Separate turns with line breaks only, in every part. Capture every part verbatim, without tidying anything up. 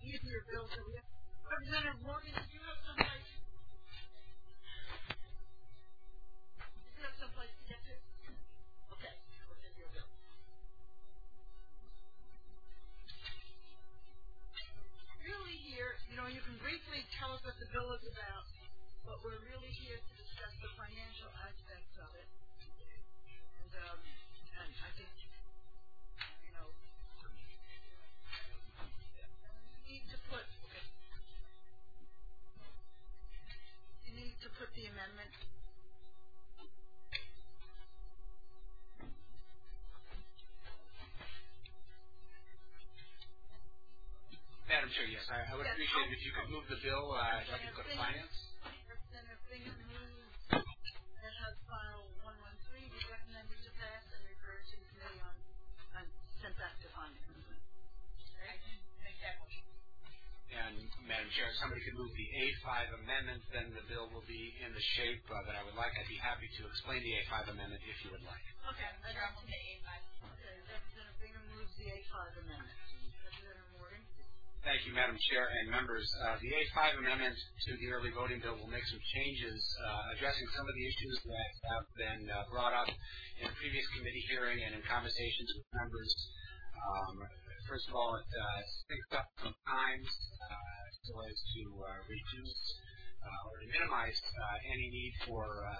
easier bill to live. Representative Morgan, do you have someplace? Do you have someplace to get to? Okay, we'll give you a bill. Really here, you know, you can briefly tell us what the bill is about, but we're really here to discuss the financial aspects of it. And, um, and I think, you know, you need to put, you need to put the amendment.
Madam Chair, yes, I, I would
yes,
appreciate it if you could move the bill. Uh, I'd like to go to finance.
Representative Bingham moves that House File one one three be recommended to pass and referred to the committee on, and sent back to finance. Make that motion.
And Madam Chair, if somebody could move the A five amendment, then the bill will be in the shape uh, that I would like. I'd be happy to explain the A five amendment if you would like.
Okay, I'd like to the A five. Okay, Representative Bingham moves the A five amendment. Representative Morgan.
Thank you, Madam Chair and members. Uh, the A five amendment to the early voting bill will make some changes uh, addressing some of the issues that have been uh, brought up in a previous committee hearing and in conversations with members. Um, first of all, it uh, syncs up some times uh, so as to uh, reduce uh, or to minimize uh, any need for uh,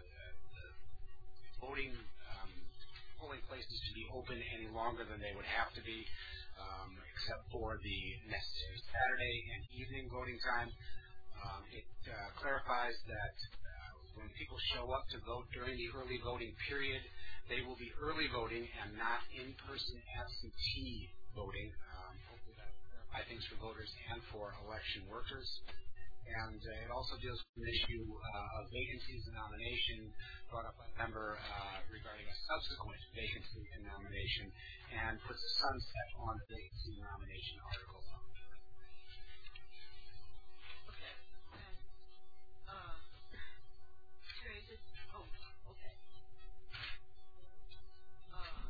voting um, polling places to be open any longer than they would have to be. Um, except for the necessary Saturday and evening voting time. Um, it uh, clarifies that uh, when people show up to vote during the early voting period, they will be early voting and not in-person absentee voting. Um, hopefully that will clarify things for voters and for election workers. And uh, it also deals with an issue uh, of vacancies in nomination brought up by a member uh, regarding a subsequent vacancy in nomination and puts a sunset on the vacancy nomination article.
Okay. And, uh, Trace, oh, okay. Um,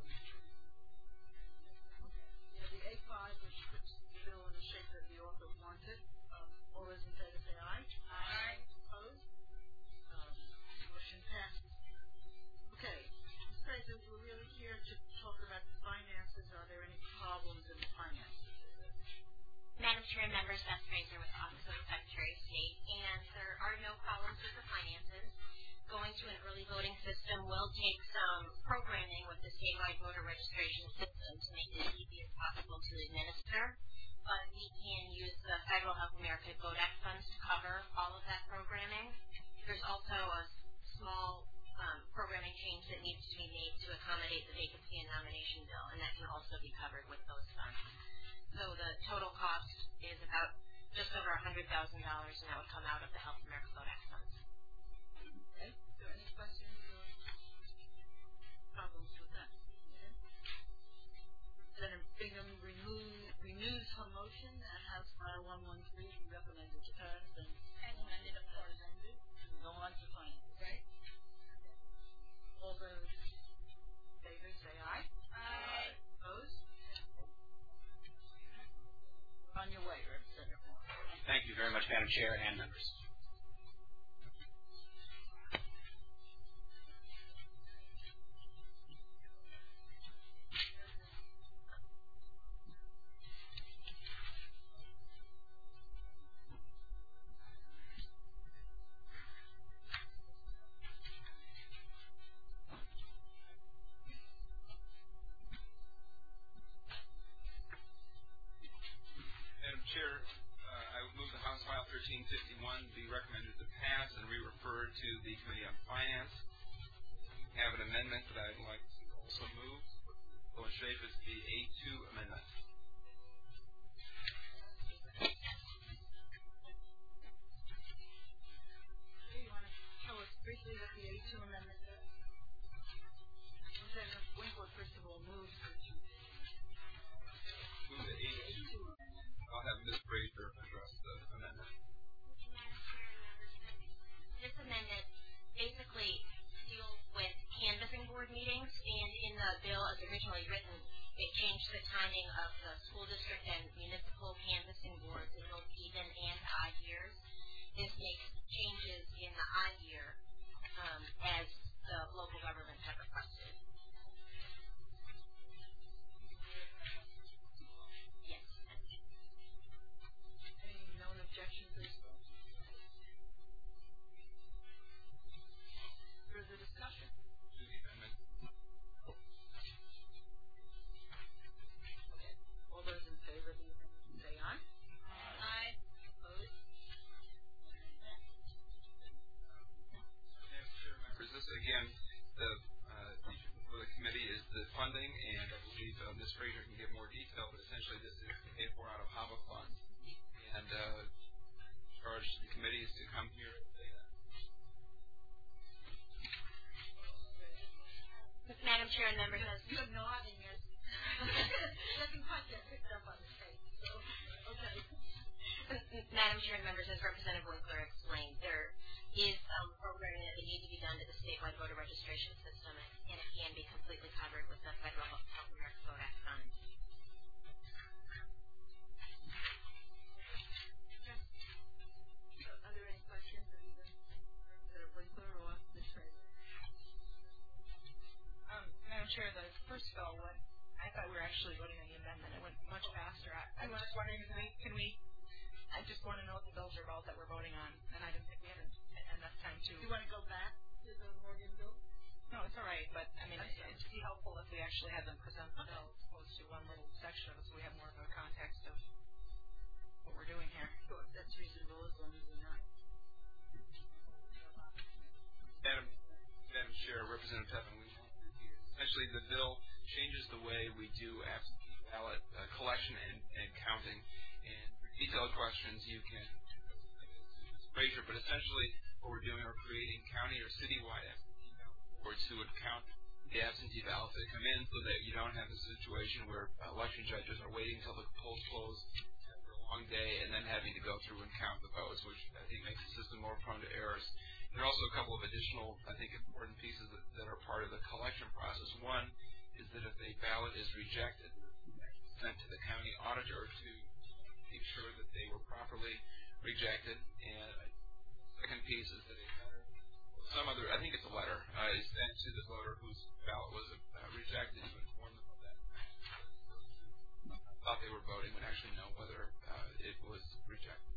yeah, the A five, which puts the bill in the shape that the author wanted. Um, all those in favor say aye. Aye. Opposed? Um, motion passes. Okay. Miz President, we're really here to talk about the finances. Are there any problems in the finances?
Madam Chair and members, Beth Fraser with the Office of the Secretary of State, and there are no problems with the finances. Going to an early voting system will take some programming with the statewide voter registration system to make it as easy as possible to administer. But we can use the Federal Health America Vote Act funds to cover all of that programming. There's also a small um, programming change that needs to be made to accommodate the vacancy and nomination bill, and that can also be covered with those funds. So the total cost is about just over one hundred thousand dollars, and that would come out of the Health America Vote Act funds.
Okay. Is there any questions or problems with that? Okay. Senator Bingham remove, renews her motion that House File one one three be recommended to pass and amended, of course, amended. Go on to finance. Okay. All those in favor say aye. Aye. Opposed? On your way, Representative Moore.
Thank you very much, Madam Chair and members.
Chair, uh, I would move the House File thirteen fifty-one be recommended to pass and re-refer to the Committee on Finance. I have an amendment that I'd like to also move. So in shape is the A two amendment.
Okay, you want to tell us briefly what the A two amendment is? Representative Winkler, first of all, moves the
Move the A two. I'll have Miz Fraser address the amendment.
This amendment basically deals with canvassing board meetings, and in the bill as originally written, It changed the timing of the school district and municipal canvassing boards in both even and odd years. This makes changes in the odd year um, as the local governments have requested. Yes.
Any known objections to this vote? Further discussion?
To the amendment.
Okay. All those in favor of the amendment say aye. Aye. Opposed?
Members, this again, the uh, for the committee is the funding, and I believe uh, Miz Fraser can give more detail, but essentially this is paid for out of H A V A funds. And uh, charge the committee is to come here and say that.
Madam Chair and members, as
You're nodding as doesn't quite get picked up on the tape. So, okay.
Madam Chair and members, as Representative Winkler explained, there is some programming that would need to be done to the statewide voter registration system, and it can be completely covered with the federal Help America Vote Act funds.
Are there any questions of either Representative Winkler or Miz Fraser?
Um, Madam Chair, the first bill, what I thought we were actually voting on the amendment. It went much faster. I, I'm just wondering, can we, can we, I just want to know what the bills are about that we're voting on, and I didn't think we had enough time to.
Do you want to go back to the Morgan bill?
No, it's all right, but I mean, it's, it'd be helpful if we actually had them present the bill as opposed to one little section of it, so we have more of a context of what we're doing here.
Sure, that's reasonable as long as we're not.
Madam, Madam Chair, Representative Pepin, we essentially the bill changes the way we do absentee ballot uh, collection and, and counting. And for detailed questions, you can Fraser, but essentially what we're doing, we're creating county or citywide absentee ballot boards who would count the absentee ballots that come in, so that you don't have the situation where uh, election judges are waiting until the polls close after a long day and then having to go through and count the votes, which I think makes the system more prone to errors. There are also a couple of additional, I think, important pieces that, that are part of the collection process. One is that if a ballot is rejected, it's sent to the county auditor to make sure that they were properly rejected. And the second piece is that a letter, some other, I think it's a letter, uh, is sent to the voter whose ballot was uh, rejected to inform them of that. Thought they were voting would actually know whether uh, it was rejected.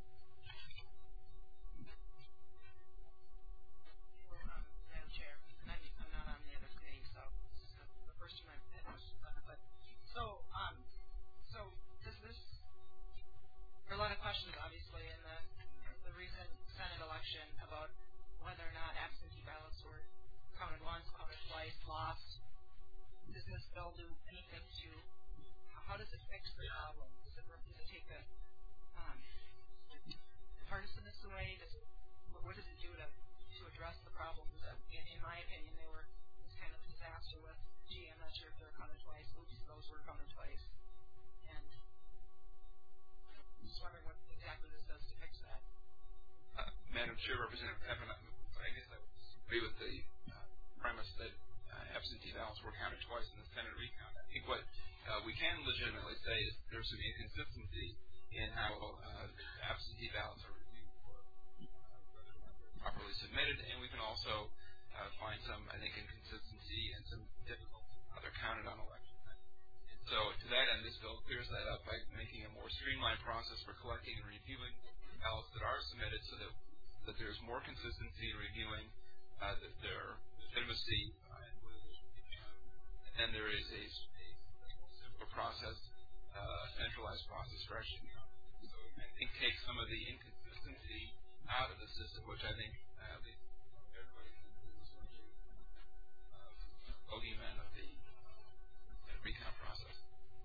Madam Chair, I'm, I'm not on the other committee, so this is the, the first time I've had this. But so, um, so does this? There are a lot of questions, obviously, in the the recent Senate election about whether or not absentee ballots were counted once, counted twice, lost. Does this bill do anything to? How does it fix the problem? Does it, does it take the um, partisaness away? Does it, what, what does it do to to address the problem? Because in, in my opinion, they were it was kind of a disaster with. Gee, I'm not sure if they were counted twice. Oops, those were counted twice. And I'm just wondering what exactly this does to fix that.
Uh, Madam Chair, Representative Pepin, I guess I would agree with the uh, premise that uh, absentee ballots were counted twice in the Senate recount. I think what uh, we can legitimately say is there's some inconsistency in how uh, absentee ballots are reviewed for uh, properly submitted, and we can also uh, find some, I think, inconsistency and some difficulty how they're counted on election night. And so to that end, this bill clears that up by making a more streamlined process for collecting and reviewing ballots that are submitted, so that that there's more consistency in reviewing uh, the, their legitimacy, uh, and, and then there is a, a simple process, uh, centralized process for actually counting. So I think take some of the inconsistency out of the system, which I think uh, at least everybody is uh, bogeyman of the uh, recount process.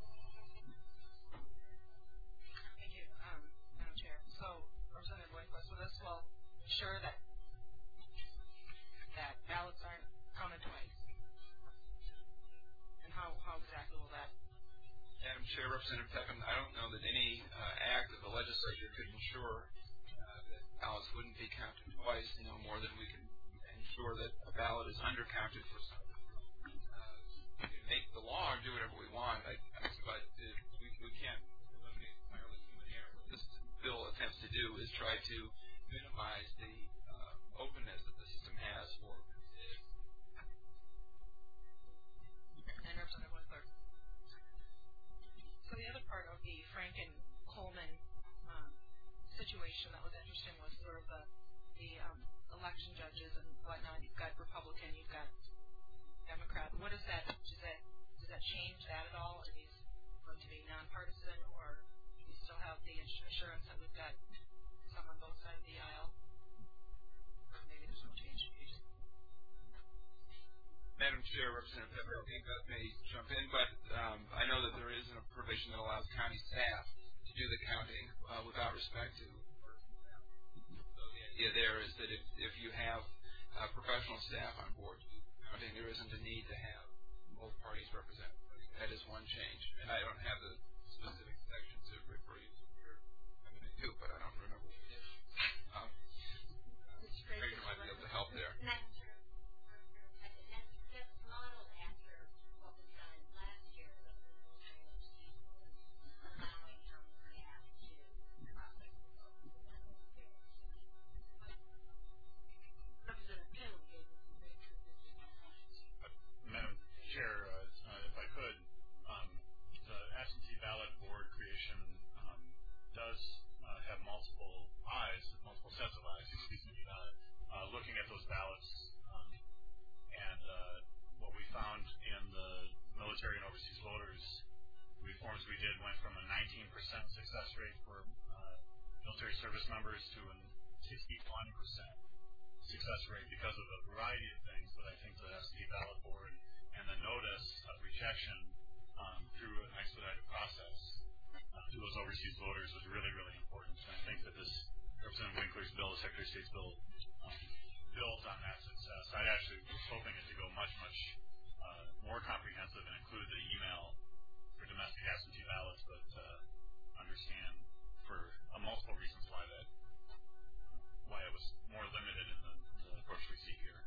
Thank you, um, Madam Chair. So, Representative Winkler, so this will ensure that that ballots aren't counted twice. And how, how exactly will that?
Madam Chair, Representative Pepin, I don't know that any uh, act of the legislature could ensure uh, that ballots wouldn't be counted twice, no more than we can ensure that a ballot is undercounted for some. Uh, we can make the law or do whatever we want, try to minimize the uh, openness that the system has for.
And Representative Winkler. So the other part of the Frank and Coleman um, situation that was interesting was sort of the, the um, election judges and whatnot. You've got Republican, you've got Democrat. What is that? Does that does that change that at all? Are these going to be nonpartisan, or do we still have the assurance that we've got some on both sides of the aisle? Or maybe there's no change.
Madam Chair, Representative Pepper, I think that may jump in, but um, I know that there is a provision that allows county staff to do the counting uh, without respect to. So the idea there is that if, if you have uh, professional staff on board counting, there isn't a need to have both parties represented. That is one change, and I don't have the specific sections to refer you to, but I don't remember what it is. Um, Fraser might be able to help there.
Madam Chair, uh, if I could, um, the absentee ballot board creation um, does uh, have multiple eyes, multiple sets of eyes, excuse me, uh, uh, looking at those ballots. Um, and uh, what we found in the military and overseas voters reforms we did went from a nineteen percent success rate for uh, military service members to a sixty-one percent success rate because of a variety of things. But I think the absentee ballot board and the notice of rejection um, through an expedited process uh, to those overseas voters was really, really important. And I think that this Representative Winkler's bill, the Secretary of State's bill, um, builds on that success. I actually was hoping it to go much, much uh, more comprehensive and include the email for domestic absentee ballots, but uh, understand for uh, multiple reasons why that, why it was more limited in the, the approach we see here.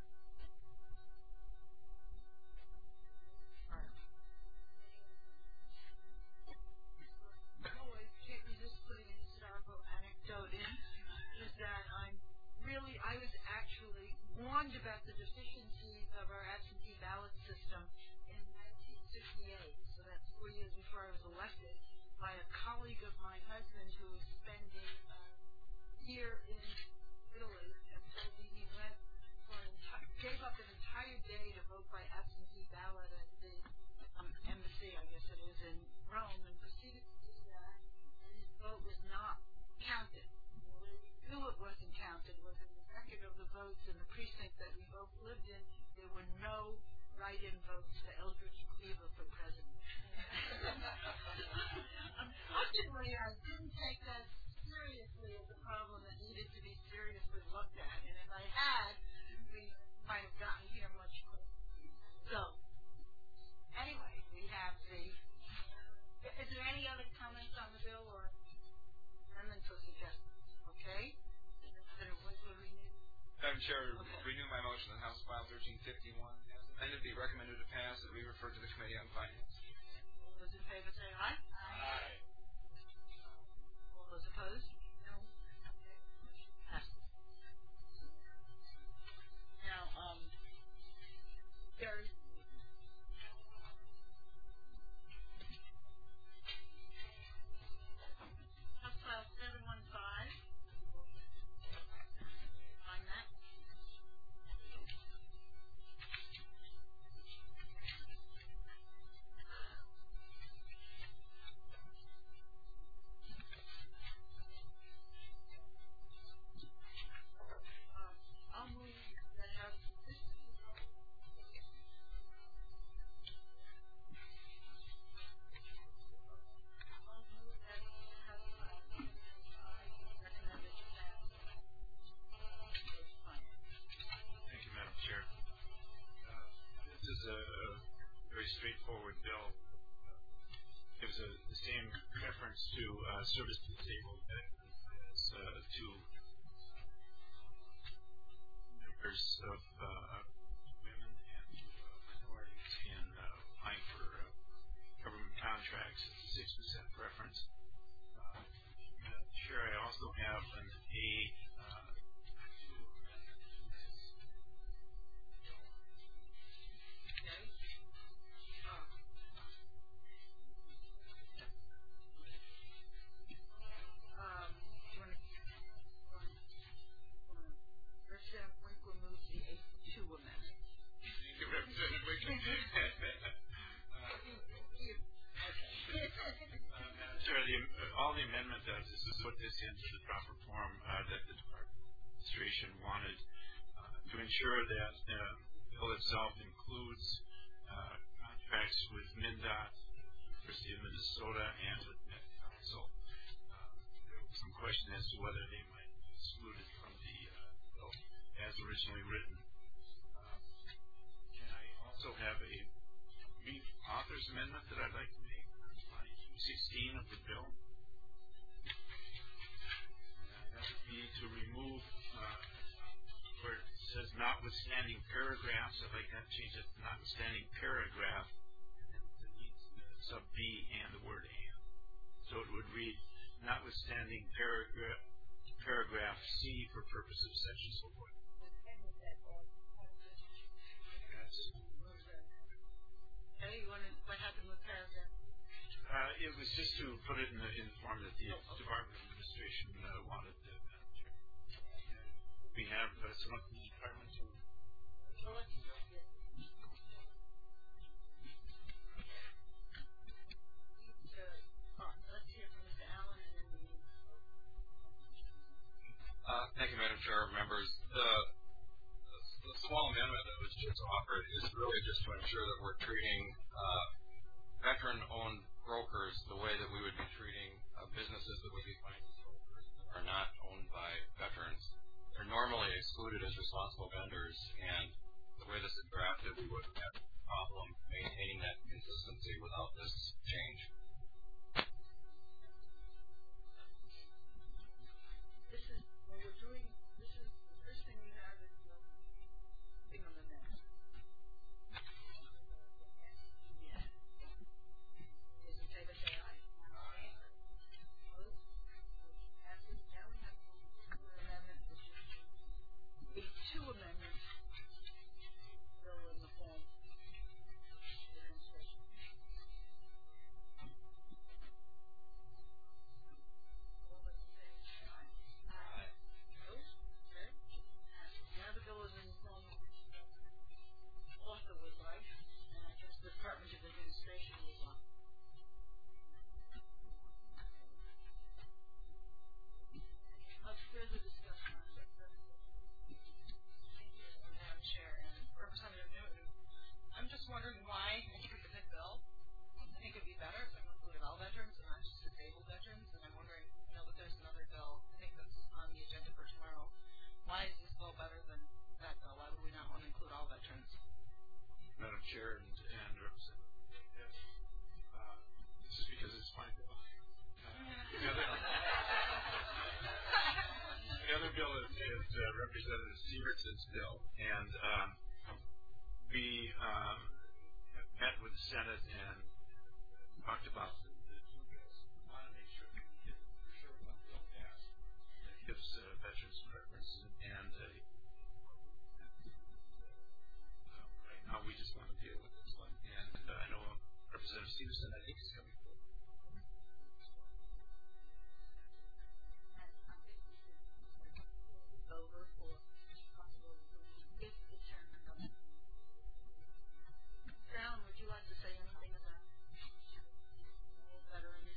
Really, I was actually warned about the deficiencies of our absentee ballot system in nineteen sixty-eight, so that's four years before I was elected, by a colleague of my husband who was spending a year in Italy, and so he went for an entire, gave up an entire day to vote by absentee ballot at the um, embassy, I guess it is, in Rome, and proceeded to do that, and his vote was not counted. Who it wasn't counted was in the record of the votes in the precinct that we both lived in. There were no write-in votes for Eldridge Cleaver for president. Unfortunately, I didn't take that seriously as a problem that needed to be seriously looked at, and if I had, we might have gotten here much quicker. So, anyway, we have the. Is there any other comments on the bill or amendments or suggestions? Okay.
Madam Chair,
okay.
Renew my motion on House File thirteen fifty-one. As amended, be recommended to pass that we refer to the Committee on Finance.
All those in favor say aye.
Aye.
All those opposed? No. Passes. Now, um, there's House File seven one five. Find that. I'll move that House. I'll move that House File recommended to pass.
Thank you, Madam Chair. Uh, this is a, a very straightforward bill. Uh, gives a, the same preference to uh, service to disabled as uh, to members of uh, women and uh, minorities in uh, applying for uh, government contracts. It's a six percent preference. Uh, Madam Chair, I also have an A amendment does is to put this into the proper form uh, that the Department of Administration wanted uh, to ensure that uh, the bill itself includes uh, contracts with MnDOT, University of Minnesota, and with Met Council. Uh, there was some question as to whether they might be excluded from the uh, bill as originally written. Uh, and I also have a brief author's amendment that I'd like to make on twenty-two sixteen of the bill. And that would be to remove uh, where it says notwithstanding paragraphs. I'd like that to change it to notwithstanding paragraph, and then delete sub B and the word and. So it would read notwithstanding paragraph paragraph C for purpose of section so forth.
Okay, you want to, what happened with paragraph?
Uh, it was just to put it in the, in the form that the oh, okay. Department of Administration uh, wanted to. Uh, we have uh, some of the departments who.
Well, let's, let's hear from Mister Allen and then we.
Uh, thank you, Madam Chair, members. The, the, the small amendment that was just offered is really just to ensure that we're treating uh, veteran-owned brokers the way that we would be treating uh, businesses that would be financed brokers that are not owned by veterans. They're normally excluded as responsible vendors, and the way this is drafted, we wouldn't have a problem maintaining that consistency without this change.
This is what we're doing. This is the first thing we have is the thing on the net. Yeah. Is in favor, say aye. Aye. Opposed? Passes. Now we have another amendment, which is a two amendments. Bill in the form. Demonstration. All those in favor, say aye. Aye. Opposed? Okay. Passes. Now the bill is in the form author would like, and I guess the Department of Administration would like. Let's further discussion on it.
Madam Chair and Representative Newton, I'm just wondering why. I think it's a good bill. I think it would be better if it included all veterans and not just disabled veterans. And I'm wondering, you know, that there's another bill, I think that's on the agenda for tomorrow. Why is this bill better than that bill? Why would we not want to include all veterans?
Madam Chair and, and Representative, uh, this is because it's my bill. Uh, the, other, the other bill is, is uh, Representative Severson's bill, and um, we um, have met with the Senate and talked about the, the two bills. We want to make sure that we get for sure one bill passed that gives uh, veterans preference, and uh, Now we just want to deal with this one, and uh, I know Representative Stevenson, I think, is coming forward.
Over for possible if the term comes. Brown, would you like to say anything about veterans?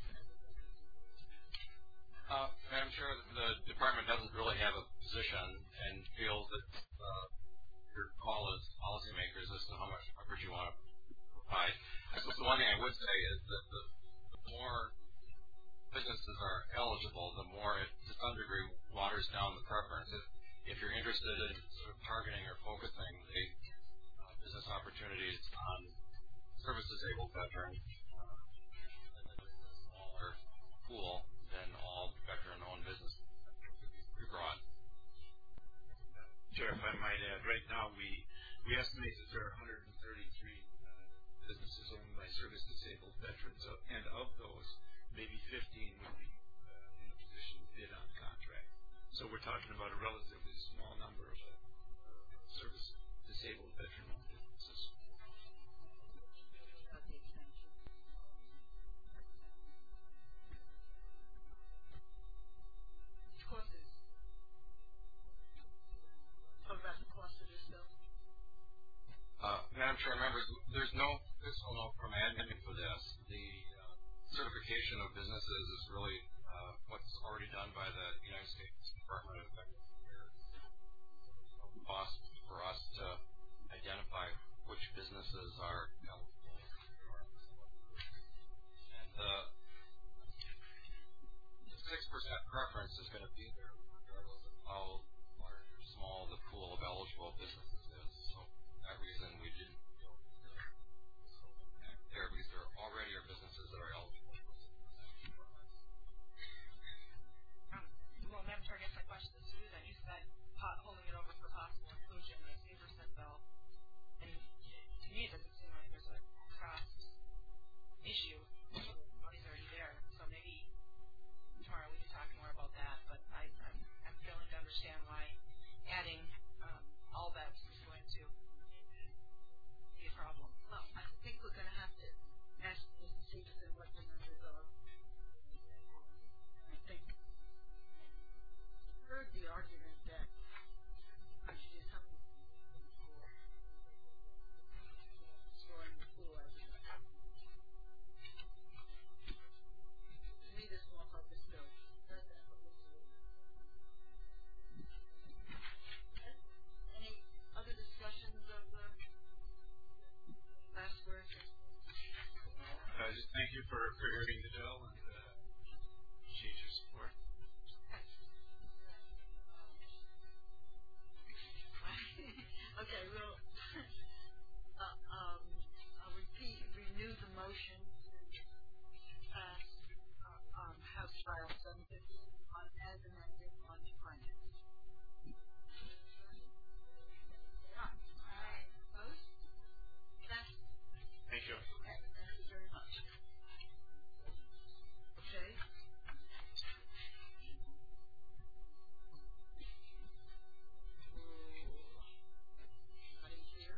Uh, Madam Chair, the department doesn't really have a position and feels that uh, your call as policymakers as to how much coverage you want to provide. I suppose the one thing I would say is that the, the more businesses are eligible, the more it, to some degree, waters down the preference. If, if you're interested in sort of targeting or focusing the uh, business opportunities on service-disabled veterans, uh, and it's a smaller pool than all veteran-owned businesses, could be pretty broad.
Chair, if I might add, right now we, we estimate that there are one hundred thirty-three uh, businesses owned by service-disabled veterans, uh, and of those, maybe fifteen would be uh, in a position to bid on contract. So we're talking about a relatively small number of uh, service-disabled veteran-owned businesses.
Courses. Talk about the cost of this bill.
Uh, Madam Chair, members, there's no fiscal note from admin for this. The uh, certification of businesses is really uh,
already done by the United States Department of Affairs. Cost for us to identify which businesses are eligible. And the six percent preference is going to be there regardless of how large or small the pool of eligible businesses is. So for that reason, we didn't go there because there already are businesses that are eligible.
Um, well, Madam Chair, I guess my question is to you then. You said uh, holding it over for possible inclusion in the eight percent bill. And to me, it doesn't seem like there's a cost issue. The money's already there. So maybe tomorrow we can talk more about that. But I, I'm, I'm failing to understand why adding um, all that is going to be a problem.
Well, I think we're going to have to ask the seats and what the numbers are. I think I've heard the argument that I should just have to storing the pool as a to me, this more focus bill does that. Any other discussions of the last words?
Uh, just thank you for, for hearing the bill and uh, appreciate your support.
Okay, we'll uh, um, I'll repeat, renew the motion to pass uh, um, House File seven fifteen on as amended on finance. Aye. Opposed? Passed.
Thank you.
Okay, thank you very much. Okay. Nobody here?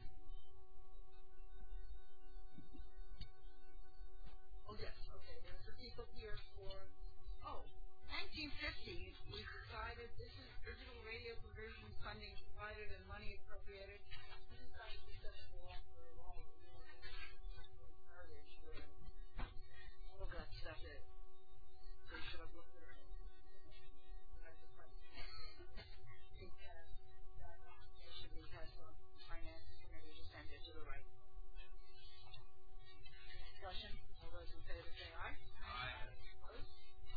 Oh, yes, okay. There's some people here for, oh, nineteen fifty, we decided this is digital radio conversion funding provided and money appropriated. We decided to set it along for a long all that stuff is. So you should have looked at it. We had some finance committee to send it to the right. Discussion? All those in favor say aye. Aye. Opposed?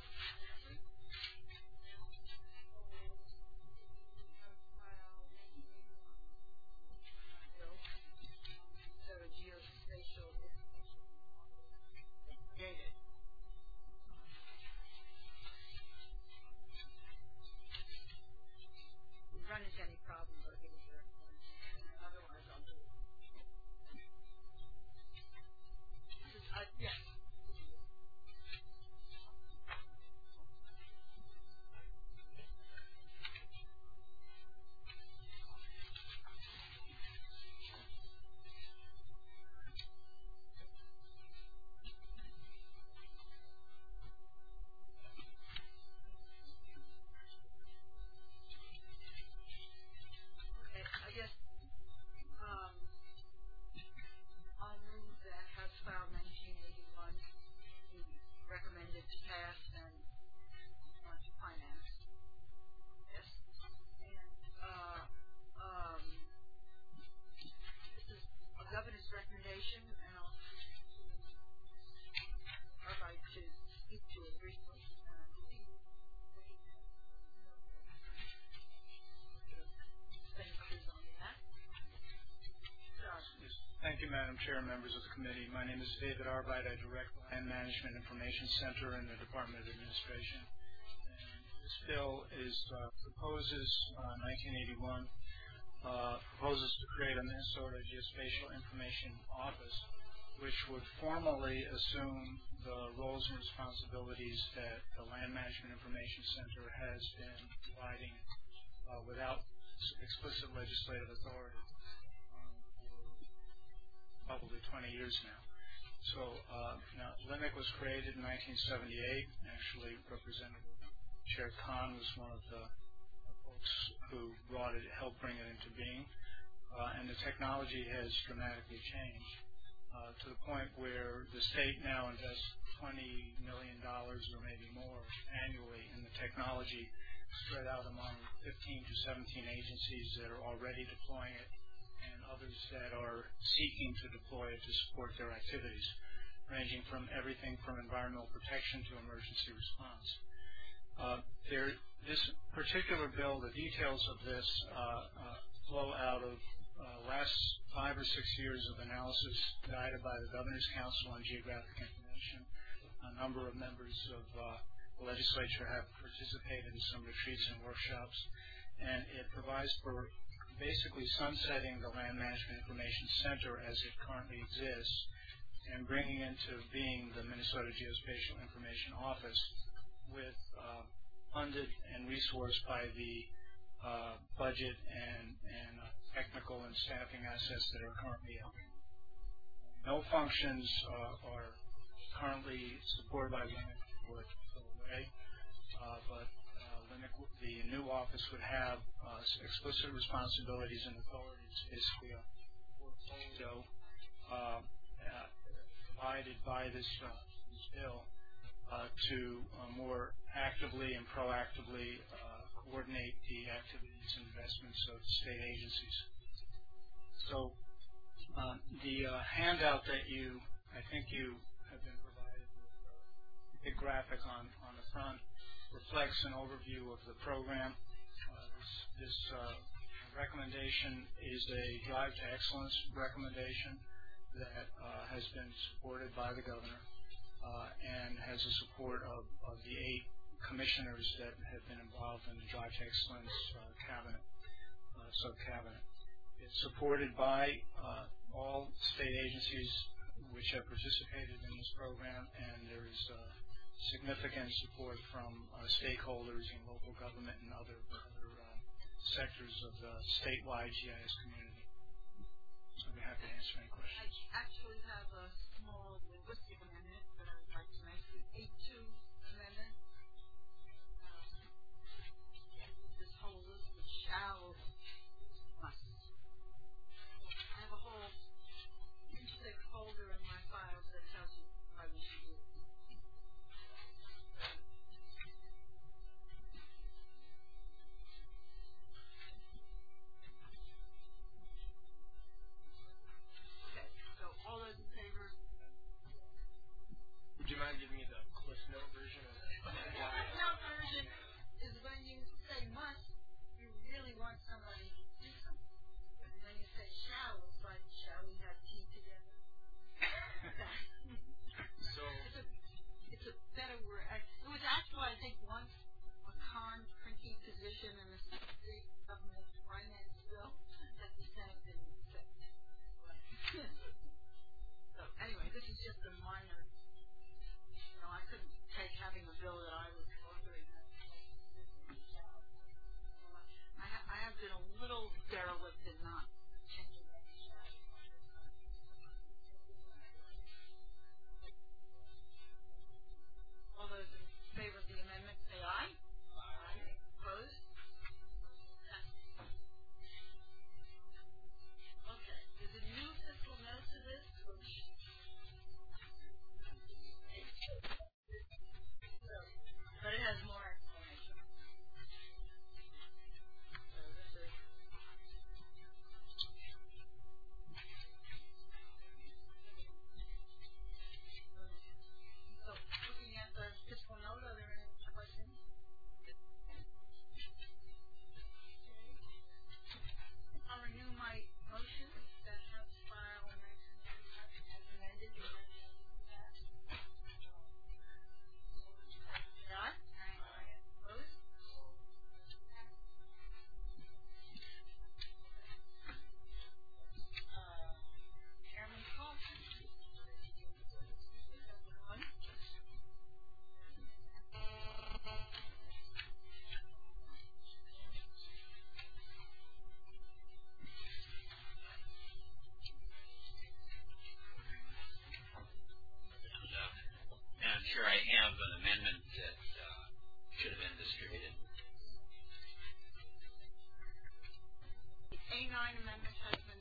Bill. So a geospatial information created. If you run into any problems, I'll give it your otherwise I'll do it. Uh, yes. Okay, I guess um, I'll move that House File nineteen eighty-one be recommended to pass and on to finance. Yes. And uh, um, this is a governor's recommendation, and I'll I'd like to speak to it briefly. Uh, spend clues on that.
Yes. Thank you, Madam Chair, members of the committee. My name is David Arvite. I direct Land Management Information Center in the Department of Administration. And this bill is uh, proposes uh, nineteen eighty-one uh, proposes to create a Minnesota Geospatial Information Office, which would formally assume the roles and responsibilities that the Land Management Information Center has been providing uh, without explicit legislative authority um, for probably twenty years now. So uh, now, L I M I C was created in nineteen seventy-eight. Actually, Representative Chair Khan was one of the folks who brought it, helped bring it into being. Uh, and the technology has dramatically changed uh, to the point where the state now invests twenty million dollars or maybe more annually in the technology spread out among fifteen to seventeen agencies that are already deploying it and others that are seeking to deploy it to support their activities, ranging from everything from environmental protection to emergency response. Uh, there, this particular bill, the details of this uh, uh, flow out of uh, last five or six years of analysis guided by the Governor's Council on Geographic Information. A number of members of uh, the legislature have participated in some retreats and workshops, and it provides for basically sunsetting the Land Management Information Center as it currently exists and bringing into being the Minnesota Geospatial Information Office with uh, funded and resourced by the uh, budget and, and uh, technical and staffing assets that are currently out. No functions uh, are currently supported by LIMIC or go away, uh, but uh, LIMIC, the new office would have uh, explicit responsibilities and authorities, basically a portfolio uh, uh, provided by this, uh, this bill uh, to uh, more actively and proactively uh, coordinate the activities and investments of state agencies. So uh, the uh, handout that you, I think you have been provided with uh, a big graphic on, on the front reflects an overview of the program. Uh, this this uh, recommendation is a Drive to Excellence recommendation that uh, has been supported by the Governor uh, and has the support of, of the eight commissioners that have been involved in the Drive to Excellence uh, cabinet, uh, sub-cabinet. It's supported by uh, all state agencies which have participated in this program, and there is uh, significant support from uh, stakeholders in local government and other, other uh, sectors of the statewide G I S community. So I'd be happy to answer any questions.
I actually have a small linguistic amendment that I would like to make. The eight two amendment. Um, this whole list of shall, must. I have a whole thick folder in my files that tells you why we should do it. Okay, so all those in favor?
Would you mind giving me the Cliff Note version of
The Cliff Note version is when you say must, you really want somebody to do something. And when you say shall, it's like, shall we have tea together?
So
it's, a, it's a better word. I, it was actually, I think, once a con printing position in the state government finance bill that the Senate didn't accept. So anyway, this is just a minor. You know, I couldn't take having a bill that I was authoring. I, ha- I have been a little derelict in not changing that. All those in favor of the amendment say aye. Aye. Opposed? Okay. There's a new fiscal note to this, which but it has more explanation. So this is so looking at the fiscal note, are there any questions? I'll renew my motion that House File nineteen thirty-five as amended. Aye. Opposed? Uh, Chairman's call. One.
Madam Chair, I have an amendment that uh, should have been distributed.
The A nine amendment has been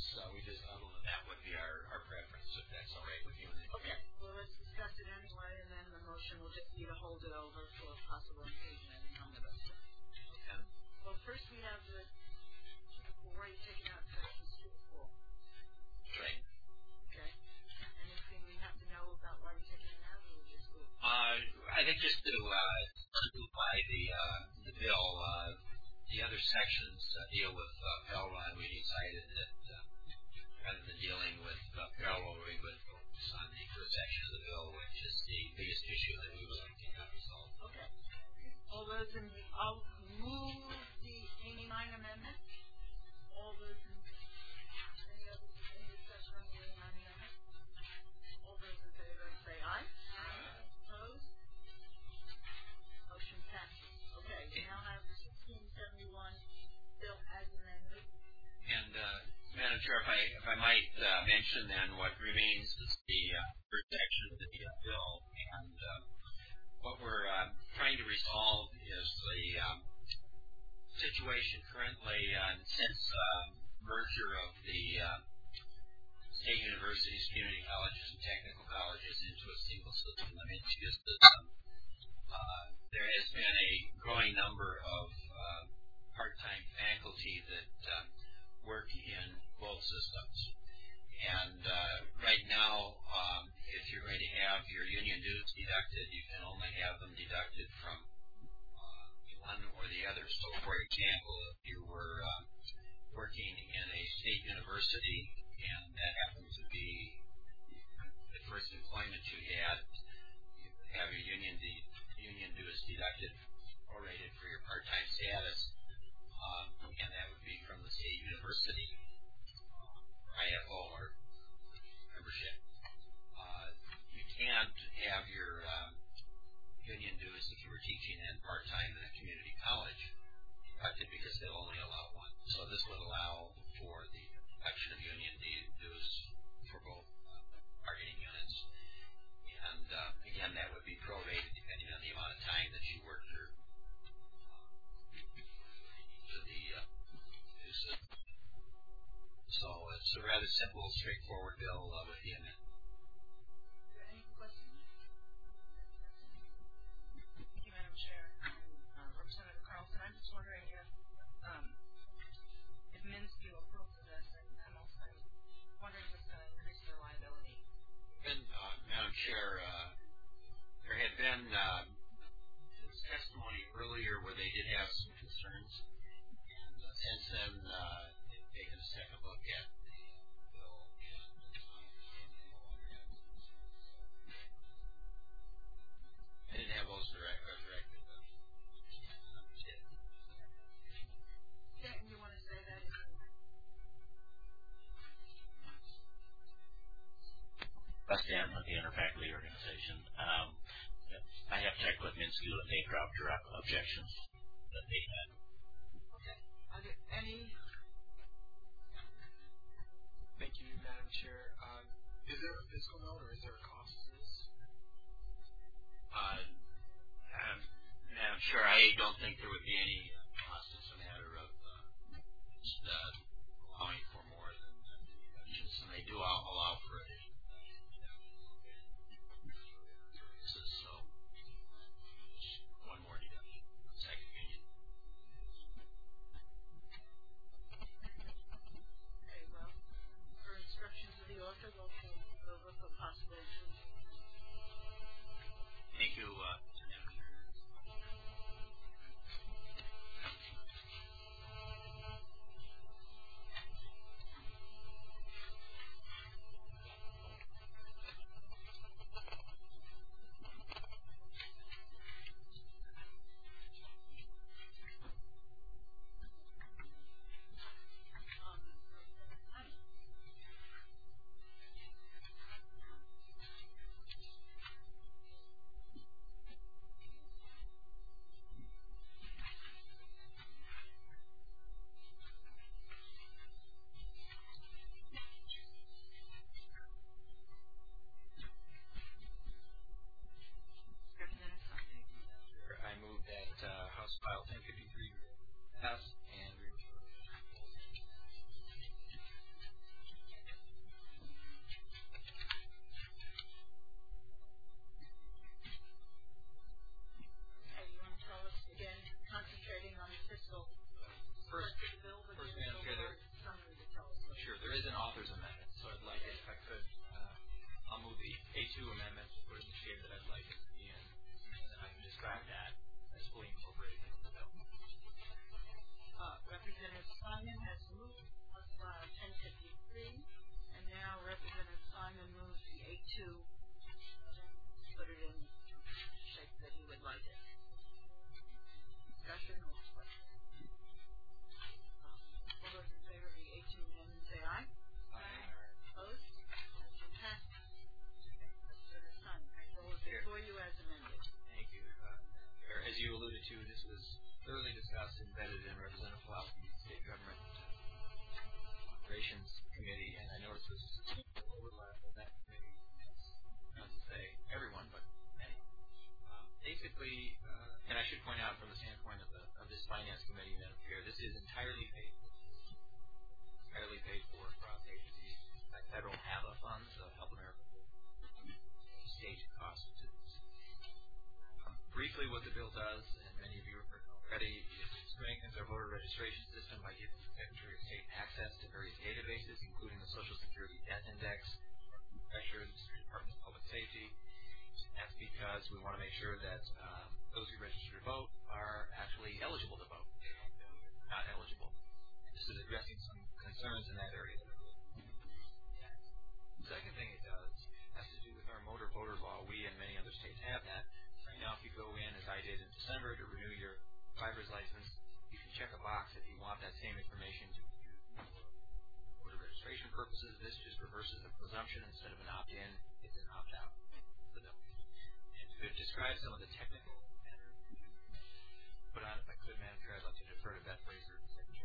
uh, we just settled, and that would be our, our preference, if that's all right with you.
Okay. Well, let's discuss it anyway, and then the motion will just be to hold it over for possible improvement in omnibus.
Okay.
Well, first we have the, where are you taking out sections two and four?
That's right.
Okay. Anything we have to know about why you're taking it out, or just go?
Uh, I think just to uh, simplify the uh, the bill, uh, the other sections uh, deal with uh, Pell Run. We decided that uh, rather than dealing with uh, Pell Run, we would focus on the first section of the bill, which is the biggest issue that we would like to have resolved.
Okay. All those in, I'll move the eighty-nine amendment. All those in, any other, any discussion on the eighty-nine amendment? All those in favor say aye. Aye. Opposed? Motion passes. Okay, we now have the sixteen seventy-one bill as amended.
And uh, Madam Chair, if I if I might uh, mention then, what remains is the uh, first section of the uh, bill, and uh, what we're uh, trying to resolve is the um, situation currently uh, since uh, merger of the uh, state universities, community colleges, and technical colleges into a single system, the Minsky system. Uh, there has been a growing number of uh, part-time faculty that uh, work in both systems. And uh, right now, um, if you're going to have your union dues deducted, you can only have them deducted from uh, one or the other. So, for example, if you were uh, working in a state university and that happened to be the first employment you had, you would have your union de- union dues deducted, prorated for your part-time status, um, and that would be from the state university. I F O or membership. Uh, you can't have your uh, union dues if you were teaching in part-time in a community college deducted because they'll only allow one. So this would allow for the deduction of union dues for both uh, bargaining units. And uh, again, that would be prorated depending on the amount of time that you worked your uh, to the uh, new system. So it's a rather simple, straightforward bill uh, with the amendment.
Is there any questions?
Thank you, Madam Chair. Um, Representative Carlson, I'm just wondering if um, if Minsky approves of this, and I'm also I'm wondering if it's going to increase their liability.
And, uh, Madam Chair, uh, there had been uh, testimony earlier where they did have some concerns, and uh, since then uh, they've taken a second look at the bill and uh, I didn't have those direct, uh, directed. Uh,
Yeah, and you want to say that?
Bastian with the Interfaculty Organization. Um, I have checked with Minsky and they dropped their objections that they had.
Okay. Are there any?
Thank you, Madam Chair. Um, is there a fiscal note or is there a cost to this?
Uh, um, Madam Chair, I don't think there would be any cost. It's a matter of uh, just uh, allowing for more than the deductions, and they do allow for it. So, one more deduction, second union.
Okay, well, for instructions of the author, we'll go over for possible improvement.
Thank you, uh, Madam Chair.
to put it in the shape that he would like it. Discussion or question? All those in favor of the eighteen amendment say aye. Aye. Opposed? Motion passes. Mister Sun, I will before you as amended.
Thank you. Uh, as you alluded to, this was thoroughly discussed and vetted in Representative Flauschke's State Government Operations Committee, and I noticed this overlap in that committee. Not to say everyone, but many. Um, basically, uh, and I should point out from the standpoint of, the, of this Finance Committee, Madam Chair, this is entirely paid for. Entirely paid for across agencies by federal H A V A funds, uh, Help America, state costs. Um, briefly, what the bill does, and many of you have heard already, is strengthens our voter registration system by giving the Secretary of State access to various databases, including the Social Security Death Index, Records, Department of Public Safety. That's because we want to make sure that um, those who register to vote are actually eligible to vote, not eligible. This is addressing some concerns in that area. The second thing it does has to do with our motor voter law. We and many other states have that. Right now, if you go in, as I did in December, to renew your driver's license, you can check a box if you want that same information to be used for voter registration purposes. This just reverses the presumption. Instead of an opt-in, it's an opt-out. And to describe some of the technical matters put on, if I could, Madam Chair, I'd like to defer to Beth Fraser, Secretary.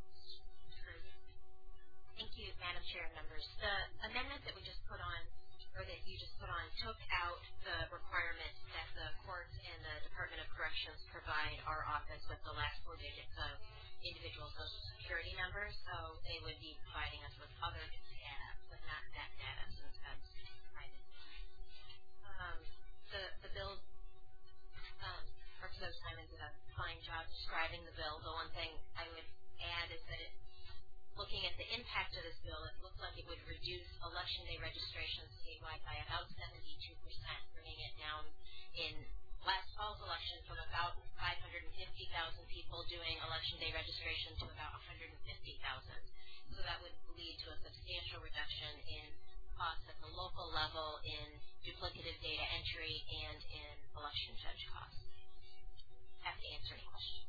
Thank you, Madam Chair and members. The amendment that we just put on, or that you just put on, took out the requirement that the courts and the Department of Corrections provide our office with the last four digits of individual Social Security numbers, so they would be providing us with other data, but not that data, since that's private. Um, the, the bill, um, Representative Simon did a fine job describing the bill. The one thing I would add is that it looking at the impact of this bill, it looks like it would reduce election day registration statewide by about seventy-two percent, bringing it down in last fall's election from about five hundred fifty thousand people doing election day registration to about one hundred fifty thousand. So that would lead to a substantial reduction in costs at the local level, in duplicative data entry, and in election judge costs. Have to answer any questions.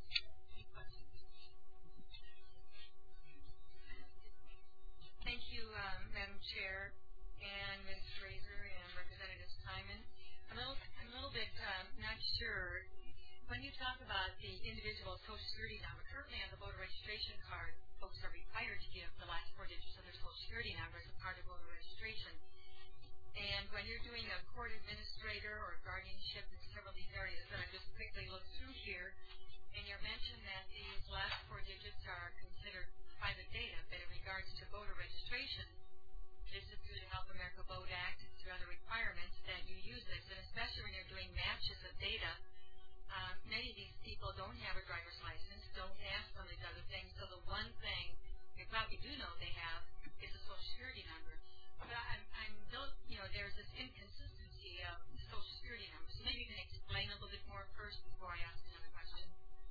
Thank you, um, Madam Chair, and Miz Fraser, and Representative Simon. I'm a little, I'm a little bit um, not sure. When you talk about the individual Social Security number, currently on the voter registration card, folks are required to give the last four digits of their Social Security number as a part of voter registration. And when you're doing a court administrator or guardianship in several of these areas, and I just quickly looked through here, and you mentioned that these last four digits are considered private data, but in regards to voter registration, this is through the Help America Vote Act, and through other requirements that you use this, and especially when you're doing matches of data, um, many of these people don't have a driver's license, don't have some of these other things, so the one thing you probably do know they have is a Social Security number. But I'm, I'm don't, you know, there's this inconsistency of the Social Security number, so maybe you can explain a little bit more first before I ask another question.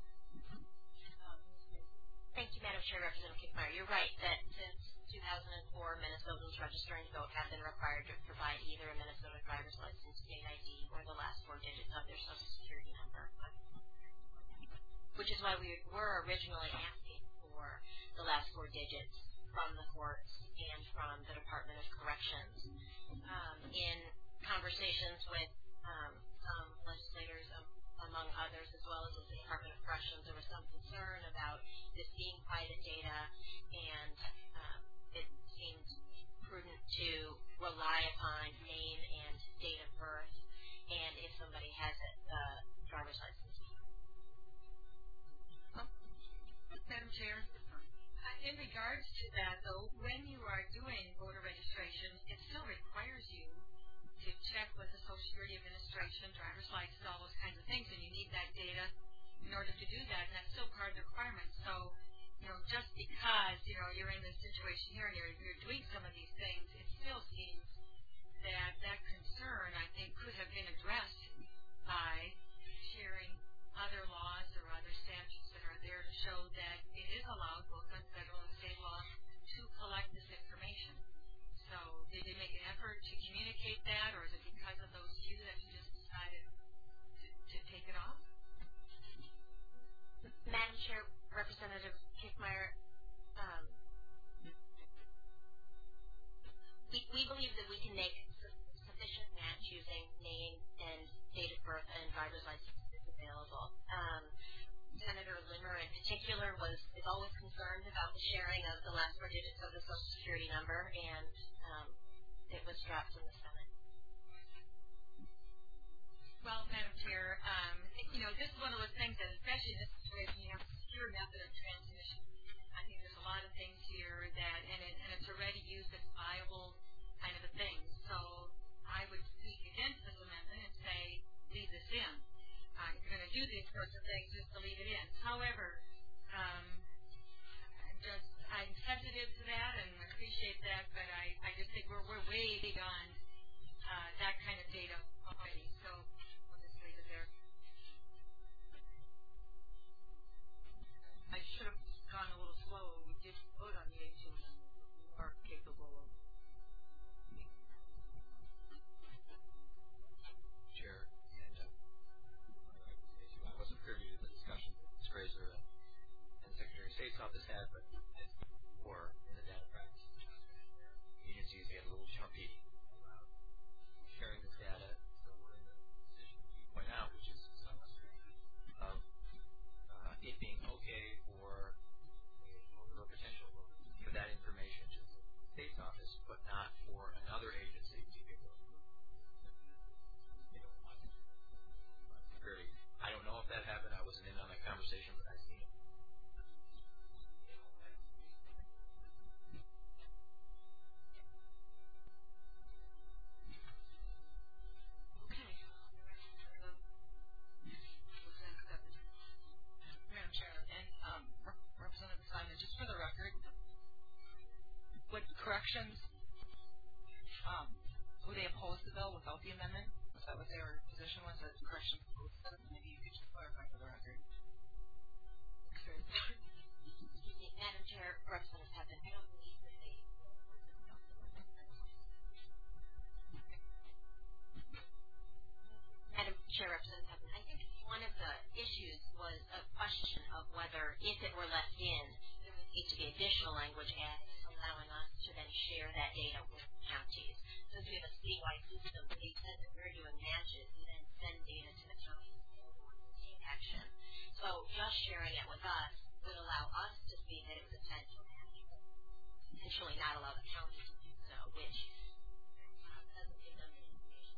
Thank you, Madam Chair, Representative Kickmeyer. You're right that since two thousand four, Minnesotans registering to vote have been required to provide either a Minnesota driver's license, state I D, or the last four digits of their Social Security number, which is why we were originally asking for the last four digits from the courts and from the Department of Corrections. Um, in conversations with um, some legislators, um, among others, as well as with the Department of Corrections, there was some concern about this being private data, and um, it seemed prudent to rely upon name and date of birth, and if somebody has a uh, driver's license.
Oh. Madam Chair, uh, in regards to that, though, when you are doing voter registration, it still requires you to check with the Social Security Administration, driver's license, all those kinds of things, and you need that data in order to do that, and that's still part of the requirement. So, you know, just because, you know, you're in this situation here and you're, you're doing some of these things, it still seems that that concern, I think, could have been addressed by sharing other laws or other statutes that are there to show that it is allowed, both on federal and state law, to collect this information. So did they make an effort to communicate that?
sharing of the last four digits of the Social Security number, and um, it was dropped in the Senate.
Well, Madam Chair, um, you know, this is one of those things that, especially in this situation, you have a secure method of transmission. I think there's a lot of things here that, and, it, and it's already used as viable kind of a thing. So I would speak against this amendment and say, leave this in. Uh, if you're going to do these sorts of things, just to leave it in. However, um, I'm just, I'm sensitive to that and appreciate that, but I, I just think we're, we're way beyond uh, that kind of data already. So we'll just leave it there. I should have gone a little slower. We did vote on the A two and we are capable of.
Chair, and uh, I wasn't privy to the discussion that Miz Fraser and, and the Secretary of State's office had, but as before in the data practice, agencies get a little jumpy about sharing this data. So we're in the position you point out, which is some of uh, it being okay for or potential to give that information to the state's office, but not for another agency to be able to. You know, very, I don't know if that happened. I wasn't in on that conversation, but I've seen it.
Okay. Madam Chair, and um, Representative Simon, just for the record, would corrections, um, would they oppose the bill without the amendment? Was that what their position was, that corrections opposed the bill? Maybe you could just clarify for the record.
Excuse me, Madam Chair, Representative Hepburn, I don't believe that they Madam Chair, Representative Hepburn, I think one of the issues was a question of whether, if it were left in, there would need to be additional language added, allowing us to then share that data with counties. Since we have a statewide system, to the extent that we're doing matches, we then send data to the counties to take action. So just sharing it with us would allow us to see that it was a potential match, potentially not allow the county to do so, which uh, doesn't give them the information.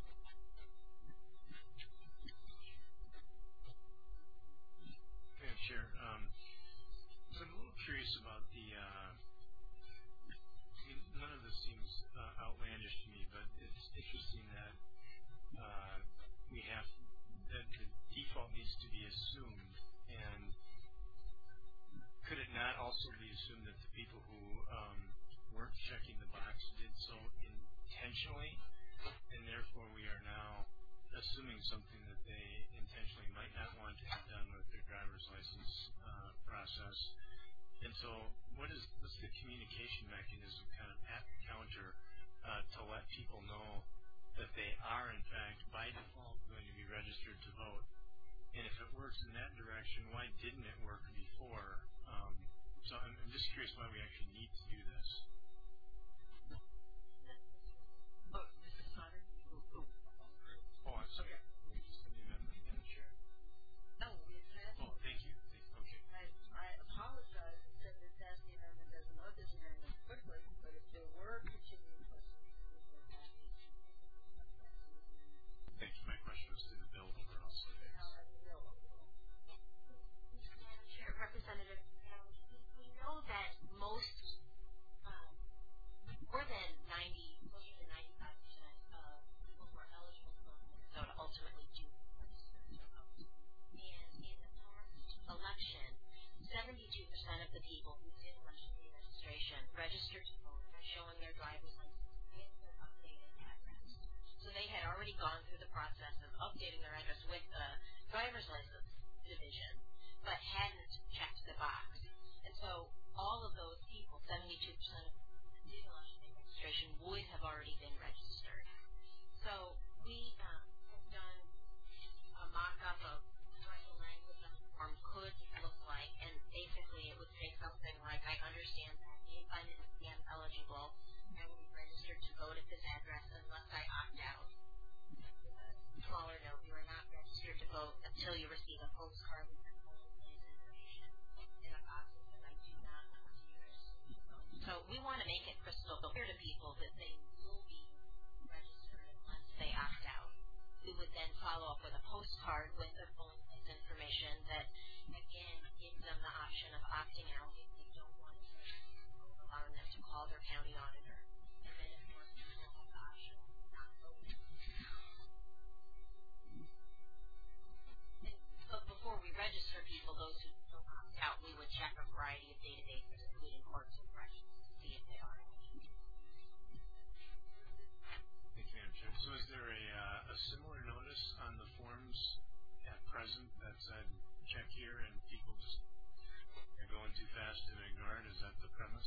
Madam Chair, um, so I'm a little curious about the, uh, I mean, none of this seems uh, outlandish to me, but it's interesting that uh, we have, that the default needs to be assumed, and could it not also be assumed that the people who um, weren't checking the box did so intentionally, and therefore we are now assuming something that they intentionally might not want to have done with their driver's license uh, process? And so what is what's the communication mechanism kind of at the counter uh, to let people know that they are, in fact, by default going to be registered to vote? And if it works in that direction, why didn't it work before? Um, so I'm, I'm just curious why we actually need to do this.
Oh, Missus Potter? Oh, oh.
Oh, I'm sorry. We just need to amend the chair.
No, it's asking.
Oh, thank you. Thank you. Okay.
I, I apologize. It said it's asking amendment doesn't know this amendment quickly, but if there were continuing questions, we would have had these.
Thank you. My question was to the bill overall. So
Chair, Representative, we know that most, um, more than ninety, closer to ninety-five percent of people who are eligible for Minnesota ultimately do register to vote. And in the past election, seventy-two percent of the people who did election day registration registered to vote by showing their driver's license with their updated address. So they had already gone through the process of updating their address with the driver's license division, but hadn't checked the box. And so all of those people, seventy-two percent of the did election day registration, would have already been registered. So we um, have done a mock-up of what the language of the form could look like, and basically it would say something like, I understand that if I am eligible, I will be registered to vote at this address unless I opt out. Smaller note, you are not registered to vote until you receive postcard with their full information that, again, gives them the option of opting out if they don't want to, allowing them to call their county auditor. And then, of course, people have the option of not voting. And, but before we register people, those who don't opt out, we would check a variety of databases, including courts and corrections, to see if they are.
Thank you, Madam Chair. So is there a, uh, a similar notice on the forms at present that said check here and people just are going too fast and ignore it? Is that the premise?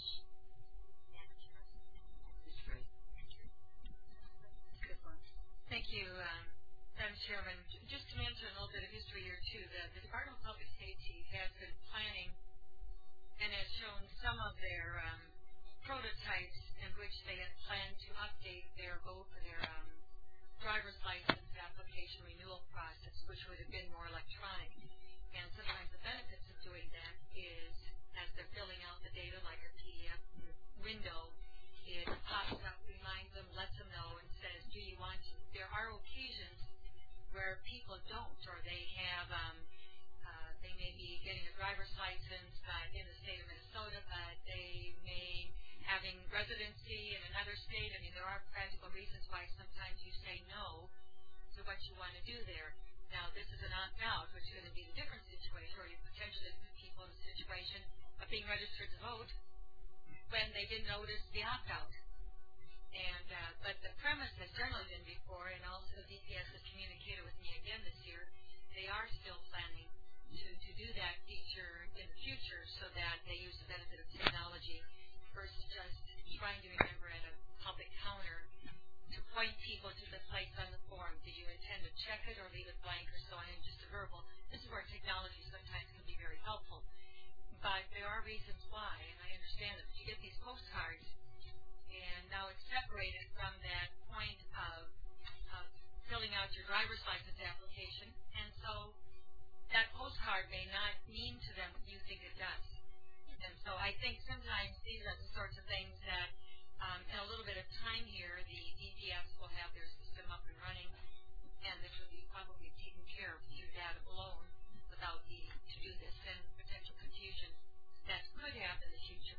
That's great. Thank you. Good one. Thank you, um, Madam Chairman. Just to mention a little bit of history here, too, the, the Department of Public Safety has been planning and has shown some of their um, prototypes in which they had planned to update their both their um, driver's license application renewal process, which would have been more electronic. And sometimes the benefits of doing that is, as they're filling out the data, like a P D F window, it pops up, reminds them, lets them know, and says, do you want to? There are occasions where people don't, or they have, um, uh, they may be getting a driver's license uh, in the state of Minnesota, but they may having residency in another state. I mean, there are practical reasons why sometimes you say no to what you want to do there. Now, this is an opt-out, which is going to be the different situation, where you potentially put people in a situation of being registered to vote when they didn't notice the opt-out. And uh, but the premise has generally been before, and also D P S has communicated with me again this year, they are still planning to, to do that feature in the future so that they use the benefit of technology versus just trying to remember at a public counter to point people to the place on the form. Did you intend to check it or leave it blank or so on, and just a verbal? This is where technology sometimes can be very helpful. But there are reasons why, and I understand that you get these postcards, and now it's separated from that point of, of filling out your driver's license application, and so that postcard may not mean to them what you think it does. And so I think sometimes these are the sorts of things that um, in a little bit of time here, the D P S will have their system up and running, and this will be probably taken care of through that alone without needing to do this, and potential confusion that could happen in the future.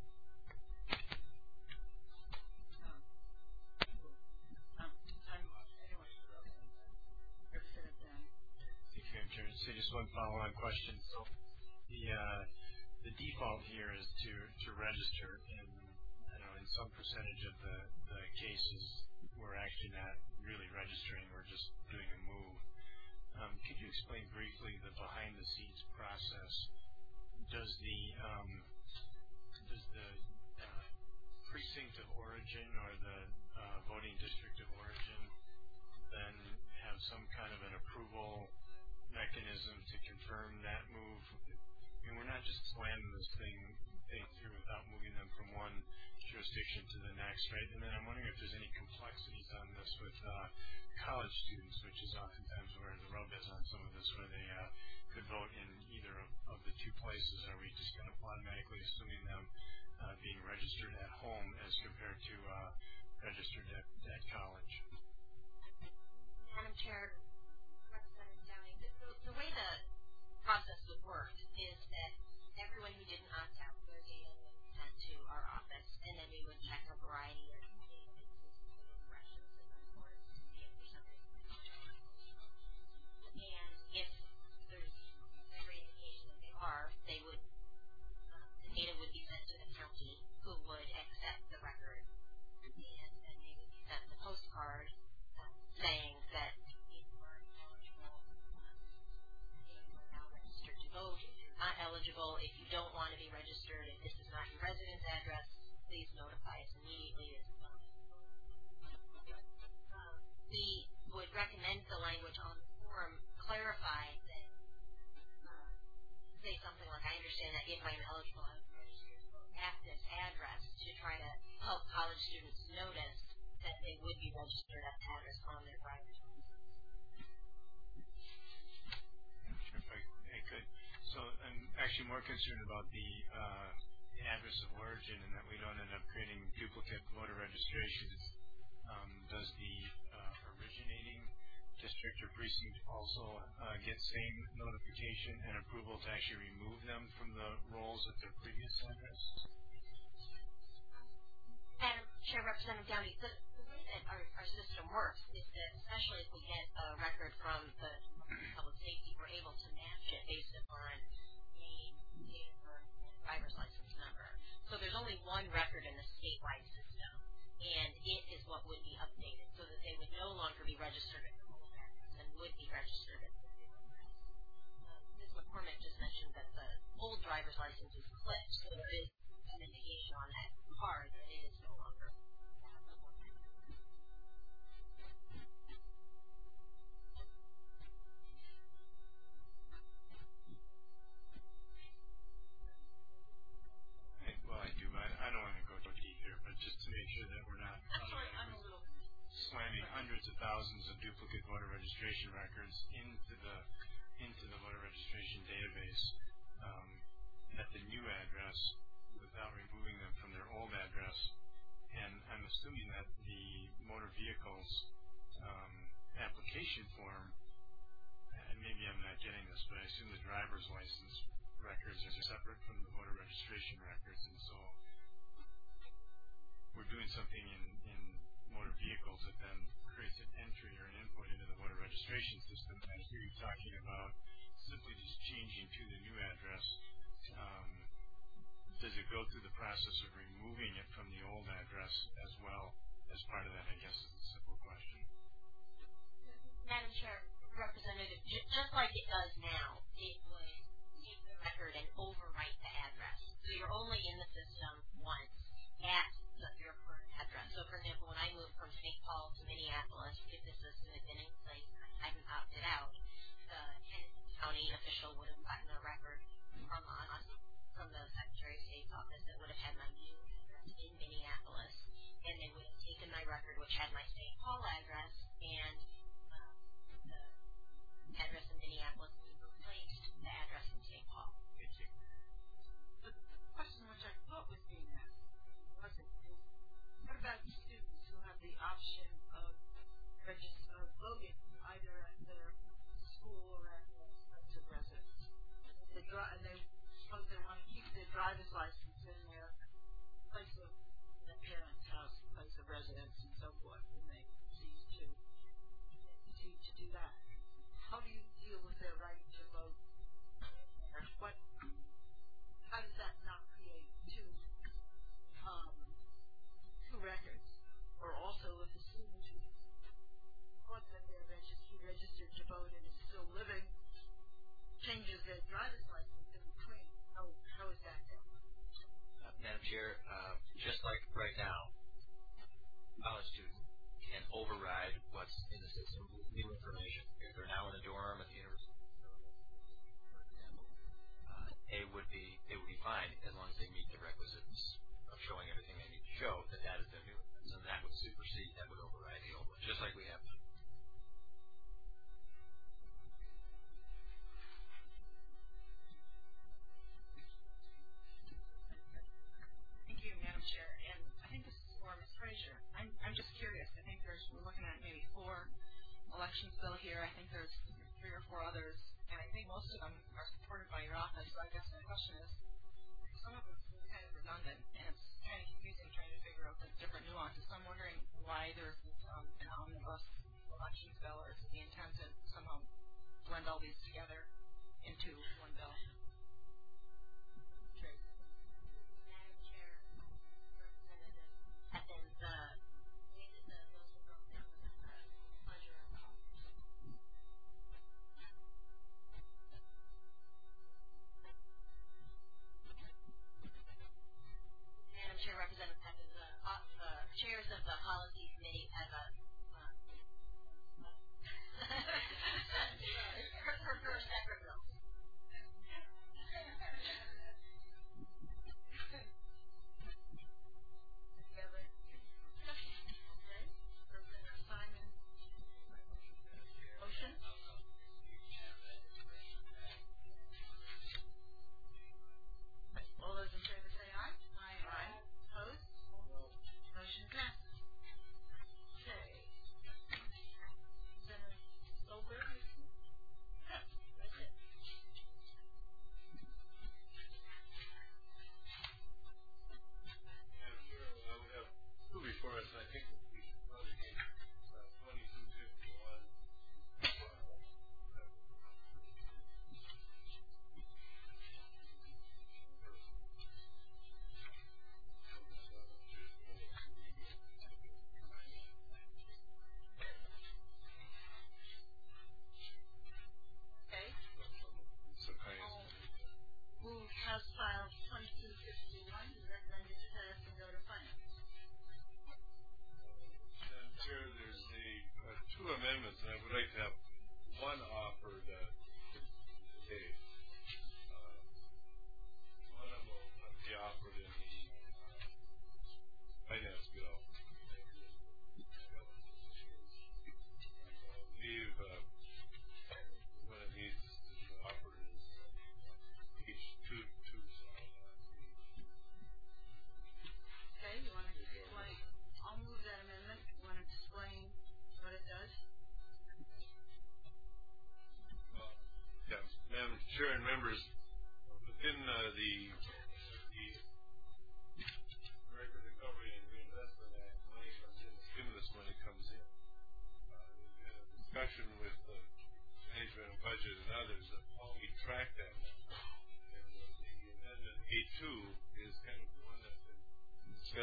Thank you, Madam Chair. So just one follow-on question. So the uh, the default here is to, to register, and I don't know, in some percentage of the, the cases, we're actually not really registering, we're just doing a move. Um, could you explain briefly the behind-the-scenes process? Does the um, does the uh, precinct of origin or the uh, voting district of origin then have some kind of an approval mechanism to confirm that move? I mean, we're not just slamming this thing, thing through without moving them from one jurisdiction to the next, right? And then I'm wondering if there's any complexities on this with uh, college students, which is oftentimes where the rub is on some of this, where they uh, could vote in either of, of the two places. Are we just kind of automatically assuming them uh, being registered at home as compared to uh, registered at, at college?
Madam Chair, Representative Downing, the, the, the way the process would work is that everyone who didn't opt out, their data would be sent to our office, and then we would check a variety of databases, including corrections and reports, to see if there's something. And if there's every indication that they are, they would, uh, the data would be sent to the county, who would accept the record, and then they would be sent the postcard uh, saying that vote, if you're not eligible, if you don't want to be registered, if this is not your residence address, please notify us immediately. Um, we would recommend the language on the form clarify that, uh, say something like, I understand that if I'm eligible, I'm registered at this address, to try to help college students notice that they would be registered at the address on their driver's license.
So I'm actually more concerned about the uh, address of origin, and that we don't end up creating duplicate voter registrations. Um, does the uh, originating district
district or precinct also uh, get same notification and approval to actually remove them from the rolls at their previous address?
Madam Chair, Representative Downey, the, the way that our, our system works is that, especially if we get a record from the public safety, we're able to match it based upon name, date of birth, and driver's license number. So there's only one record in the statewide system, and it is what would be updated so that they would no longer be registered at the old address and would be registered at the new address. Uh, Miz McCormick just mentioned that the old driver's license is clipped, so there is an indication on that card that it is no longer applicable.
I, well, I do. I, I don't want to go too deep here, but just to make sure that we're not
I'm sorry, I'm a little
slamming hundreds of thousands of duplicate voter registration records into the into the voter registration database um, at the new address without removing them from their old address. And I'm assuming that the motor vehicles um, application form, and maybe I'm not getting this, but I assume the driver's license records are separate from the voter registration records, and so we're doing something in, in motor vehicles that then creates an entry or an input into the voter registration system. I hear you talking about simply just changing to the new address. Um, does it go through the process of removing it from the old address as well as part of that, I guess, is a simple question.
Madam Chair, Representative, j- just like it does now, it would take the record and overwrite the address. So you're only in the system once at the, your current address. So, for example, when I moved from Saint Paul to Minneapolis, if the system had been in place and I hadn't opted out, the Hennepin County official would have gotten a record from us, from the Secretary of State's office that would have had my new address in Minneapolis, and they would have taken my record, which had my Saint Paul address, and uh, the address in Minneapolis would have replaced the address in Saint Paul.
Thank you. The question which I thought was being asked wasn't, what about students who have the option of register, of voting either at their school or at their respective residence? They dri- and they suppose they want to keep their driver's license in their place of their parents' house, place of residence, and so forth, and they choose to choose to do that. How do you deal with their right to vote? Or what? How does that not create two um, two records? Or also, if a student who thought that they're registered, registered to vote and is still living, changes their driver's license in between, how how is that done?
Uh, Madam Chair, uh, just like right now, college students can override what's in the system with new information. If they're now in a dorm at the university, for example, uh, they would be they would be fine as long as they meet the requisites of showing everything they need to show that that is their new address, and that would supersede, that would override the old one, just like we have done.
Thank you, Madam Chair. And I think this is for Miz Frazier. I'm, I'm just curious. I think there's, we're looking at maybe four elections bill here. I think there's three or four others, and I think most of them are supported by your office. So I guess my question is, some of them seem kind of redundant, and it's kind of confusing trying to figure out the different nuances. So I'm wondering why there's um, an omnibus elections bill, or is it the intent to somehow blend all these together into one bill?
Madam Chair, Representative Evans, uh, stated that those were both down with the pleasure of all. Madam Chair, Representative Evans, the uh, uh, chairs of the policy committee have a uh, prefer separate bills.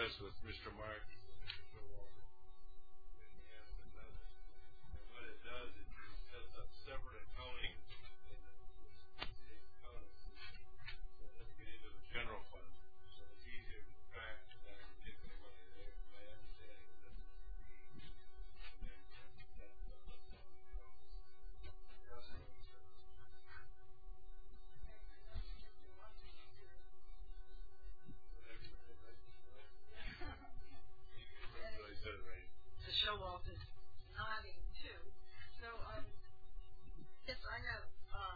discuss with Mister Mark and Mister Walter and ask them that. And what it does is it sets up separate accounting in the city accounting system so that we get into the general fund. So it's easier to track that and get the money there. My understanding is that's what the and then that's the fund.
To show off his nodding too. So, um, yes, I have, uh,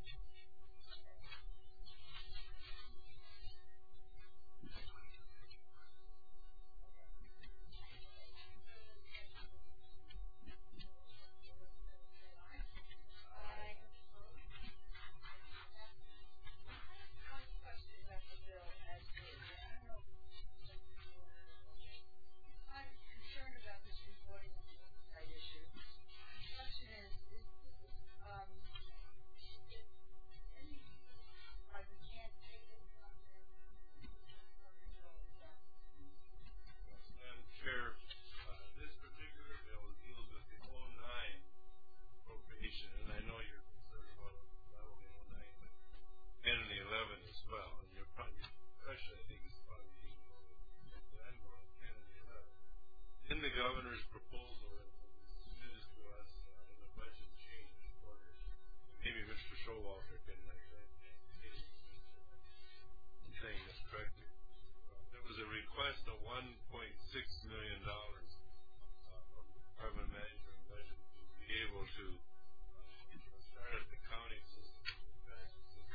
and I know you're concerned about not only oh nine, but ten and eleven as well. And your question, I think, is probably even more than on ten and eleven. In the governor's proposal that was submitted to us uh, in the budget change order, and maybe Mister Showalter can uh, saying this correctly. Uh, there was a request of one point six million dollars uh, from the Department of Management and Budget to be able to start at the county system and the tax system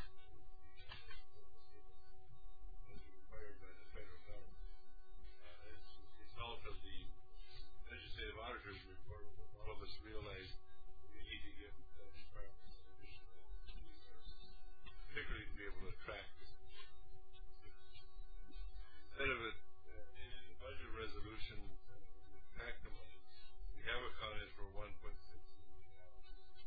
as required by the federal government. Uh, as a result of the legislative auditor's report, all of us realized we need to give the department some additional resources, particularly to be able to track this. Instead of it, uh, in the budget resolution, uh, we track the money, we have accounted for one point six million dollars.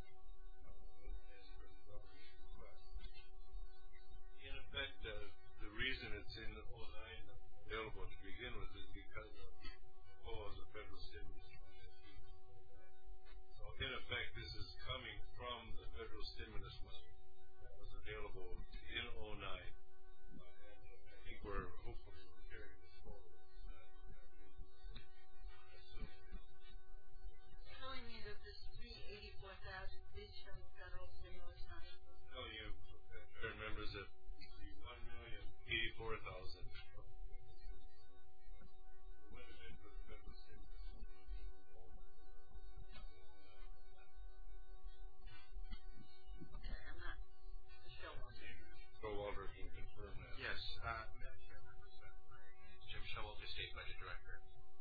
In effect, uh, the reason it's in oh nine available to begin with is because of all of the federal stimulus money. So, in effect, this is coming from the federal stimulus money that was available in oh nine. Uh, and uh, I think we're hopefully we're carrying this forward. It's not, uh, telling me that this three eighty-four thousand is from federal stimulus money.
I'll tell you, uh, members, that the one million eighty-four thousand would have been for the federal stimulus money.
Okay, I'm not
Showalter can confirm that.
Yes, uh, Jim Showalter, State Budget Director.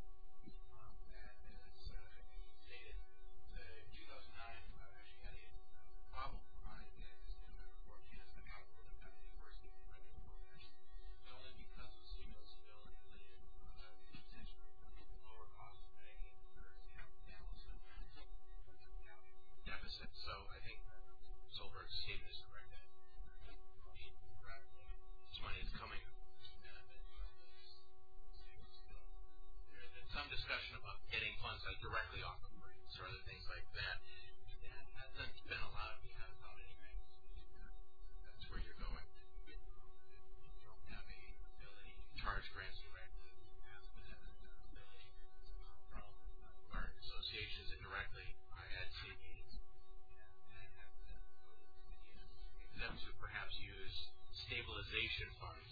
Deficit. So I think Solberg's statement is correct. That this money is coming. There's been some discussion about getting funds like directly off of grants or other things like that. That hasn't been allowed. We have without any grants. That's where you're going. You don't have a ability to charge grants directly. You have to have an ability from our associations indirectly. I had seen meetings. Them to perhaps use stabilization funds.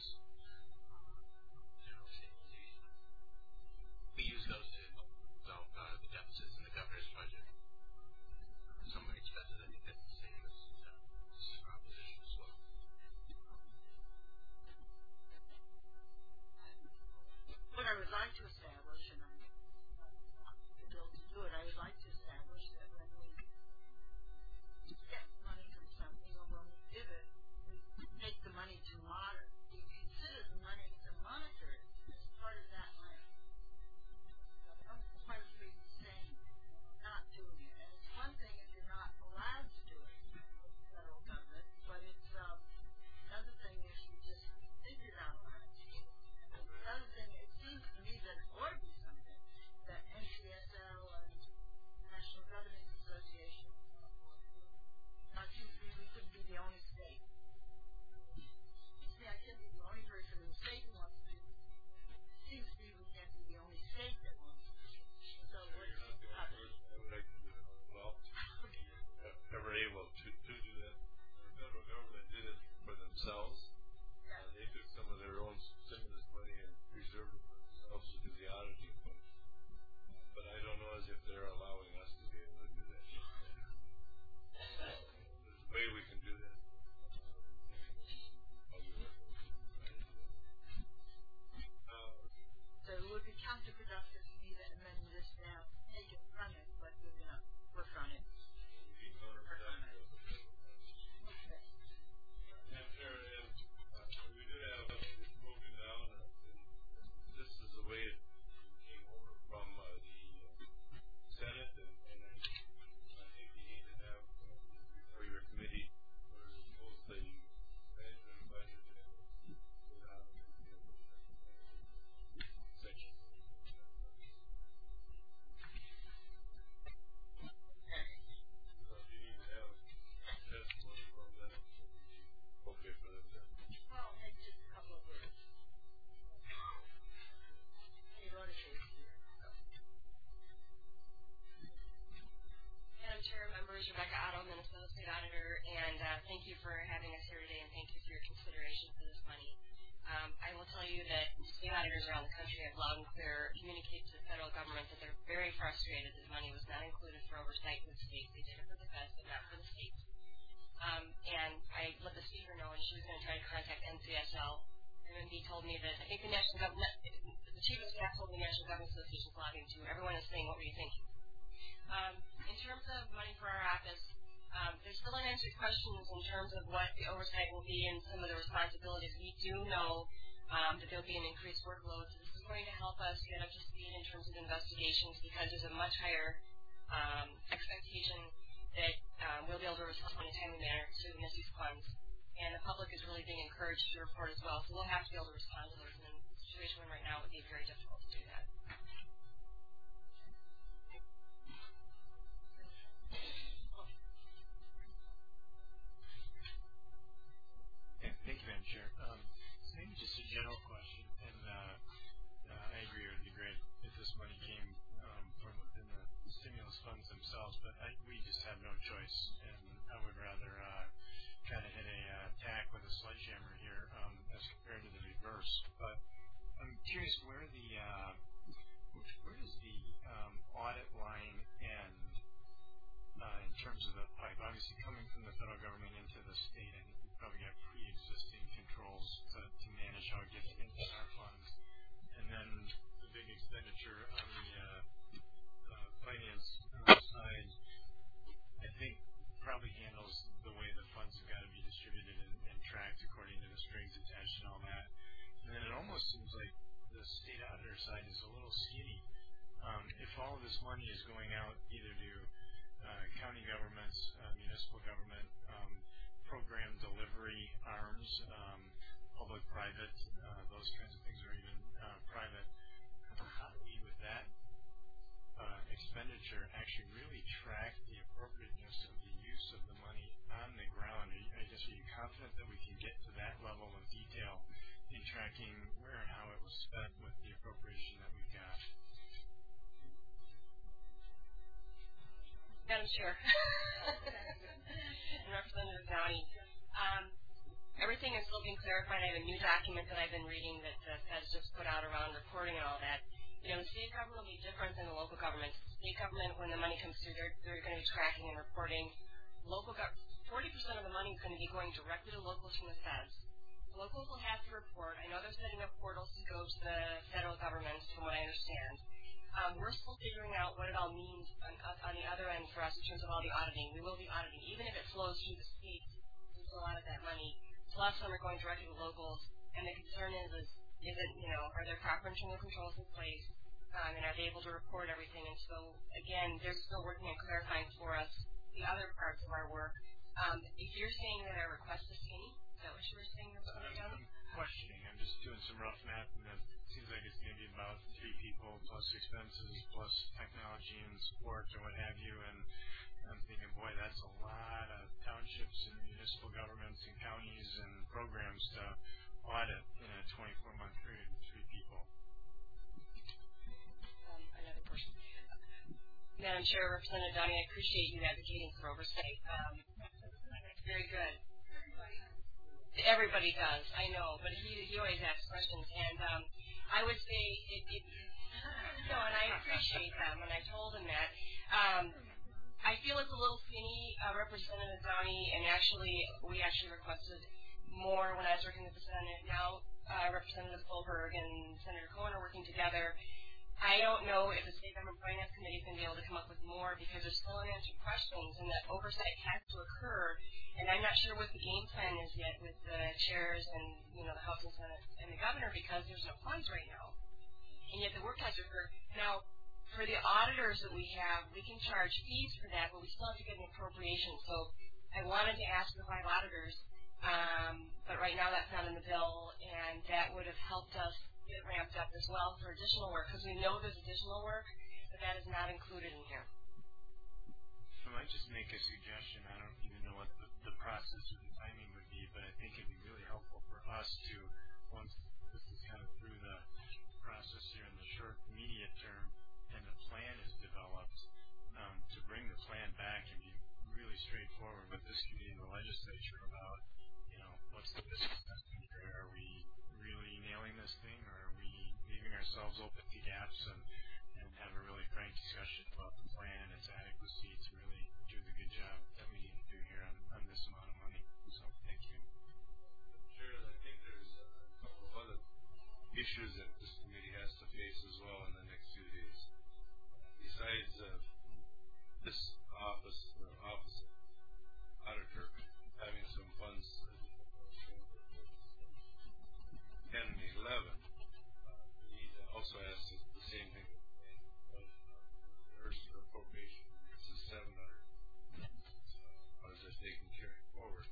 We use those to resolve uh, the deficits in the governor's budget. Some expenses, I think that's the same as uh, this proposition as well.
What I would like to establish, and I'm able to do it, I would like to establish that when we get money from something, or when we give it, we take the money to monitor,
loud and clear, communicate to the federal government that they're very frustrated that money was not included for oversight for the states. They did it for the feds, but not for the states. Um, and I let the speaker know, and she was going to try to contact N C S L. And then he told me that I think the national government, the chief of staff told the National Government Association's lobbying too. Everyone is saying, what were you thinking? Um, in terms of money for our office, um, there's still unanswered questions in terms of what the oversight will be and some of the responsibilities. We do know um, that there will be an increased workload. So this is going to help us get up to speed in terms of investigations because there's a much higher um, expectation that um, we'll be able to respond in a timely manner to misuse funds. And the public is really being encouraged to report as well. So we'll have to be able to respond to those. And in the situation we're in right now, it would be very difficult to do that.
Yeah, thank you, Madam Chair. Um, so maybe just a general question, and uh, uh, I agree it would be great if this money came um, from within the stimulus funds themselves, but I, we just have no choice, and I would rather uh, kind of hit a uh, tack with a sledgehammer here um, as compared to the reverse. But I'm curious where the uh, where does the um, audit line end uh, in terms of the pipe? Obviously, coming from the federal government into the state, I think we probably got pre-existing controls to, to manage how it gets into our funds, and then the big expenditure on the uh, uh, finance uh, side, I think, probably handles the way the funds have got to be distributed and, and tracked according to the strings attached and all that. And then it almost seems like the state auditor side is a little skinny. Um, if all of this money is going out either to uh, county governments, uh, municipal government, um, program delivery arms, um, public-private, uh, those kinds of things, or even uh, private, how do we, with that uh, expenditure, actually really track the appropriateness of the use of the money on the ground? Are you, I guess, are you confident that we can get to that level of detail in tracking where and how it was spent with the appropriation that we've got?
Madam Chair. And Representative Downey. Um, everything is still being clarified. I have a new document that I've been reading that uh, has just put out around reporting and all that. You know, the state government will be different than the local government. State government, when the money comes through, they're, they're going to be tracking and reporting. Local government, forty percent of the money is going to be going directly to locals from the feds. Locals will have to report. I know they're setting up portals to go to the federal government, from what I understand. Um, we're still figuring out what it all means on, on the other end for us in terms of all the auditing. We will be auditing, even if it flows through the state. We still audit that money. Plus, some are going directly to locals, and the concern is, is, is it, you know, are there proper internal controls in place, um, and are they able to report everything? And so, again, they're still working on clarifying for us the other parts of our work. Um, if you're saying that our request is skinny, is that what you were saying?
I'm, I'm questioning. I'm just doing some rough math, and it seems like it's going to be about three people plus expenses plus technology and support or what have you. And I'm thinking, boy, that's a lot of townships and municipal governments and counties and programs to audit in a twenty-four month period with three people.
Um, another person. Madam Chair, Representative Downey, I appreciate you advocating for oversight. Um, very good. Everybody does, I know, but he, he always asks questions, and um, I would say, it, it, no, and I appreciate them, and I told him that. Um, I feel it's a little skinny, uh, Representative Downey, and actually, we actually requested more when I was working with the Senate. Now, uh, Representative Goldberg and Senator Cohen are working together. I don't know if the State Government Finance Committee is going to be able to come up with more because there's still unanswered questions, and that oversight has to occur. And I'm not sure what the game plan is yet with the chairs and, you know, the House and Senate and the governor because there's no funds right now. And yet the work has to occur. Now, for the auditors that we have, we can charge fees for that, but we still have to get an appropriation. So I wanted to ask the five auditors, um, but right now that's not in the bill, and that would have helped us get ramped up as well for additional work because we know there's additional work, but that is not included in here.
I might just make a suggestion. I don't even know what the, the process or the timing would be, but I think it'd be really helpful for us to, once this is kind of through the process here in the short, immediate term, and the plan is developed, um, to bring the plan back and be really straightforward with this committee and the legislature about, you know, what's the business estimate here? Are we really nailing this thing, or are we leaving leaving ourselves open to gaps and, and have a really frank discussion about the plan and its adequacy to really do the good job that we need to do here on, on this amount of money. So thank you.
Chair, I think there's a couple of other issues that this committee has to face as well in the next few days. Besides uh, this office, the office auditor having some funds ten and eleven, uh, he also asked the same thing. There's the appropriation. This is seven hundred. How is this taken carry forward?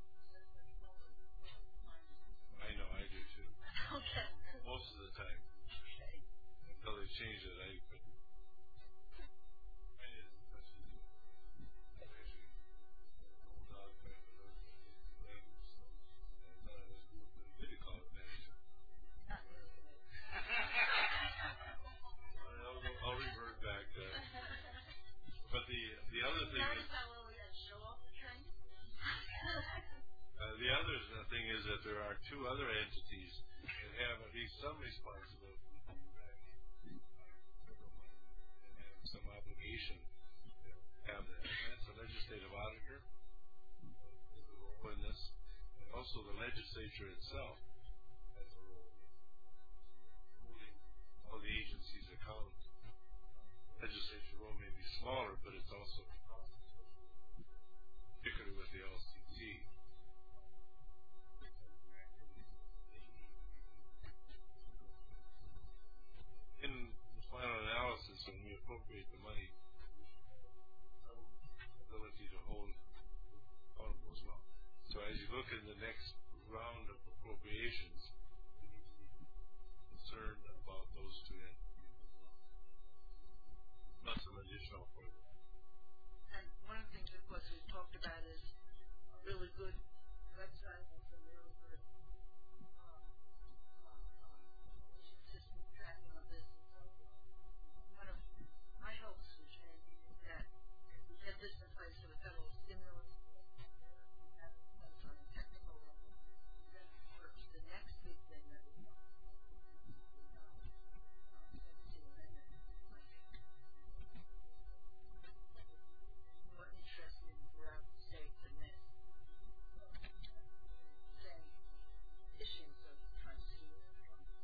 I know, I do too.
Okay.
Most of the time.
Okay.
Until they change it, I couldn't. Mine is especially actually old dog family language, so I thought it was good to call it manager. I'll, I'll revert back to that. But the the other thing
Notice
is,
how well we got to show off the train?
uh, the other thing is that there are two other entities that have at least some responsibility to do that, federal money, and have some obligation to have that. And that's the legislative auditor has a role in this, and also the legislature itself has a role in holding all the agencies accountable. The legislature role may be smaller, but it's also particularly with the L C T. In the final analysis, when we appropriate the money, some ability to hold accountable as well. So as you look in the next round of appropriations, we need to be concerned about those two entities as well. Plus some additional for you.
And one of the things, of course, we've talked about is a really good website and some really good um, um, system tracking of this. And so one of my hopes, which may be, is that if we get this in place for the federal stimulus, we have some technical level that works the next big thing that we want. More interested throughout the state than this. Same issues of trying to see it.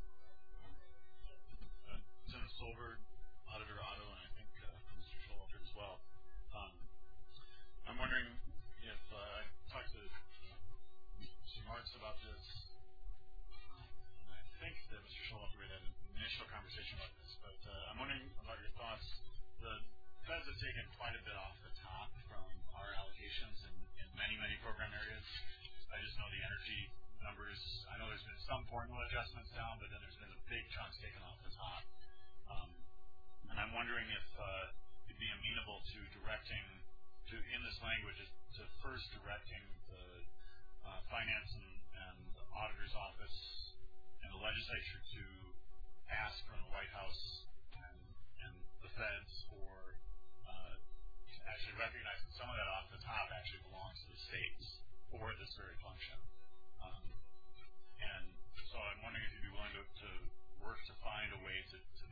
Uh, Senator Solberg, Auditor Otto, and I think uh, Mister Showalter as well. Um, I'm wondering if uh, I talked to Mister Marks about this. And I think that Mister Showalter had an initial conversation about this, but uh, I'm wondering about your thoughts. The feds have taken quite a bit off the top from our allocations in, in many, many program areas. I just know the energy numbers. I know there's been some formula adjustments down, but then there's been a big chunks taken off the top. Um, and I'm wondering if uh, you'd be amenable to directing, to in this language, to first directing the uh, finance and, and the auditor's office and the legislature to ask from the White House and, and the feds for uh, to actually recognize that some of that off the top actually belongs to the states for this very function. Um, and so I'm wondering if you'd be willing to, to work to find a way to, to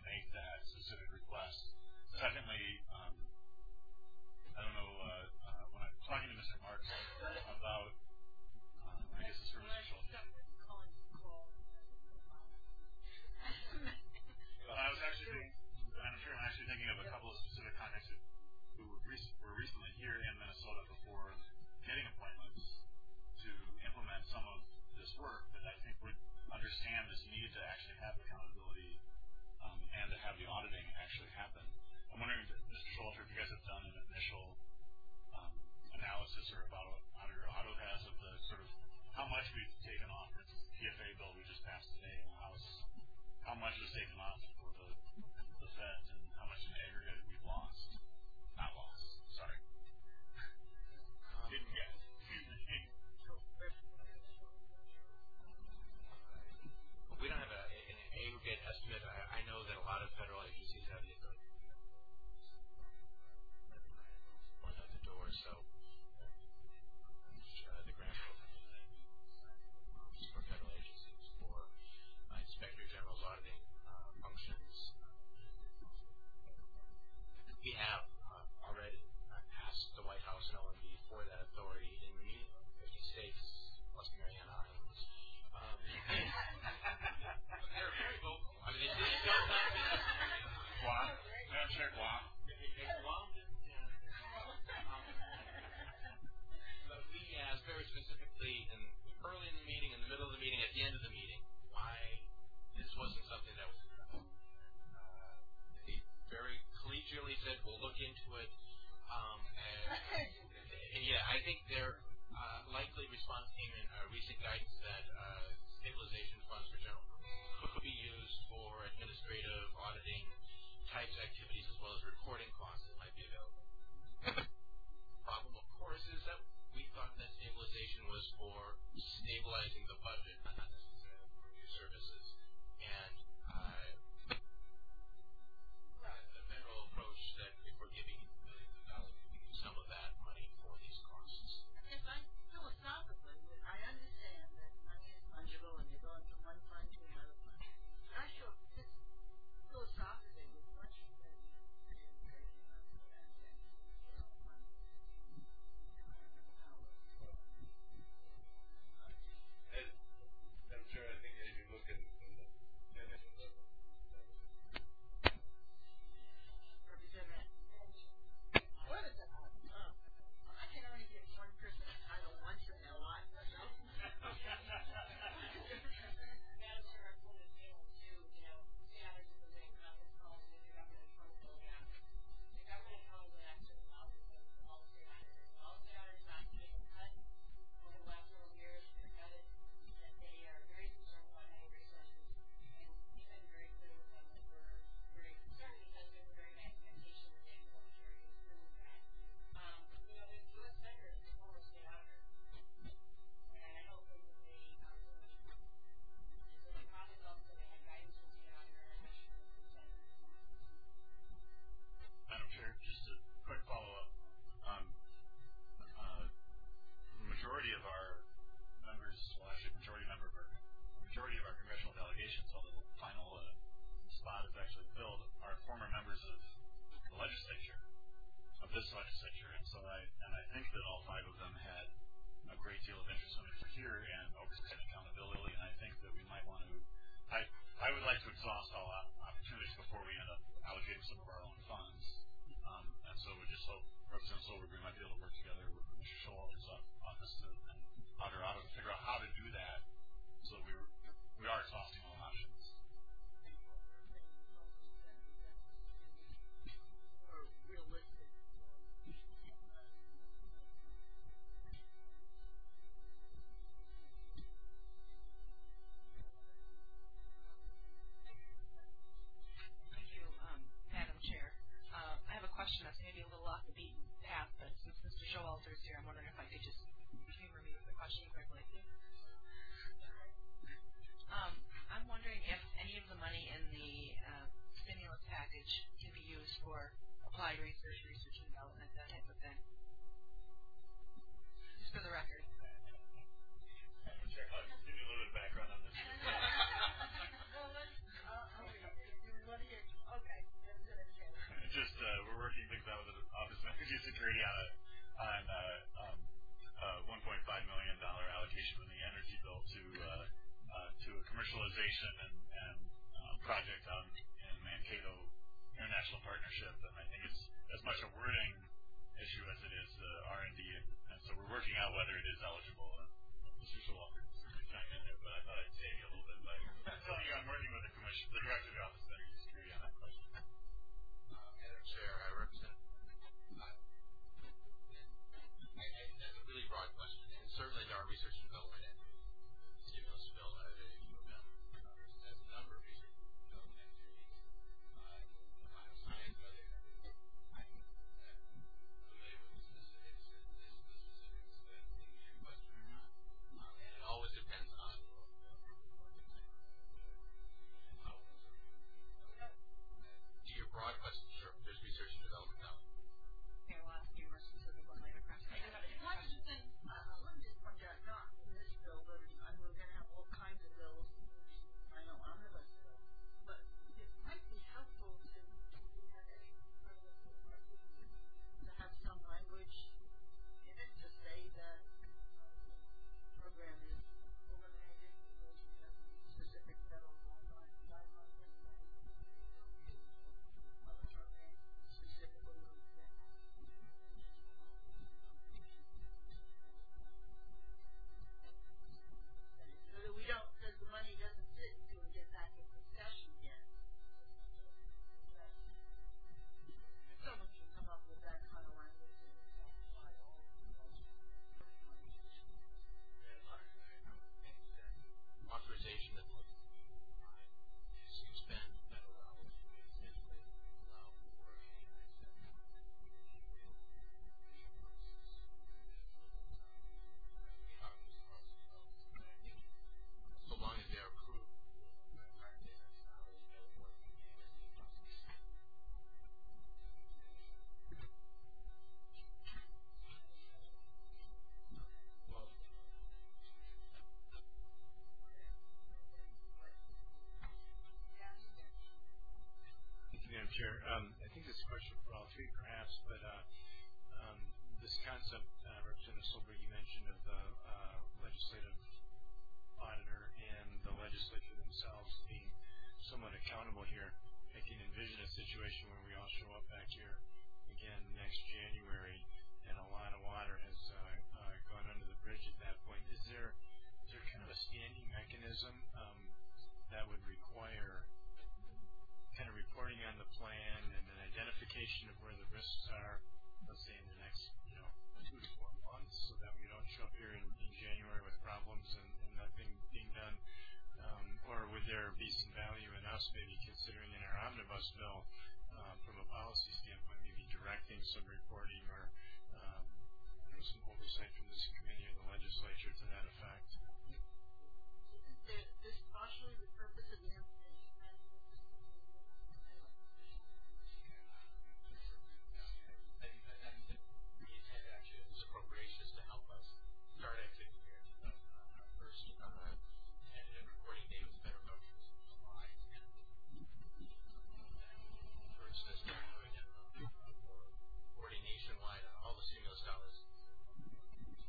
there uh, likely response came in uh, recent guidance that uh, stabilization funds for general could be used for administrative auditing types activities as well as reporting costs that might be available. Problem, of course, is that we thought that stabilization was for stabilizing the budget, not necessarily for new services. And uh, the federal approach that if we're giving millions of dollars, we can use some of that money for these costs.
If I philosophically, I understand that money is fungible and you're going from one fund to another fund. But I sure this philosophically was much better than saying
As, I'm sure I think as you look in, in the national level,
Representative, what is it? Uh, I can only give one person a title once in their life.
Madam Chair, just a quick follow-up. Um, uh, the majority of our members, well, actually, majority member of our, majority of our congressional delegations, although the final uh, spot is actually filled, are former members of the legislature, of this legislature, and so I and I think that all five of them had a great deal of interest in it here and oversight and accountability, and I think that we might want to. I I would like to exhaust all opportunities before we end up allocating some of our own funds. Um, and so we just hope Representative Silverberg might be able to work together with Mister Showalter's office to, and Auditor Otto to figure out how to do that so we were, we are exhausting all options.
Realistic.
Thank you, um, Madam Chair. Uh, I have a question that's maybe a little off the beaten path, but since Mister Showalter is here, I'm wondering if I could just humor me with the question quickly. Um, I'm wondering if any of the money in the uh, stimulus package can be used for applied research, research and development, that type of thing. Just for the record.
Madam Chair, I'll just give you a little bit of background on this.
Well, let's, uh, you want to hear, okay.
Just uh, we're working things out with the Office of Energy Security on a on uh, um, uh, one point five million dollar allocation from the energy bill to uh, uh, to a commercialization and, and uh, project out in Mankato International Partnership, and I think it's as much a wording issue as it is uh, R and D, and, and so we're working out whether it is eligible. Uh, Mister Showalter can chime in there, but I thought I'd save you a little bit by telling you I'm working with the commission, the director of the Office of Energy Security on that question.
Madam Chair, I represent. Uh, I, I, that's a really broad question, and certainly there are research and development and stimulus bill. Uh, there's a number of research and development activities, uh, bioscience, other. I think that related with the specifics, the specifics that your question or not, um, and it always depends on how those are
Chair. Um, I think this is a question for all three, perhaps, but uh, um, this concept, uh, Representative Solberg, you mentioned of the uh, legislative auditor and the legislature themselves being somewhat accountable here. I can envision a situation where we all show up back here again next January, and a lot of water has uh, uh, gone under the bridge at that point. Is there is there kind of a standing mechanism um, that would require kind of reporting on the plan and an identification of where the risks are, let's say in the next, you know, two to four months, so that we don't show up here in, in January with problems and, and nothing being done? Um, or would there be some value in us maybe considering in our omnibus bill, uh, from a policy standpoint, maybe directing some reporting or um, you know, some oversight from this committee or the legislature to that effect?
There, this partially the purpose of the information management system.
I think that that's the intent actually of this appropriation is to help us start activity here. Uh, our first uh, tentative reporting date was federal government was in July. First, to start doing it uh, for reporting nationwide on all the stimulus dollars. So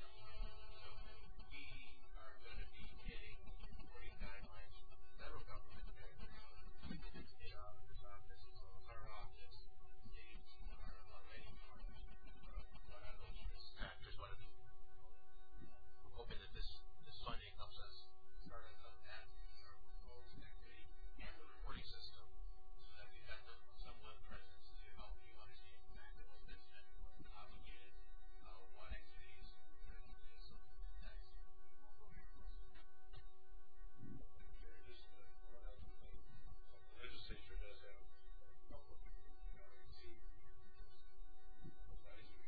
we are going to be getting reporting guidelines from the federal government very, very soon. The state auditor's office, as well as our office, states are already on uh, what are those risk factors, what are the we're hoping that this, this funding helps us start on some of that, our proposed activity and the reporting system so that we've got the, some web presence to help you understand exactly what this is obligated, uh, what activities we're going to do. So that's
Jerry, just to point out the thing, the legislature does have a couple of R A C advisory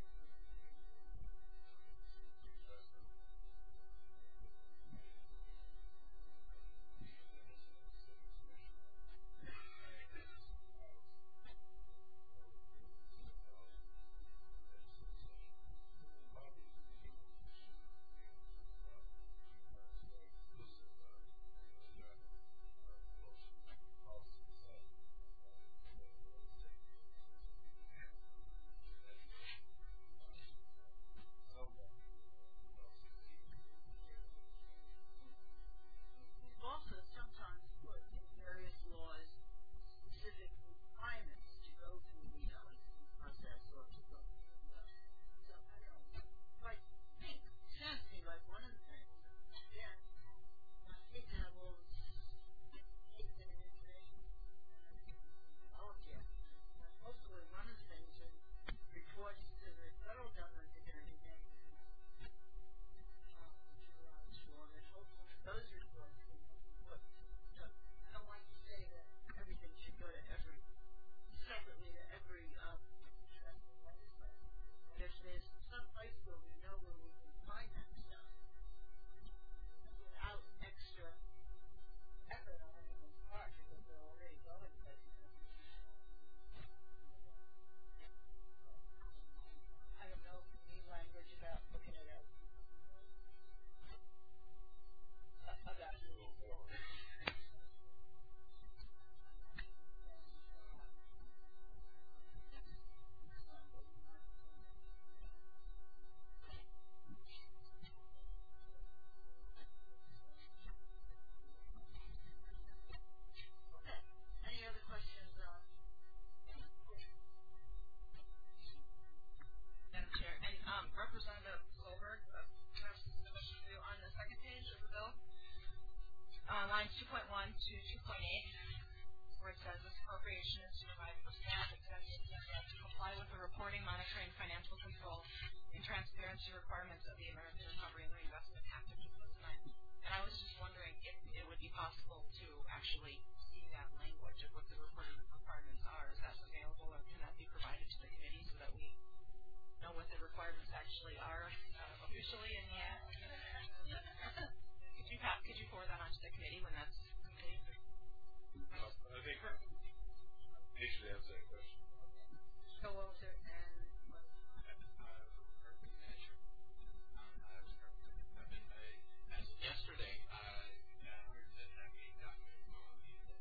We've also sometimes put in various laws specific requirements to go through the L E C process or to go through the, so I don't know. I think, it sounds to me like one of the things, again, I hate to have all this hate and information all yet, but hopefully one of the things in reports to the federal government are going to be made uh, utilized for, and hopefully those reports can be put to, I don't like to say that everything should go to every, separately to every, um, legislature. But if there's some place where we know where we can find that stuff without extra effort on anyone's part because they're already going places. I don't know if you need language about looking at it. About moving forward. Okay. Any other questions? Uh,
Madam Chair, and um, Representative Solberg, uh, can I ask a question for you on the second page of the bill? Uh, lines two point one to two point eight, where it says this appropriation is to provide for staff executive to comply with the reporting, monitoring, financial control, and transparency requirements of the American Recovery and Reinvestment Act of two thousand nine. And I was just wondering if it would be possible to actually see that language of what the reporting requirements are. Is that available, or can that be provided to the committee so that we know what the requirements actually are uh, officially in the act? Could you pa- could you forward that on to the committee when that's complete?
Uh, I think they should answer that question.
So Walter and
As of yesterday, uh, I heard that an academic document will be that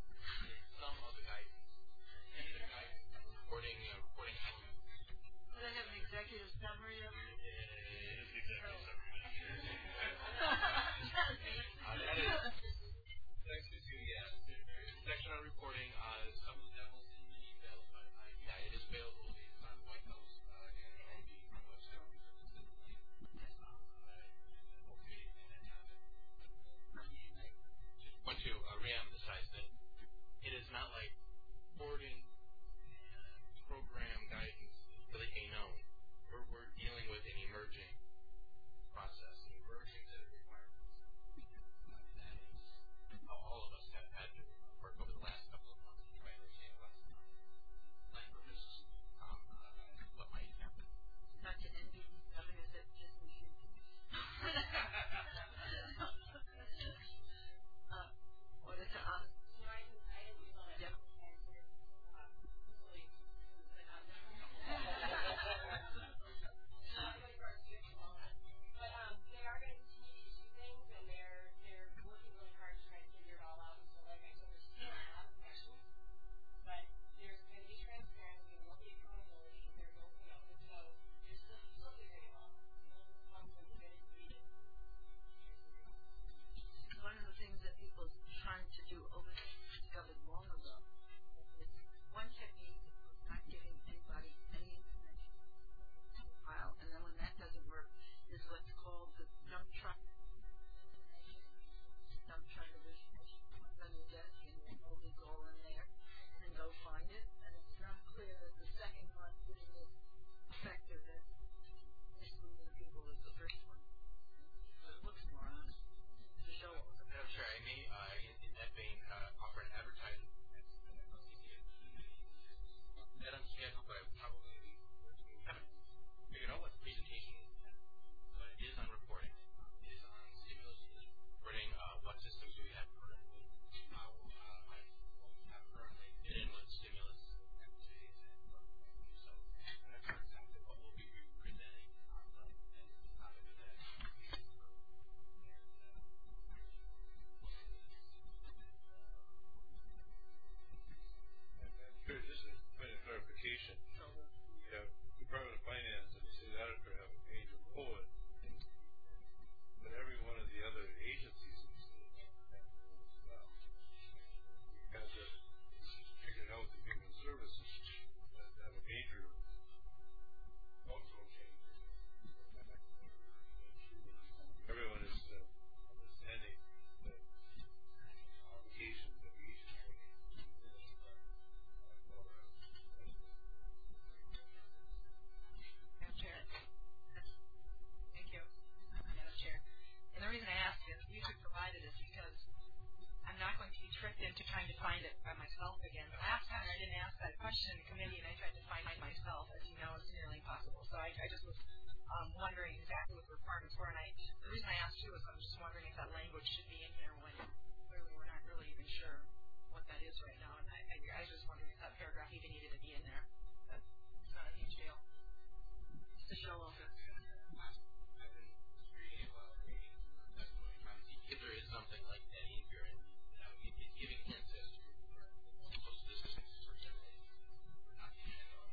question in the committee, and I tried to find it myself, as you know, as nearly impossible. So I, I just was um, wondering exactly what the requirements were, and I, the reason I asked you is I'm just wondering if that language should be in here when clearly we're not really even sure what that is right now. And I, I, I was just wondering if that paragraph even needed to be in there. That's it's not a huge deal. Just to show off it.
I've been reading a lot of reading testimony, trying to see if there is something like that in here, and you know, it, it's giving hints as to most districts are generally not being developed.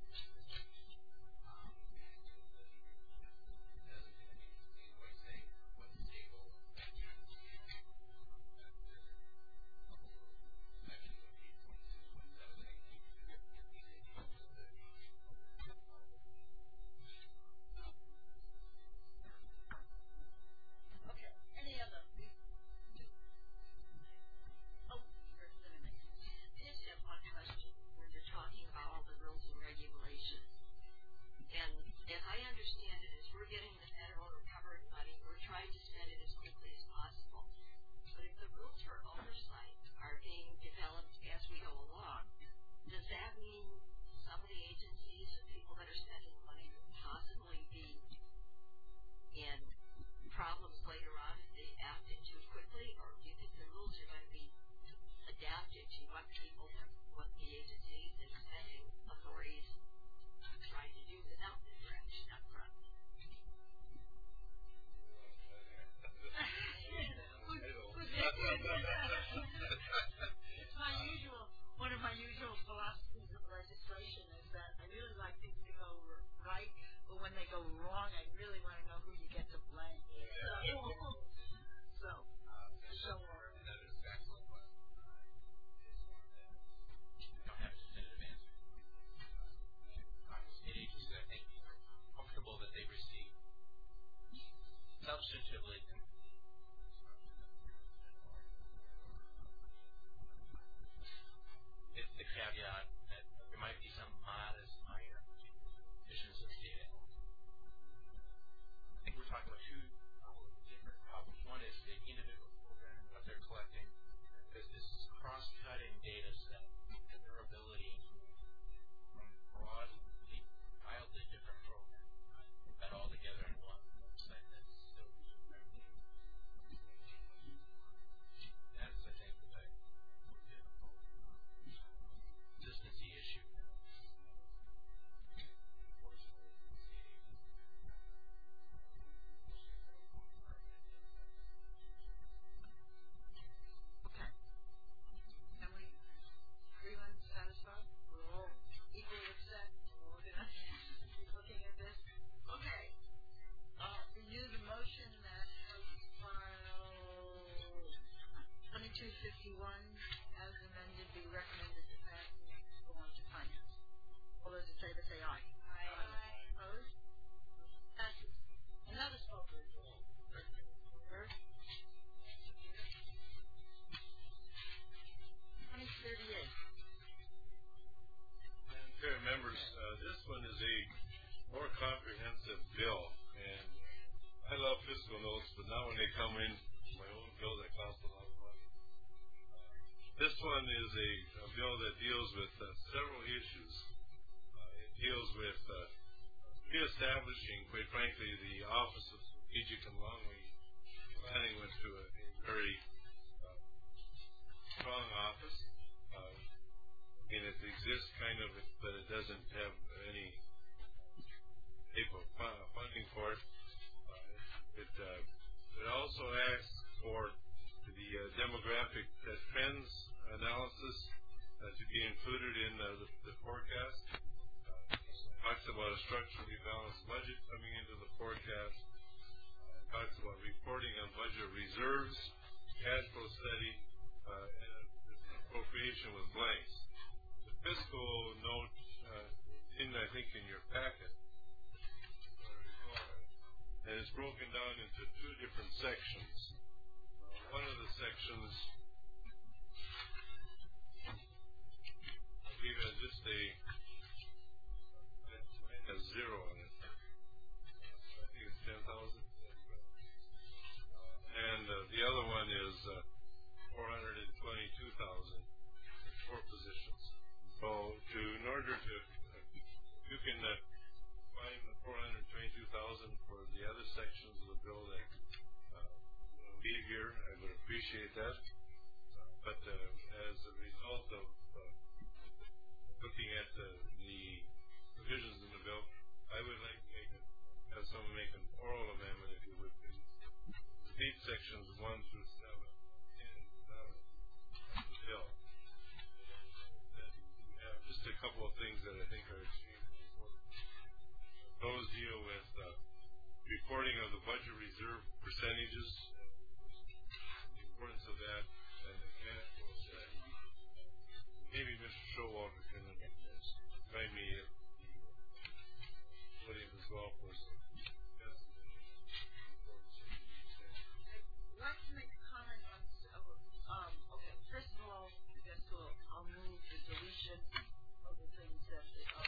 Um, it doesn't seem quite say what's stable. Section would be twenty-six point seven eight.
Okay. Any other? Oh, Representative. I just have one question when you're talking about all the rules and regulations. And as I understand it, as we're getting the federal recovery money, we're trying to spend it as quickly as possible. But if the rules for oversight are being developed as we go along, does that mean some of the agencies and people that are spending money will possibly be in problems later on if they act in too quickly? Or do you think the rules are going to be adapted to what people, what the agencies and spending authorities are trying to do without the direction up front? It's my usual, one of my usual philosophies of legislation is that I really like things to go right, but when they go wrong, I really want to know who you get to blame. So, so, so
That is an excellent question. I don't have a definitive answer. State agencies, I think, are comfortable that they receive substantively it's the caveat that there might be some modest minor issues of data. I think we're talking about two different problems. One is the individual program, what they're collecting. There's this cross-cutting data set and their ability from broadly, wildly different programs, put that all together in one website that's so user-friendly. That's, I think, the more difficult consistency issue.
okay. Can we, everyone satisfied? We're all equally upset. We're all gonna keep looking at this. Okay. Uh, renew the motion that House File twenty-two fifty-one as amended be recommended to pass and go on to finance. All those in favor say aye. Aye. Opposed? Passes. Another spoke for Third. twenty thirty-eight.
Madam Chair, members, uh, this one is a more comprehensive bill, and I love fiscal notes, but not when they come in my own bill that cost a lot of money. This one is a, a bill that deals with uh, several issues. Uh, it deals with uh, reestablishing, quite frankly, the Office of Strategic and Long-Range Planning went to a, a very uh, strong office. Uh, I mean, it exists kind of, but it doesn't have any type of funding for it. Uh, it, uh, it also asks for the uh, demographic uh, trends analysis uh, to be included in uh, the, the forecast. Uh, talks about a structurally balanced budget coming into the forecast. Uh, talks about reporting on budget reserves, cash flow study, uh, and appropriation with blanks. The fiscal note uh, in, I think, in your packet, and it's broken down into two different sections. Uh, one of the sections, I believe, has just a, has zero on it. I think it's ten thousand. And uh, the other one is uh, four hundred twenty-two thousand, four positions. So to appreciate that. But uh, as a result of uh, looking at the, the provisions in the bill, I would like to make a, have someone make an oral amendment, if you would, please. Repeat sections one through seven and eleven of the bill. And we have just a couple of things that I think are extremely important. Those deal with uh, reporting of the budget reserve percentages, the importance of that, and the mechanical set. Maybe Mister Showalter can guide me at the podium as well for some
I'd like to make a comment on, um, okay, first of all, I guess we'll, I'll move the deletion of the things that, um,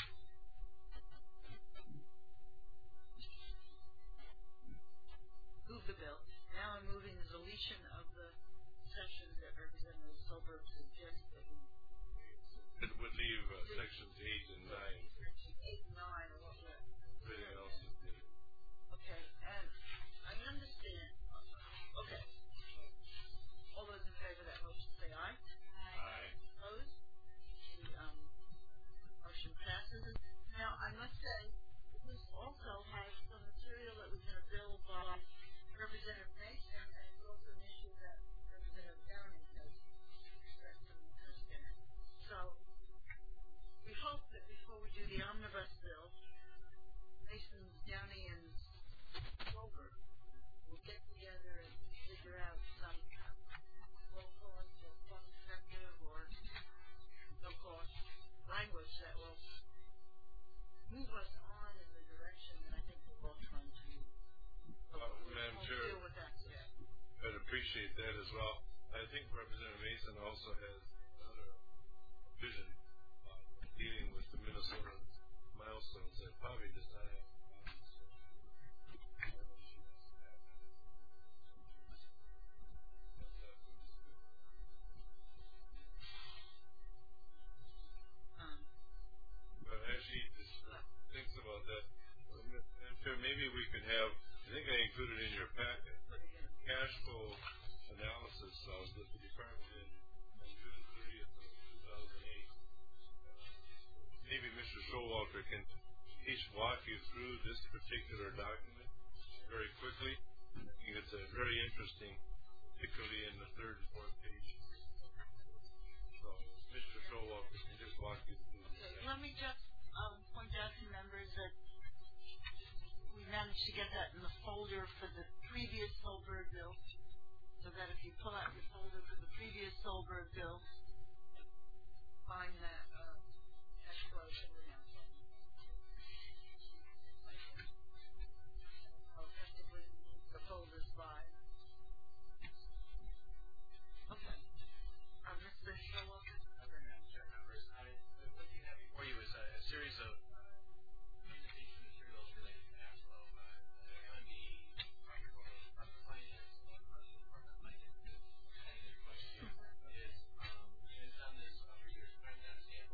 move the bill. Now I'm moving the deletion of the sections that Representative Solberg suggests that we.
It would leave uh, sections eight and nine.
Eight and nine, or what we're.
Everything else is there.
Okay, and I understand. Okay. All those in favor of that motion say aye.
Aye.
Opposed? The um, motion passes. Now, I must say, this also has some material that was in a bill by Representative Mason, and it's also an issue that Representative Downey has expressed some interest in. So, we hope that before we do the omnibus bill, Mason, Downey, and Solberg will get together and figure out some low-cost or cost-effective or no-cost language that will move us on in the direction that I think we're all trying to
Uh, Madam Chair,
deal with that today.
I'd appreciate that as well. I think Representative Mason also has another vision uh, dealing with the Minnesota milestones that probably does not have. But as she just thinks about that, I'm sure maybe we could have, I think I included in your packet, cash flow analysis of the department in on June thirtieth of two thousand eight. Maybe Mister Showalter can each walk you through this particular document very quickly. I think it's a very interesting, particularly in the third and fourth page. So Mister Showalter can just walk you through this.
Okay, let me just um, point out to members that we managed to get that in the folder for the previous Solberg bill, so that if you pull out your folder for the previous Solberg bill, find that uh, cash flow that we're now talking about. I'll effectively move the folders by. Okay. Uh, Mister Showalter?
Other Madam Chair members, I, what you have before you is a, a series of presentation materials related to cash flow. Uh, they're going to be from the finance, from the finance. And the question is, um, it has done this over years, trying to understand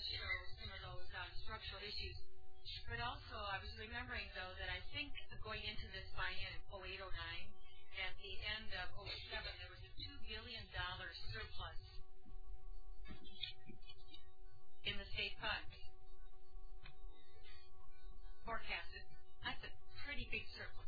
show some of those um, structural issues. But also, I was remembering, though, that I think going into this buy-in in oh eight oh nine, at the end of oh seven, there was a two billion dollars surplus in the state funds forecasted. That's a pretty big surplus.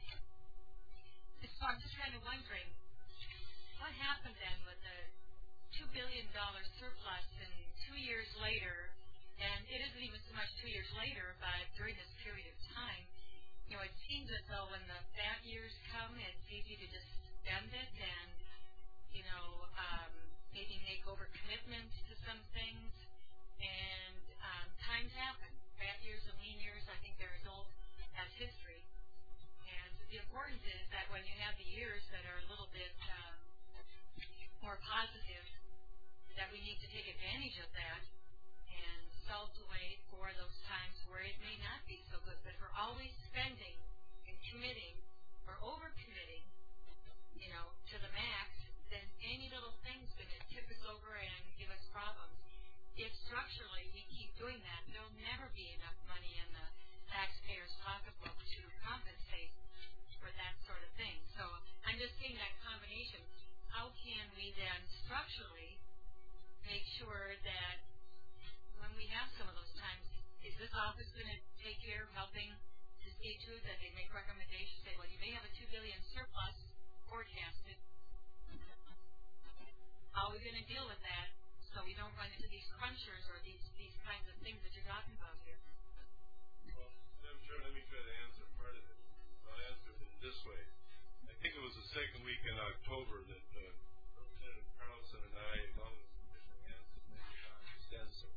So I'm just kind of wondering, what happened then with the two billion dollars surplus, and two years later, and it isn't even so much two years later, but during this period of time, you know, it seems as though when the bad years come, it's easy to just spend it and, you know, um, maybe make over commitments to some things, and um, times happen. Bad years and lean years, I think they're as old as history. And the importance is that when you have the years that are a little bit um, more positive, that we need to take advantage of that and salt away for those times where it may not be so good. But if we're always spending and committing or over-committing, you know, to the max, then any little thing's going to tip us over and give us problems. If structurally we keep doing that, there'll never be enough money in the taxpayer's pocketbook to compensate for that sort of thing. So I'm just seeing that combination. How can we then structurally make sure that when we have some of those times, is this office going to take care of helping to see to it that they make recommendations, say, well, you may have a two billion dollars surplus forecasted. How are we going to deal with that so we don't run into these crunchers or these these kinds of things that you're talking about here?
Well, I'm sure let me try to answer part of it. I'll answer it this way. I think it was the second week in October that uh, Representative Carlson and I, along with Commissioner Hanson, made a consensus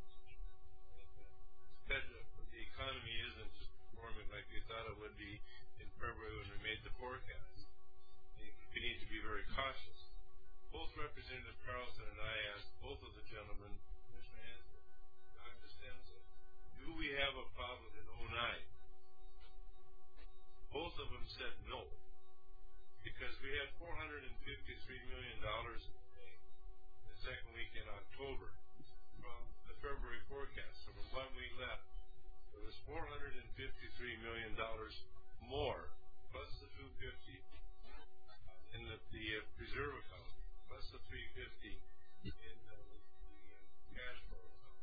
that the economy isn't just performing like we thought it would be in February when we made the forecast. We need to be very cautious. Both Representative Carlson and I asked both of the gentlemen, Commissioner Hanson, Doctor Stemson, do we have a problem in oh nine? Both of them said no, because we had four hundred fifty-three million dollars in the second week in October from the February forecast. So from one week left, there was four hundred fifty-three million dollars more, plus the two hundred fifty in the, the uh, reserve account, plus the three hundred fifty in the, the uh, cash flow account.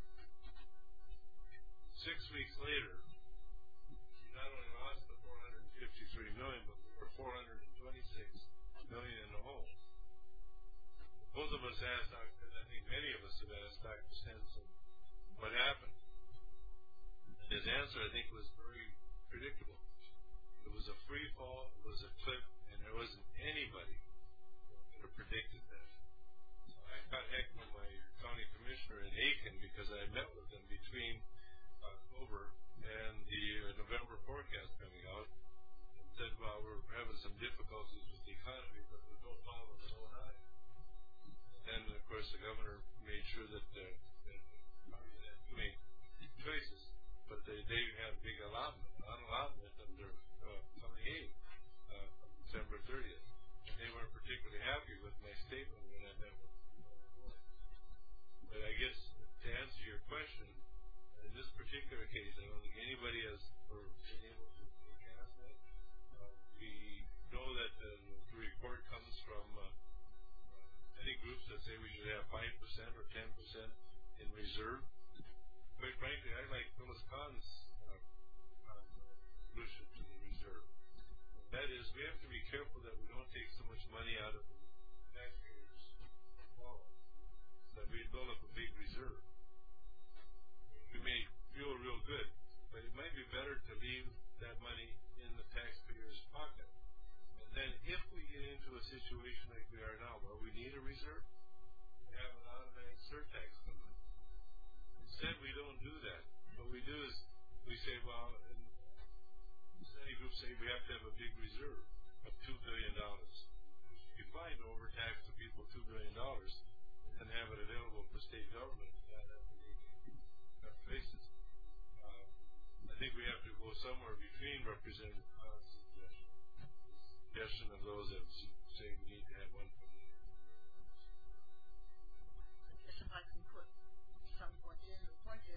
Six weeks later, you not only lost the four hundred fifty-three million dollars, but we were four hundred twenty-six million dollars in the hole. Both of us asked, and I think many of us have asked Doctor Stenson, what happened? His answer, I think, was very predictable. It was a free fall, it was a cliff, and there wasn't anybody who could have predicted that. So I got heck from my county commissioner in Aiken because I met with him between October and the uh, November forecast coming out, and said, well, we're having some difficulties with the economy, but there's no problem with oh nine. And, of course, the governor made sure that uh, they made choices, but they, they had a big allotment, allotment under uh, twenty-eight, uh, December thirtieth. And they weren't particularly happy with my statement when I met with them. But I guess to answer your question, in this particular case, I don't think anybody has or been able to forecast that. Uh, we know that uh, the report comes from uh, many groups that say we should have five percent or ten percent in reserve. Quite frankly, I like Phyllis Kahn's uh, uh, solution to the reserve. That is, we have to be careful that we don't take so much money out of the taxpayers' wallets that we build up a big reserve. We may feel real good, but it might be better to leave that money in the taxpayer's pocket. And then if we get into a situation like we are now where we need a reserve, we have an automatic surtax come in. Instead, we don't do that. What we do is we say, well, and study groups say we have to have a big reserve of two billion dollars. You find to overtax the people two billion dollars and have it available for state government on basis. Uh, I think we have to go somewhere between Representative Kahn's suggestion, suggestion of those that say we need to have one for the year.
I guess if I can put some point in, the point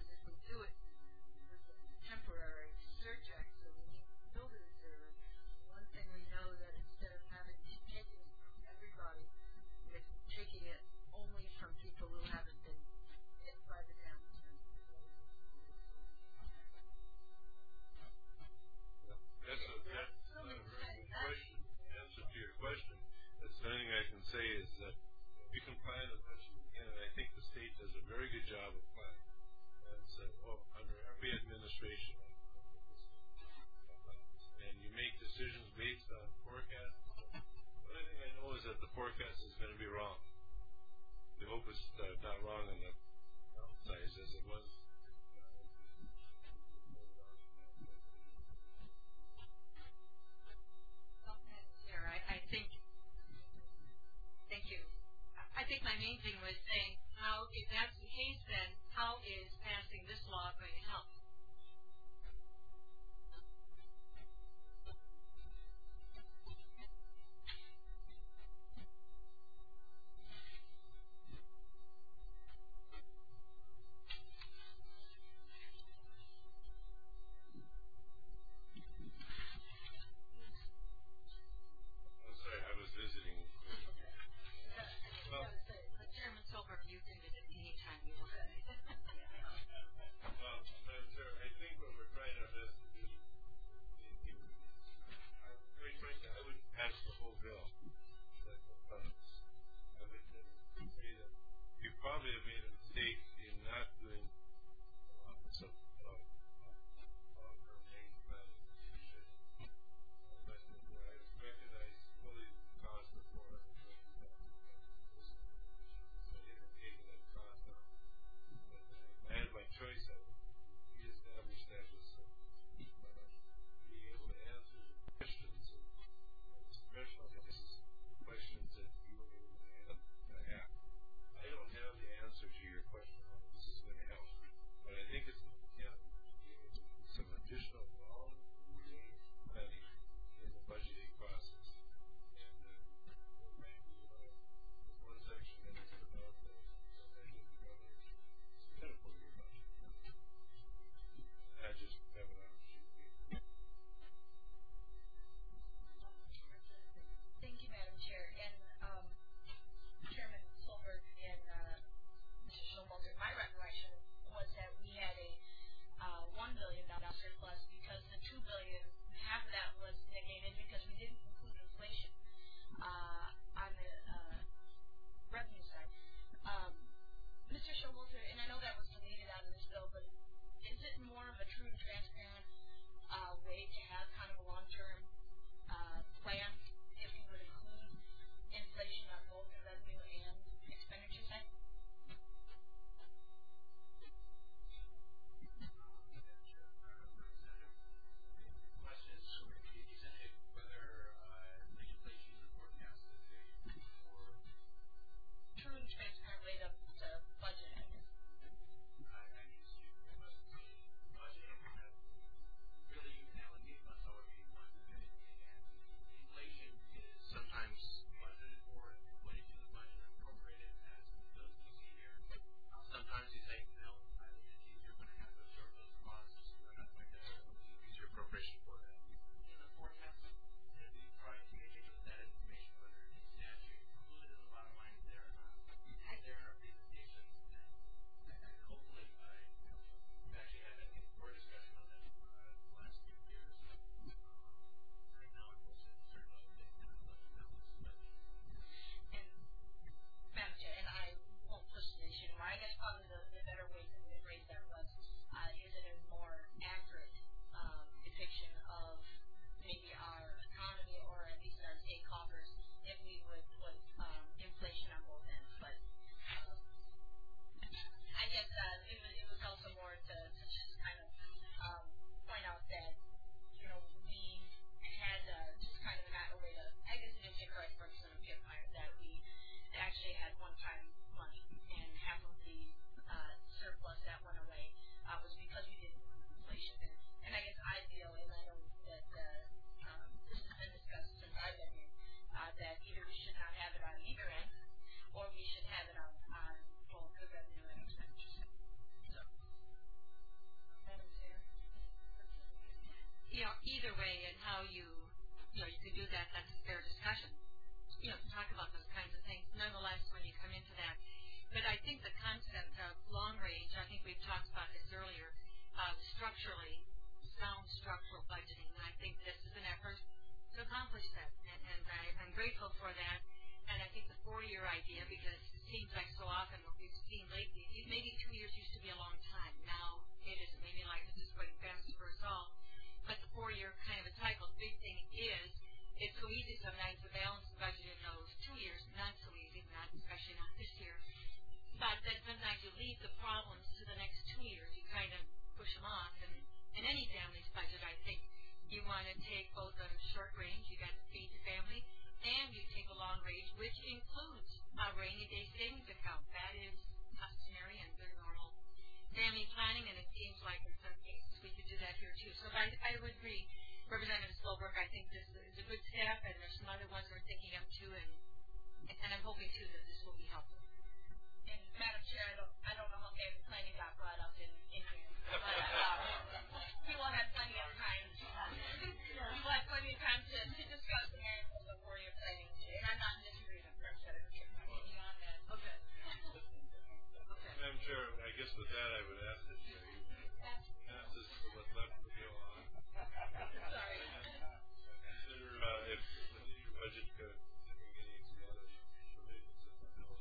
think the concept of long range, I think we've talked about this earlier, uh, structurally, sound structural budgeting. And I think this is an effort to accomplish that. And, and I, I'm grateful for that. And I think the four-year idea, because it seems like so often what we've seen lately, maybe two years used to be a long time. Now it isn't. Maybe life is just going fast for us all. But the four-year kind of a cycle, the big thing is, it's so easy sometimes to balance the budget in those two years. Not so easy, not especially not this year. But then sometimes you leave the problems to the next two years. You kind of push them off. And in any family's budget, I think you want to take both a short range, you got to feed your family, and you take a long range, which includes a rainy day savings account. That is customary and very normal family planning, and it seems like in some cases we could do that here too. So I, I would agree, Representative Stolberg, I think this is a good step, and there's some other ones we're thinking of too, and and I'm hoping too that this will be helpful.
And Madam Chair, I don't, I don't know how family planning got brought up in, in here, but um, we will have plenty of time. We will have plenty of time to, to discuss the merits of the four-year planning, and I'm not in disagreement, Representative Chair. Beyond that.
Okay. Okay.
Madam Chair, I guess with that, I would ask that you pass this to what's left of the bill on.
Sorry.
Consider uh, if your budget could any some other provisions of the bill.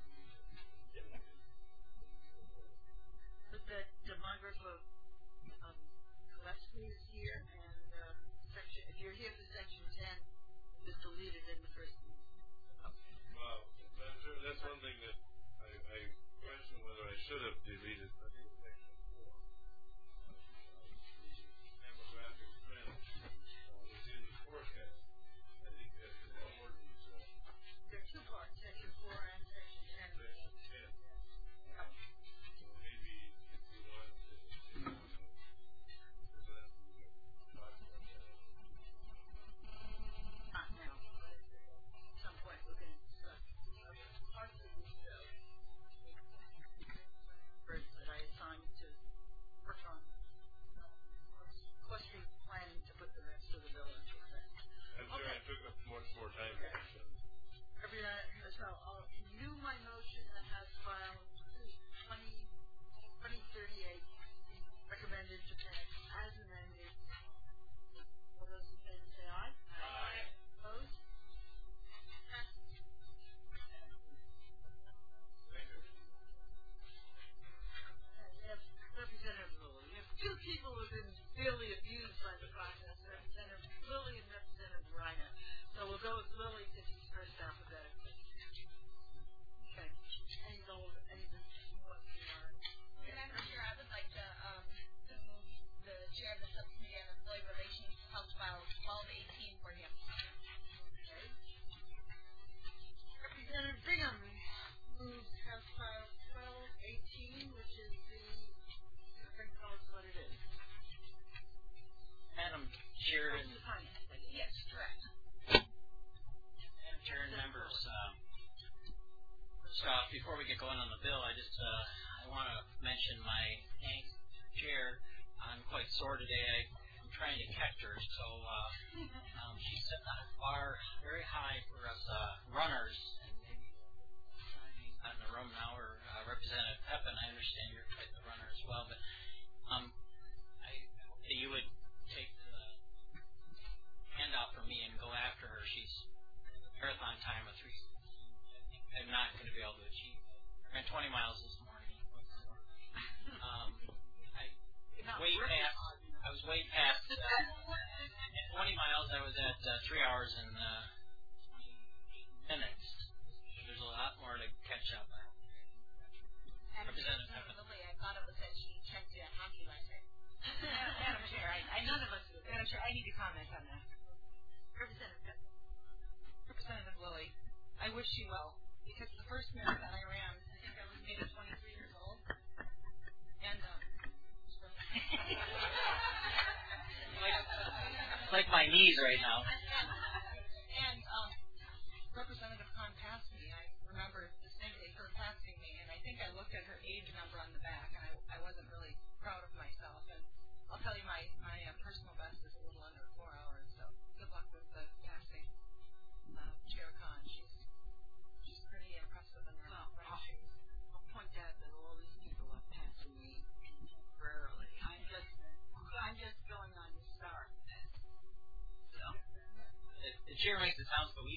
But that demographer um, Gillespie is here, and uh, section, if you're here for section ten, it was deleted in the first meeting.
Well, Madam Chair, that's one thing that I, I question whether I should have deleted. I think it's section four. Uh, the demographic trend uh, is in the forecast. I think that's an important result.
There are two parts, section four and section ten.
Section ten. So maybe if we want to uh, present talk about that.
Not now, but at some point we're going to discuss parts of this bill. First, that I assigned to work on clustering planning to put the rest of the bill into effect.
I'm sure I took up much more time than I should.
Every, uh, so I'll renew my motion that has filed twenty, twenty thirty-eight, recommended to pass as amended. All those in favor say aye. Aye. Opposed? Passes.
Thank you.
And we have Representative Lilly. We have two people who have been severely abused by the process, Representative Lilly and Representative Reiner. So we'll go with Lilly since he's first alphabetically. Okay. Any gold, anything more you want?
Madam Chair, I would like to, um, to move the chair of the subcommittee on employee relations, House File twelve eighteen for him.
Okay. Representative Bingham moves House File twelve eighteen, which is the, you can tell us what it is.
Madam Chair,
Open the finance, please.
Yes, correct.
Madam Chair and members, um, first off, before we get going on the bill, I just uh, I want to mention my thanks to the chair. I'm quite sore today. I, I'm trying to catch her, so uh, um, she's set the bar very high for us uh, runners. And maybe he's not in the room now, or uh, Representative Pepin. I understand you're quite the runner as well, but um, I hope that you would take the handout from me and go after her. She's marathon time of three. I think I'm not going to be able to achieve it. I ran twenty miles this morning. Um, I way past. I was way past. Uh, at twenty miles, I was at uh, three hours and uh, twenty-eight minutes. There's a lot more to catch up on. Representative Pepin.
I thought it was that she checked in hockey last night. Madam Chair, I, I none of us. Madam Chair, I need to comment on that.
Representative Pepin.
Representative Lilly, I wish you well, because the first marathon I ran, I think I was maybe twenty-three years old, and um,
like, like my knees right now.
and um, Representative Khan passed me. I remember distinctly her passing me, and I think I looked at her age number on the back, and I, I wasn't really proud of myself. And I'll tell you, my my uh, personal best is a little under four hours. So good luck with the passing. Uh, Chair Khan, she's she's pretty impressive in her
Well,
running shoes.
I'll point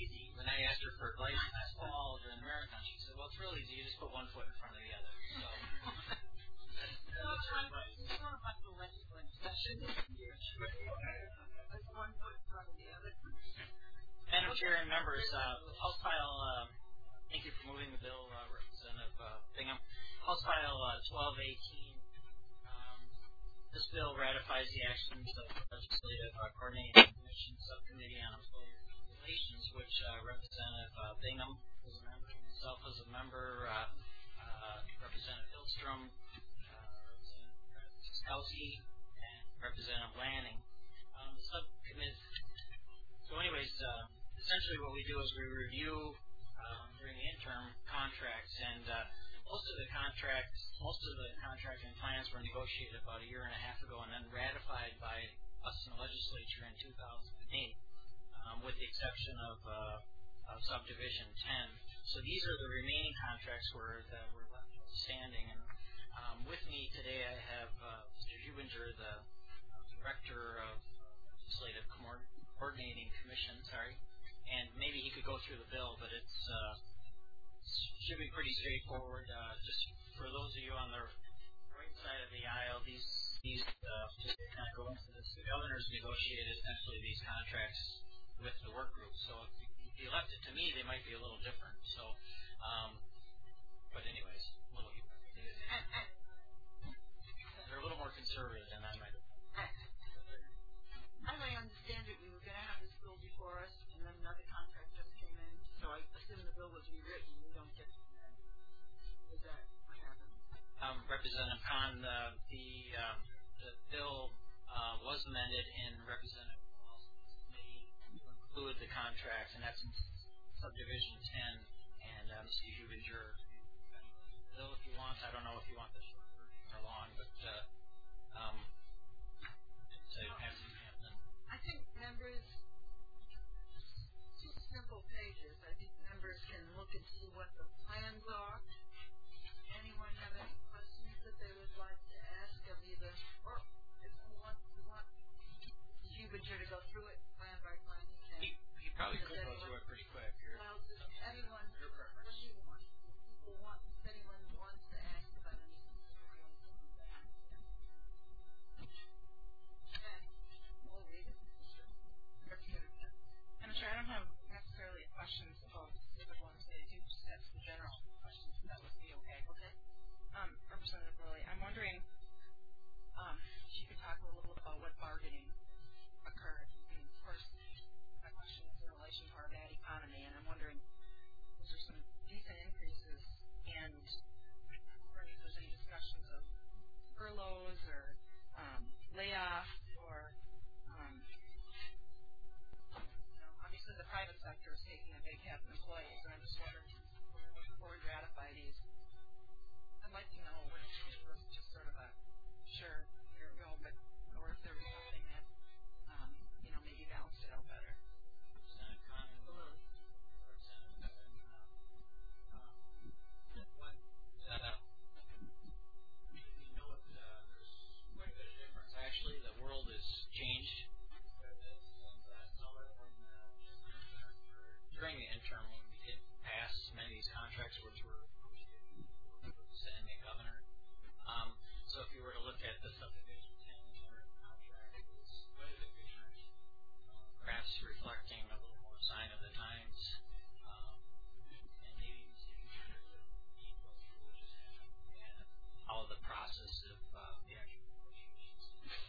easy. When I asked her for advice last fall during the marathon, she said, well, it's real easy. You just put one foot in front of the other. So that's, that's her advice.
It's not like the legislative session this year. It's one foot in front of the other.
Madam Chair and members, uh, House File, uh, thank you for moving the bill, uh, Representative uh, Bingham. House File uh, twelve eighteen. Um, this bill ratifies the actions of the Legislative uh, Coordinating Commission Subcommittee on Employee Relations, which uh, Representative uh, Bingham was a member, myself was a member, uh, uh, Representative Hillstrom, uh, Representative Skowski, and Representative Lanning. Um, the subcommittee. So, anyways, uh, essentially what we do is we review um, during the interim contracts, and uh, most of the contracts, most of the contracting plans were negotiated about a year and a half ago, and then ratified by us in the legislature in two thousand eight, um, with the exception of, uh, of subdivision ten. So these are the remaining contracts where that were left outstanding. And um, with me today, I have uh, Mister Hubinger, the director of Legislative Coordinating Commission. Sorry. And maybe he could go through the bill, but it's uh, should be pretty straightforward. Uh, just for those of you on the right side of the aisle, these these uh, just to kind of go into this. The governor's negotiated essentially these contracts with the work group. So if you left it to me, they might be a little different. So, um, but anyways, a little they're a little more conservative than I might have.
As I understand it, we were going to have this bill before us, and then another contract just came in, so I assume the bill was rewritten. We don't get is that what happened?
Um, Representative Khan, uh, the, um, the bill uh, was amended in Representative Walsh's committee to include the contracts, and that's in subdivision ten, and uh, Mister Hubinger, bill if you want. I don't know if you want the short version or long, but uh, um, so you have some.
I think members, two simple pages, I think members can look and see what the plans are. Anyone have any questions that they would like to ask of either, or if you want, you want Hubinger to go through it plan by plan, he can.
He, he probably could go through it pretty quick. Here.
Well, just anyone, what do you want? If people want, if anyone wants to ask about anything, everyone can do that. Okay, we'll read it.
I'm sure I don't have necessarily questions about specific ones, but I do just have some general questions, if that would be okay. Okay. Um, Representative Lilly, I'm wondering um, if you could talk a little bit about what bargaining occurred. I mean, of course, my question is in relation to our bad economy, and I'm wondering, is there some decent increases, and wondering if there's any discussions of furloughs or um, layoffs or um, obviously the private sector is taking a big hit in employees, and I'm just wondering before we ratify these, I'd like to know which was just sort of a sure, here we go, but or if there was something that um, you know, maybe balanced it out better.
Representative Khan and Lilly. Representative um, what uh, you know what uh, there's quite a bit of difference. Actually, the world has changed. During the interim, when we did pass many of these contracts, which were negotiated and the governor. Um, so if you were to look at the subdivision ten contract, it was quite a bit different, perhaps reflecting a little more sign of the times, um, and maybe even seeing go through just and follow the process of uh, the actual negotiations.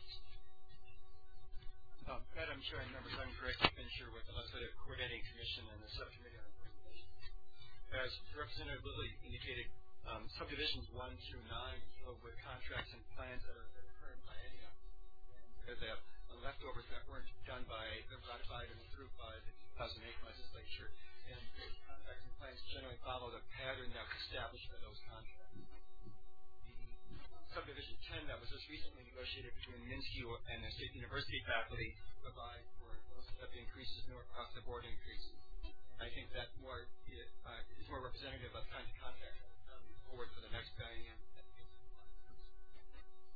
Uh, Madam Chair and members, I'm Greg Fincher with the Legislative Coordinating Commission and the Subcommittee on Regulation. As Representative Lilly indicated, um, subdivisions one through nine deal with contracts and plans that are the current biennium. And they have leftovers that weren't done by, ratified and approved by the two thousand eight legislature. And the contracts and plans generally follow the pattern that was established for those contracts. Subdivision ten that was just recently negotiated between Minsky and the State University faculty provide for most of the increases, no across the board increases. I think that more uh, is more representative of the kind of contract that will come forward for the next biennium.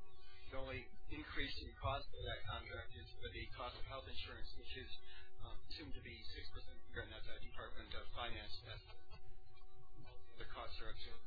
The only increase in cost of that contract is for the cost of health insurance, which is um, assumed to be six percent a year, and that's a Department of Finance estimate. The costs are absorbed.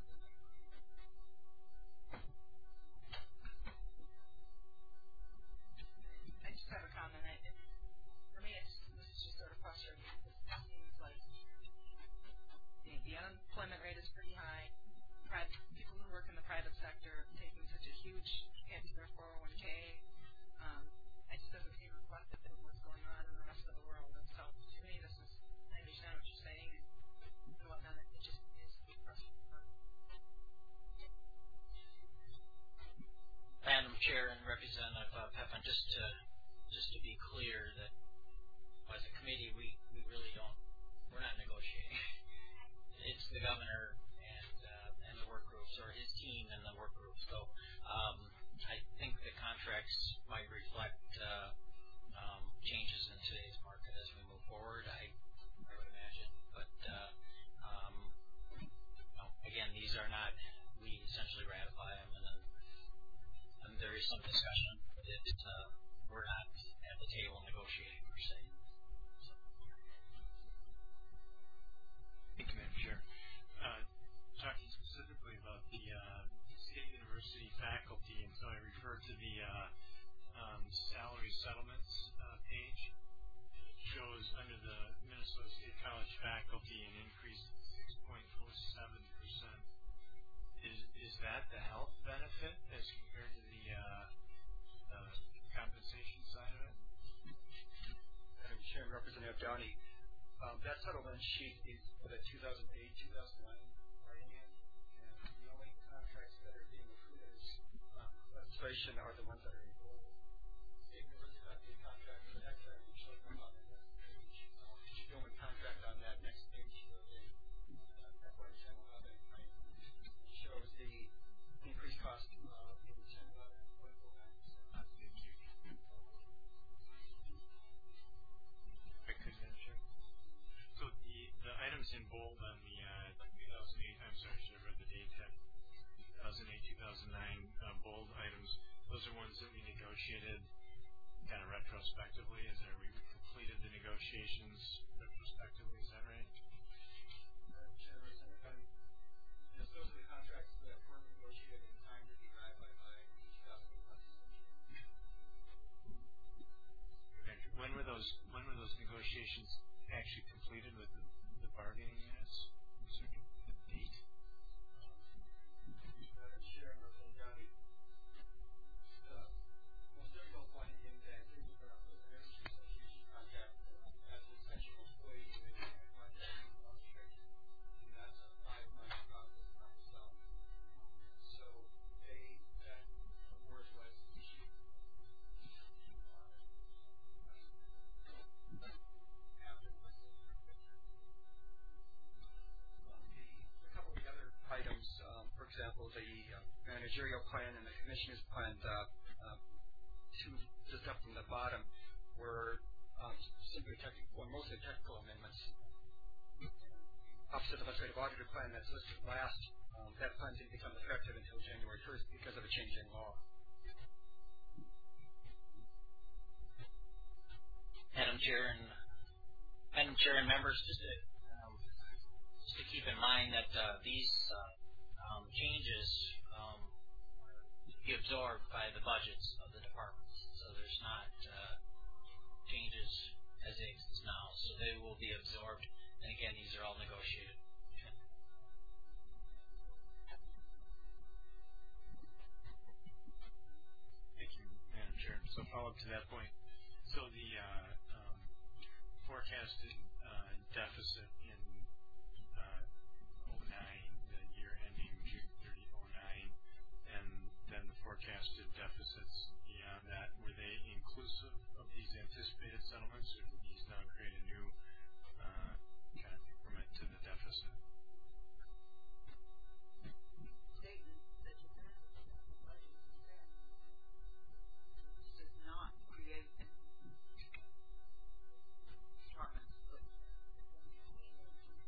I just have a comment. It, it, for me, it's, this is just sort of frustrating. It seems like the, the unemployment rate is pretty high. Private, people who work in the private sector are taking such a huge hit to their four oh one k. Um, it just doesn't seem reflective of what's going on in the rest of the world. And so, to me, this is, I understand what you're saying and whatnot. It just is frustrating.
Madam Chair and Representative uh, Pepin, just to just to be clear that as a committee we, we really don't we're not negotiating. It's the governor and uh, and the work groups, or his team and the work groups. So um, I think the contracts might reflect uh, um, changes in today's market as we move forward. I I would imagine, but uh, um, no, again, these are not. We essentially ratify them and then. And there is some discussion, but it, uh, we're not at the table negotiating per se. So.
Thank you, Madam Chair. Uh, talking specifically about the uh, State University faculty, and so I refer to the uh, um, salary settlements uh, page. It shows under the Minnesota State College faculty an increase of six point four seven percent. Is is that the health benefit as compared to the uh, uh, compensation side of it?
Madam Chair and Representative Downey, um, that settlement sheet is for the two thousand eight two thousand nine biennium, and the only contracts that are being included as um, legislation are the ones that are in bold. State University got the contract for the next time, you showed them on the next page. Uh, the only contract on that next page shows a uh, F Y ten eleven claim. Shows the increased cost uh, in ten eleven point four nine percent.
Thank you. I could answer. So the the items in bold on the uh, two thousand eight, I'm sorry, I should have read the date tab. two thousand eight, two thousand nine uh, bold items. Those are ones that we negotiated kind of retrospectively. Is that we completed the negotiations retrospectively? Is that right?
Uh, Yes, those are the contracts that were negotiated in time to be ratified by two thousand eleven.
When were those when were those negotiations actually completed with the, the bargaining units? Was there a date?
Madam Chair, Representative Downey, the most difficult point in that is the Nurses Association contract as an essential employee in the contract administration, and that's a five-month process by itself. So they, that award was issued after the a couple of the other items, um, for example, the uh, managerial plan and the commissioner's plan, uh, uh, two just up from the bottom, were um, simply technical, well, mostly technical amendments. Office of the Legislative Auditor plan that's listed last, um, that plan didn't become effective until January first because of a change in law.
Madam Chair and Madam Chair and members, just to, um, just to keep in mind that uh, these uh, um, changes um, be absorbed by the budgets of the departments. So there's not uh, changes as they exist now. So they will be absorbed. And again, these are all negotiated.
Thank you, Madam Chair. So follow up to that point. So the uh, um, forecasted uh, deficit in uh, oh nine, the year ending June thirtieth, oh nine, and then the forecasted deficits beyond that, were they inclusive of these anticipated settlements, or did these now create a new uh, kind of increment to the deficit?
Statement that you have the budget is there. This does not create departments, but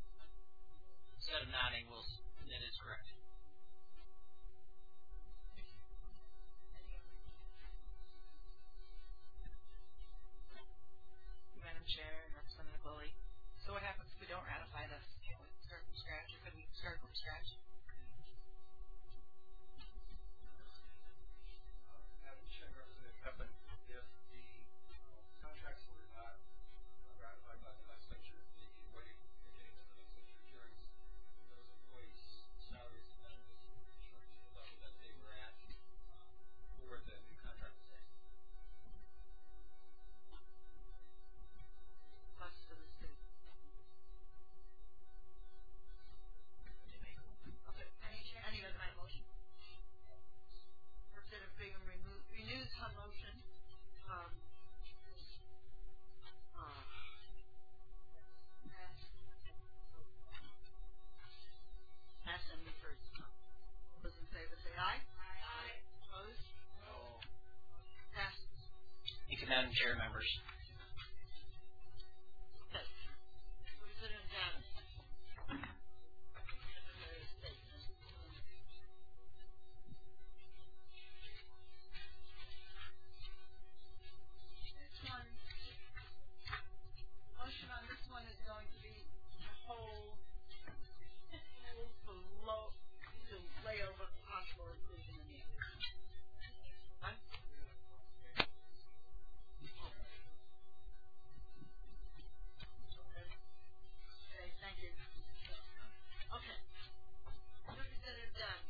Madam Chair, members.
Okay. Representative Adams. This one, motion on this one is going to be to hold schools below, to lay over possible inclusion in the What? Okay, thank you. Okay. Representative Dunn.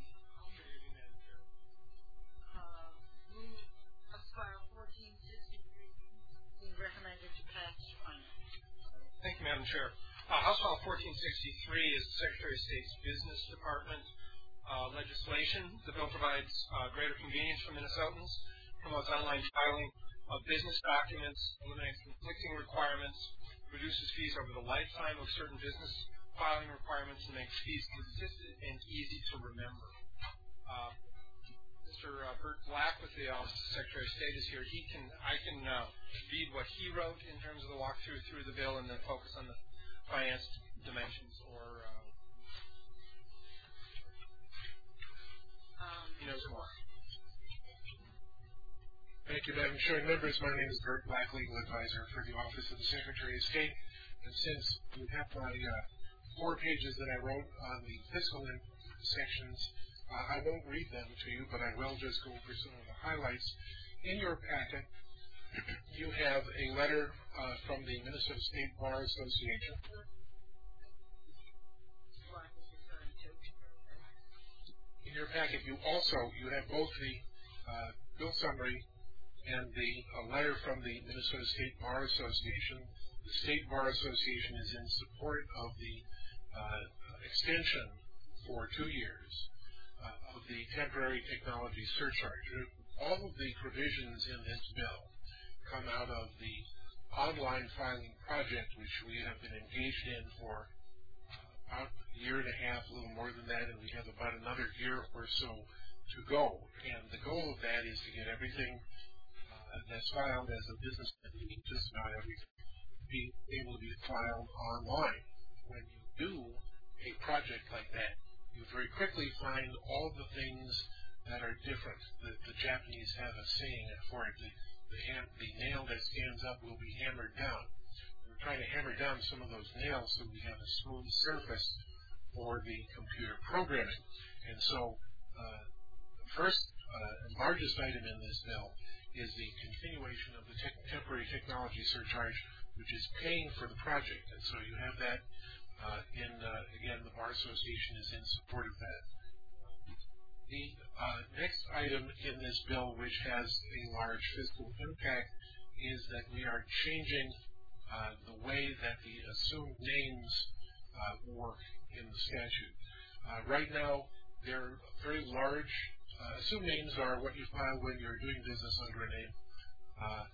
Uh, move House File fourteen sixty-three being recommended to pass finance.
Thank you, Madam Chair. Uh, House File fourteen sixty-three is the Secretary of State's Business Department uh, legislation. The bill provides uh, greater convenience for Minnesotans, promotes online filing of business documents, eliminates conflicting requirements, reduces fees over the lifetime of certain business filing requirements, and makes fees consistent and easy to remember. Uh, Mister Uh, Bert Black with the Office of Secretary of State is here. He can, I can uh, read what he wrote in terms of the walkthrough through the bill and then focus on the finance dimensions, or uh,
Um,
he knows more.
Thank you, Madam Chair. Members, my name is Bert Black, Legal Advisor for the Office of the Secretary of State. And since you have my uh, four pages that I wrote on the fiscal sections, uh, I won't read them to you, but I will just go over some of the highlights. In your packet, you have a letter uh, from the Minnesota State Bar Association. In your packet, you also, you have both the uh, bill summary and the uh, letter from the Minnesota State Bar Association. The State Bar Association is in support of the uh, extension for two years uh, of the temporary technology surcharge. All of the provisions in this bill come out of the online filing project, which we have been engaged in for uh, about a year and a half, a little more than that, and we have about another year or so to go. And the goal of that is to get everything uh, that's filed as a business entity, just about everything, be able to be filed online. When you do a project like that, you very quickly find all the things that are different. The, the Japanese have a saying for it: the, the, ham, the nail that stands up will be hammered down. We're trying to hammer down some of those nails so we have a smooth surface for the computer programming. And so uh, the first uh, and largest item in this bill is the continuation of the te- temporary technology surcharge, which is paying for the project. And so you have that uh, in, uh, again, the Bar Association is in support of that. The uh, next item in this bill, which has a large fiscal impact, is that we are changing uh, the way that the assumed names uh, work in the statute. Uh, right now, they're very large. Uh, assumed names are what you file when you're doing business under a name. Uh,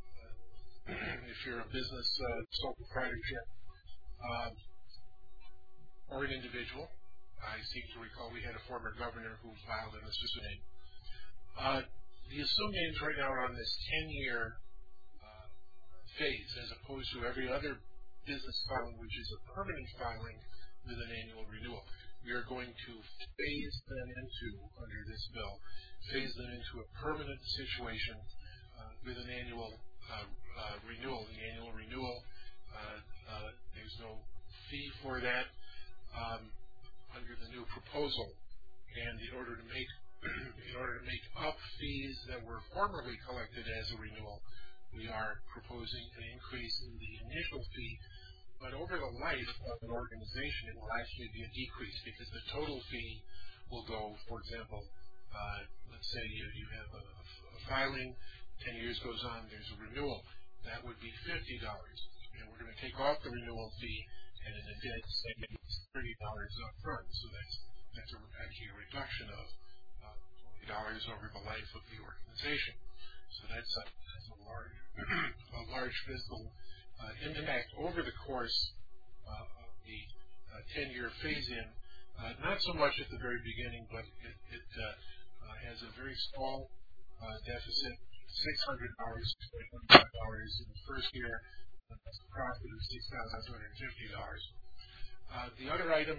if you're a business uh, sole proprietorship uh, or an individual. I seem to recall we had a former governor who filed an assumed name. Uh, the assumed names right now are on this ten-year uh, phase, as opposed to every other business filing, which is a permanent filing with an annual renewal. We are going to phase them into, under this bill, phase them into a permanent situation uh, with an annual uh, uh, renewal. The annual renewal, uh, uh, there's no fee for that. Um, under the new proposal, and in order to make in order to make up fees that were formerly collected as a renewal, we are proposing an increase in the initial fee, but over the life of an organization, it will actually be a decrease because the total fee will go, for example, uh, let's say you, you have a, a filing, ten years goes on, there's a renewal, that would be fifty dollars, and we're going to take off the renewal fee, and in a dead savings, thirty dollars up front. So that's that's a, actually a reduction of uh, twenty dollars over the life of the organization. So that's a, that's a large a large fiscal uh, impact over the course uh, of the uh, ten-year phase-in. Uh, not so much at the very beginning, but it, it uh, uh, has a very small uh, deficit, six hundred dollars to twenty-five dollars in the first year. That's a profit of six thousand two hundred fifty dollars. Uh, the other item,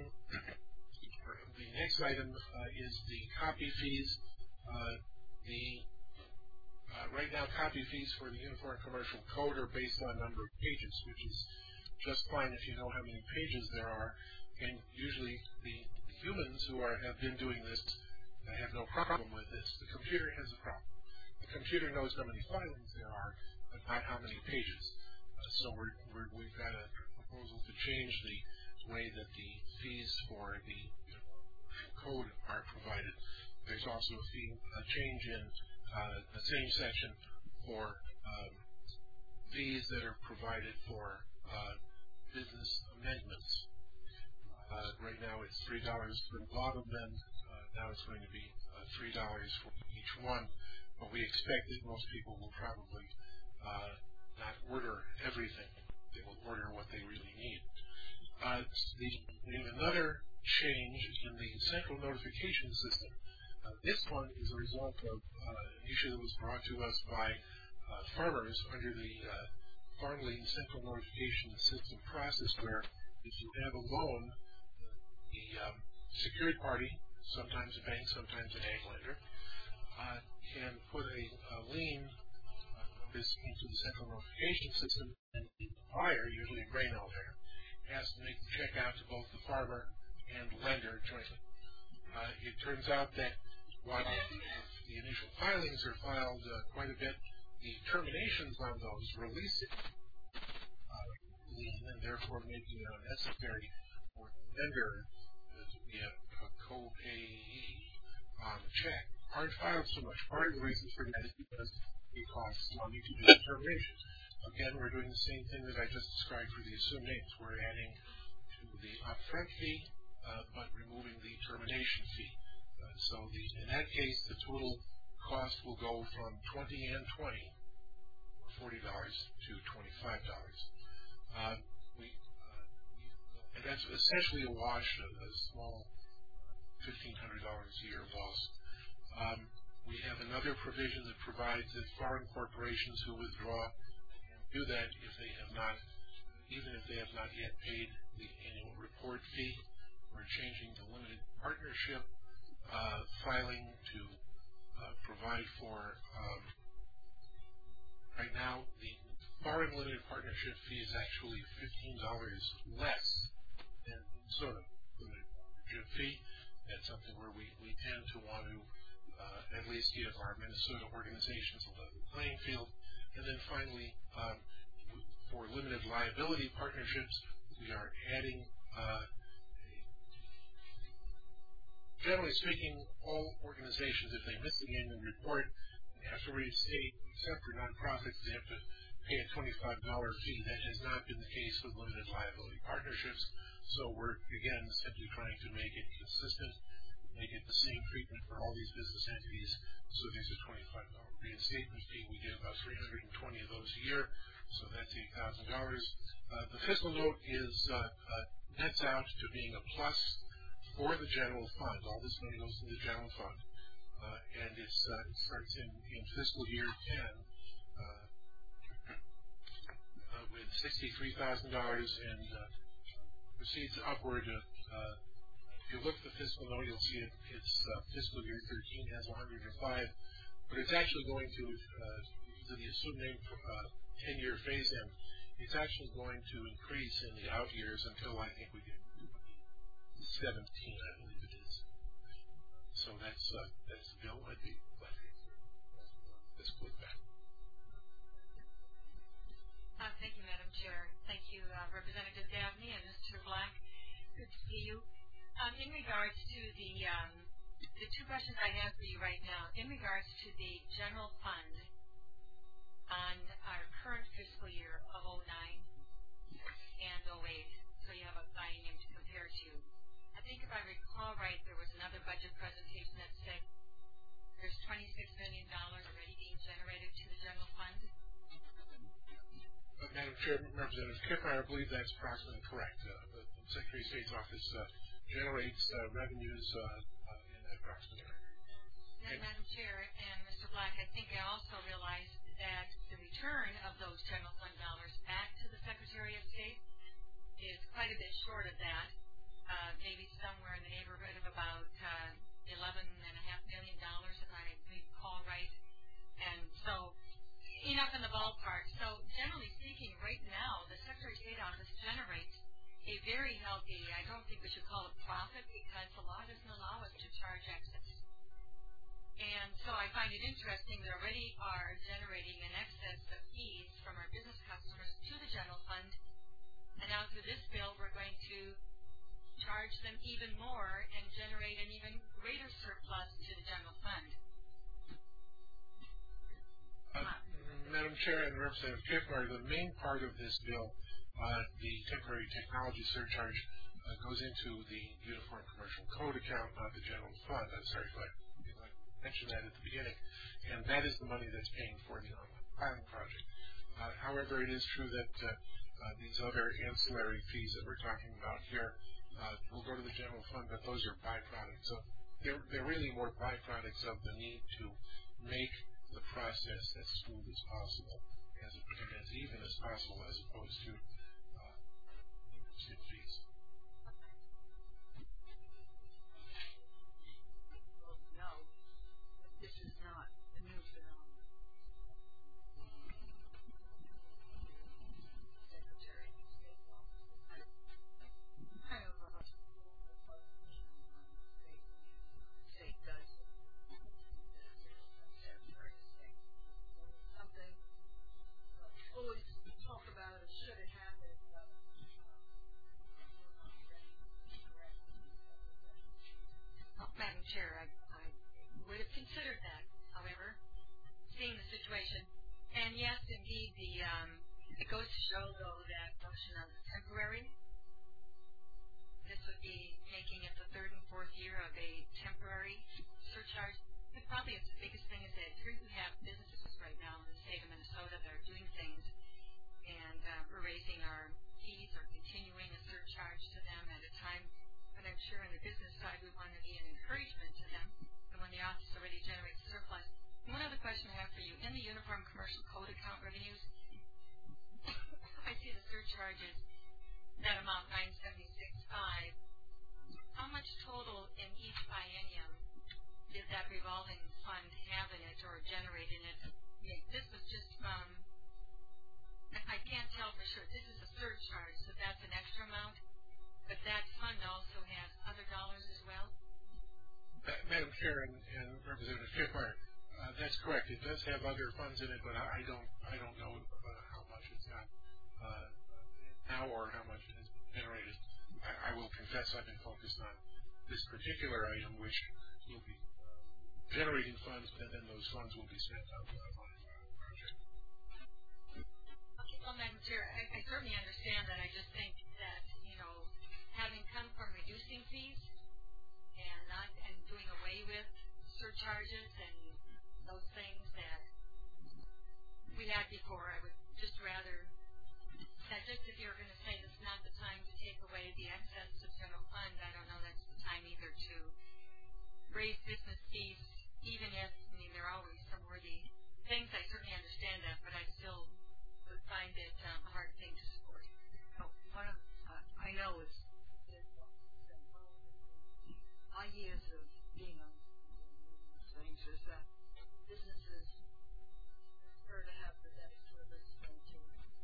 the next item uh, is the copy fees. Uh, the uh, right now, copy fees for the Uniform Commercial Code are based on number of pages, which is just fine if you know how many pages there are. And usually, the humans who are have been doing this uh, have no problem with this. The computer has a problem. The computer knows how many filings there are, but not how many pages. Uh, so we're, we're, we've got a proposal to change the way that the fees for the you know, code are provided. There's also a fee a change in uh, the same section for um, fees that are provided for uh, business amendments. Uh, right now it's three dollars for the blog amend. Uh, now it's going to be uh, three dollars for each one. But we expect that most people will probably uh, not order everything. They will order what they really need. Uh, the, we have another change in the central notification system. Uh, this one is a result of uh, an issue that was brought to us by uh, farmers under the uh, Farm Lien Central Notification System process, where if you have a loan, the um, secured party, sometimes a bank, sometimes an ag lender, uh, can put a, a lien uh, notice into the central notification system, and the buyer, usually a grain elevator, has to make the check out to both the farmer and the lender jointly. Uh, it turns out that while the initial filings are filed uh, quite a bit, the terminations on those release it, uh, lien, and therefore making it unnecessary for the lender uh, to be a, a co-payee on the check, aren't filed so much. Part of the reason for that is because it costs money to do the terminations. Again, we're doing the same thing that I just described for the assumed names. We're adding to the upfront fee, uh, but removing the termination fee. Uh, so the, in that case, the total cost will go from twenty and twenty, or forty dollars, to twenty-five dollars. Uh, we, uh, we, and that's essentially a wash, a, a small fifteen hundred dollars a year loss. Um, we have another provision that provides that foreign corporations who withdraw do that if they have not, even if they have not yet paid the annual report fee. We're changing the limited partnership uh, filing to uh, provide for, um, right now, the foreign limited partnership fee is actually fifteen dollars less than sort of limited partnership fee. That's something where we, we tend to want to uh, at least give our Minnesota organizations a level playing field. And then finally, um, for limited liability partnerships, we are adding, uh, generally speaking, all organizations, if they miss the annual report, they have to restate, except for nonprofits, they have to pay a twenty-five dollars fee. That has not been the case with limited liability partnerships. So we're, again, simply trying to make it consistent, make it the same treatment for all these business entities. So there's a twenty-five dollars reinstatement fee. We get about three hundred twenty of those a year, so that's eight thousand dollars. Uh, the fiscal note is uh, uh, nets out to being a plus for the general fund. All this money goes to the general fund, uh, and it's, uh, it starts in, in fiscal year ten uh, uh, with sixty-three thousand dollars and uh, proceeds upward. Uh, uh, if you look at the fiscal note, you'll see it, it's uh, fiscal year thirteen has one hundred five, but it's actually going to, uh, to the assumed name uh, ten-year phase-in, it's actually going to increase in the out years until I think we get seventeen, I believe it is. So that's uh, that's the bill. I'd be glad to answer. Let's click back.
Uh, thank you, Madam Chair. Thank you, uh, Representative Dabney and Mister Black. Good to see you. Um, in regards to the um, the two questions I have for you right now, in regards to the general fund on our current fiscal year of oh nine and oh eight, so you have a biennium to compare to. I think if I recall right, there was another budget presentation that said there's twenty-six million dollars already being generated to the general fund.
Uh, Madam Chair, Representative Kiffmeyer, I believe that's approximately correct. Uh, the Secretary of State's office uh, generates uh, revenues uh, uh, in that approximate area.
Madam Chair and Mister Black, I think think I also realized that the return of those general fund dollars back to the Secretary of State is quite a bit short of that, uh, maybe somewhere in the neighborhood of about uh, eleven and a half million dollars, if I recall right. And so, enough in the ballpark. So, generally speaking, right now, the Secretary of State office generates a very healthy, I don't think we should call it profit because the law doesn't allow us to charge excess. And so I find it interesting that already are generating an excess of fees from our business customers to the general fund. And now through this bill, we're going to charge them even more and generate an even greater surplus to the general fund.
Uh, Madam Chair and Representative Kiffmeyer, the main part of this bill, uh, the temporary technology surcharge, uh, goes into the Uniform Commercial Code account, not the general fund. I'm sorry if I, if I mentioned that at the beginning. And that is the money that's paying for the online filing project. Uh, however, it is true that uh, uh, these other ancillary fees that we're talking about here uh, will go to the general fund, but those are byproducts. So they're, they're really more byproducts of the need to make the process as smooth as possible, as, as even as possible, as opposed to uh, fees.
No, this is not a new phenomenon. Secretary of State office kind of a state does it. Something always talk about it, should it happen? Uh, Madam Chair, I, I would have considered that, however, seeing the situation. And yes, indeed, the um, it goes to show, though, that notion of temporary. This would be making it the third and fourth year of a temporary surcharge. But probably it's the biggest thing is that here you have businesses right now in the state of Minnesota that are doing things, and uh, we're raising our fees or continuing a surcharge to them at a time when I'm sure on the business side we want to be an encouragement to them, and when the office already generates surplus. And one other question I have for you. In the Uniform Commercial Code account revenues, I see the surcharges that amount nine seventy-six five. How much total in each biennium did that revolving fund have in it or generate in it? This was just from, I can't tell for sure. This is a surcharge, so that's an extra amount. But that fund also has other dollars as well?
Uh, Madam Chair and, and Representative Kiffmeyer, uh, that's correct. It does have other funds in it, but I, I don't I don't know uh, how much it's got uh, now or how much it has generated. I, I will confess I've been focused on this particular item, which will be generating funds, and then those funds will be spent on the project.
Okay, well, Madam Chair, I, I certainly understand that. I just think that, you know, having come from reducing fees and not and doing away with surcharges and those things that we had before, I would just rather that just if you're going to say this is not the time to take away the excess of general fund, I don't know that's the time either to raise business fees, even if, I mean, there are always some worthy things. I certainly understand that, but I still would find it um, a hard thing to support. So one of, uh, I know is my years of being on things is that businesses prefer to have the debt service than to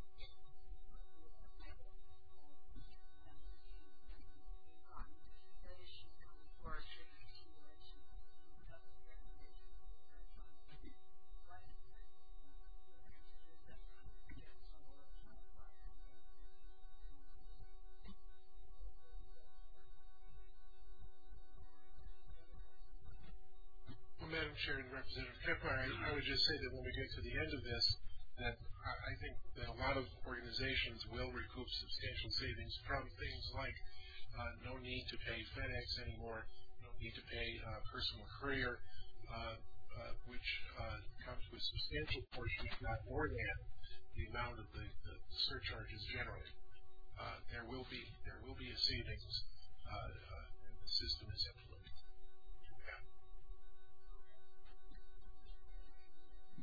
Madam Chair and Representative Kiffmeyer, I, I would just say that when we get to the end of this, that I, I think that a lot of organizations will recoup substantial savings from things like uh, no need to pay FedEx anymore, no need to pay uh, personal courier, uh, uh, which uh, comes with substantial portion, if not more than, the amount of the, the surcharges generally. Uh, there will be there will be a savings, uh, uh, and the system is implemented.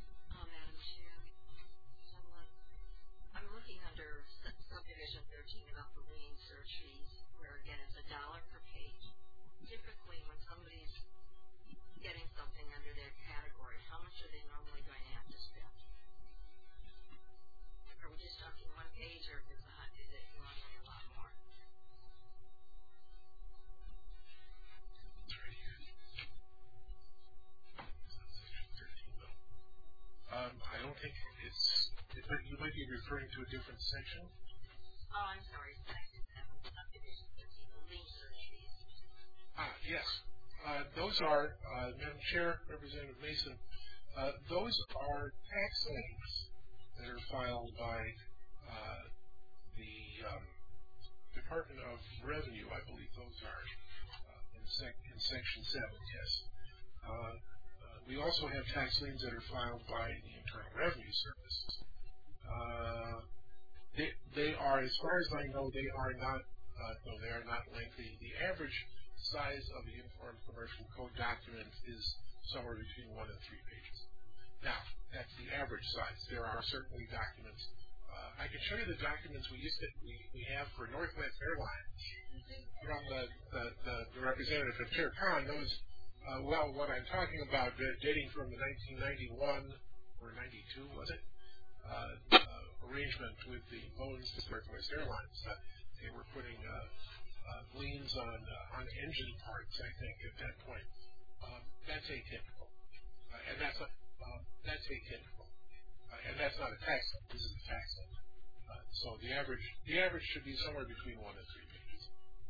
don't think it's, it might, you might be referring to a different section.
Oh, I'm sorry. Section seven, subdivision fifteen, the lien search fees.
Ah, yes. Uh, those are, uh, Madam Chair, Representative Mason, uh, those are tax liens that are filed by uh, the um, Department of Revenue, I believe those are, uh, in, sec- in Section seven, yes. Uh, uh, we also have tax liens that are filed by the Internal Revenue Service. Uh, they, they are, as far as I know, they are not, uh, no, they are not lengthy. The average size of the Uniform Commercial Code document is somewhere between one and three pages. Now, that's the average size. There are certainly documents. Uh, I can show you the documents we used to we, we have for Northwest Airlines from the the, the, the representative at Terracon knows uh, well what I'm talking about, uh, dating from the nineteen ninety-one or ninety-two, was it? Uh, uh, arrangement with the loans to Northwest Airlines. Uh, they were putting uh, uh, liens on uh, on engine parts, I think, at that point. Um, that's atypical, uh, and that's a Uh, that's atypical, uh, and that's not a tax lien. This is a tax lien. Uh, so the average, the average should be somewhere between one and three pages.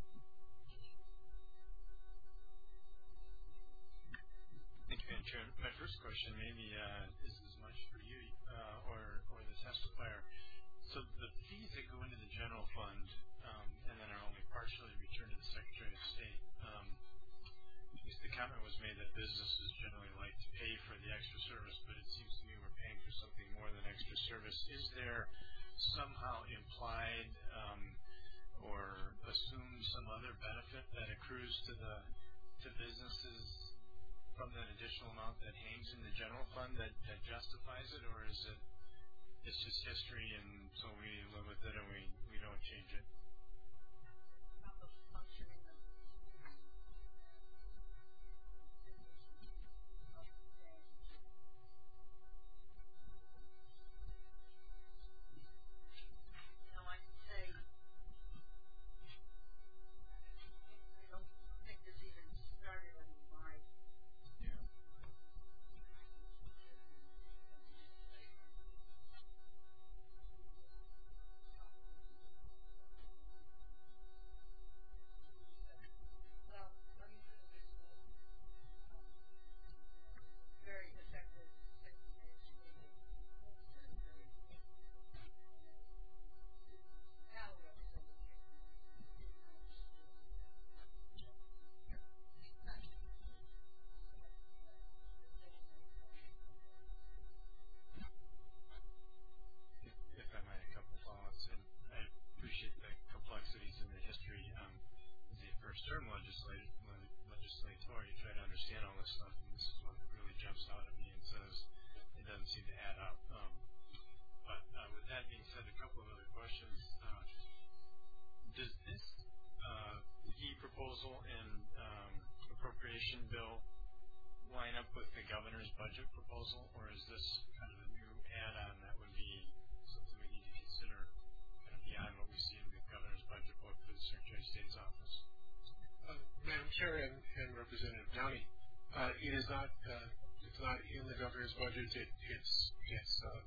Thank you, Madam Chair. My first question maybe uh, is as much for you uh, or or the testifier. So the fees that go into the general fund um, and then are only partially returned to the Secretary of State. Um, The comment was made that businesses generally like to pay for the extra service, but it seems to me we're paying for something more than extra service. Is there somehow implied um, or assumed some other benefit that accrues to the to businesses from that additional amount that hangs in the general fund that, that justifies it, or is it it's just history and so we live with it and we, we don't change it? Term legislator, legislator, you try to understand all this stuff, and this is what really jumps out at me and says it doesn't seem to add up. Um, but uh, with that being said, a couple of other questions. Uh, does this uh, fee proposal and um, appropriation bill line up with the governor's budget proposal, or is this kind of a new add-on that would be something we need to consider kind of beyond what we see in the governor's budget book for the Secretary of State's office?
Uh, Madam Chair and, and Representative Downey, uh, it is not uh, it's not in the governor's budget. It, it's it's uh,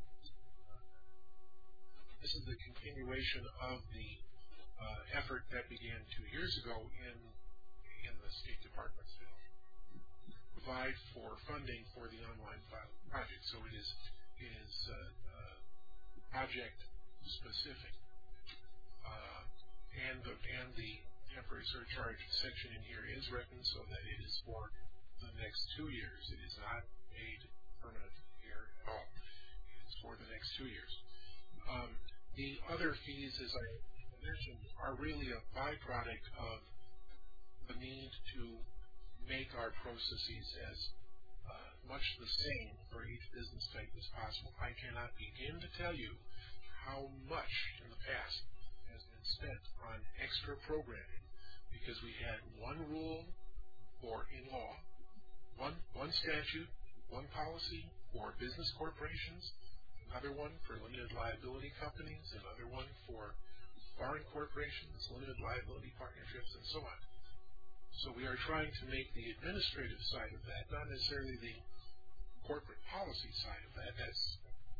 this is the continuation of the uh, effort that began two years ago in in the State Department's bill. Provide for funding for the online file project, so it is it is uh, uh, project specific, uh, and the and the temporary surcharge section in here is written so that it is for the next two years. It is not paid permanent here at all. It is for the next two years. Um, the other fees, as I mentioned, are really a byproduct of the need to make our processes as uh, much the same for each business type as possible. I cannot begin to tell you how much in the past has been spent on extra programming because we had one rule for in law, one one statute, one policy for business corporations, another one for limited liability companies, another one for foreign corporations, limited liability partnerships, and so on. So we are trying to make the administrative side of that, not necessarily the corporate policy side of that. That's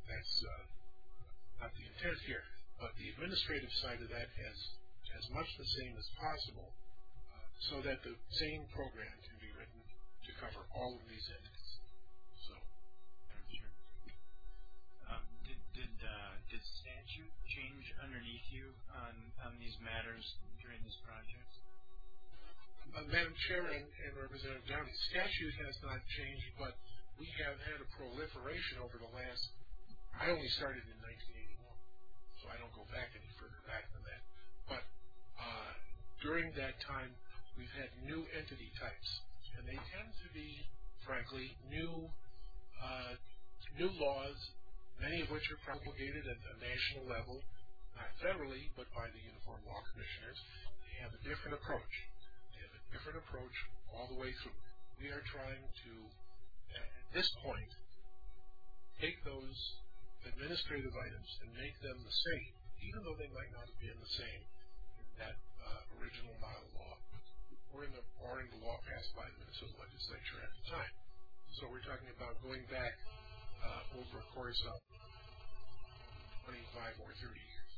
that's uh, not the intent here. But the administrative side of that has as much the same as possible, uh, so that the same program can be written to cover all of these entities. So,
sure. Um, did did uh, did statute change underneath you on on these matters during this project?
Uh, Madam Chair and, and Representative Downey, statute has not changed, but we have had a proliferation over the last. I only started in nineteen eighty-one, so I don't go back any further back than that. But uh, during that time, we've had new entity types, and they tend to be, frankly, new uh, new laws, many of which are promulgated at a national level, not federally, but by the Uniform Law Commissioners. They have a different approach. They have a different approach all the way through. We are trying to, at this point, take those administrative items and make them the same, even though they might not have been the same in that uh, original model law or in the or in the law passed by the Minnesota legislature at the time. So we're talking about going back uh, over a course of twenty-five or thirty years.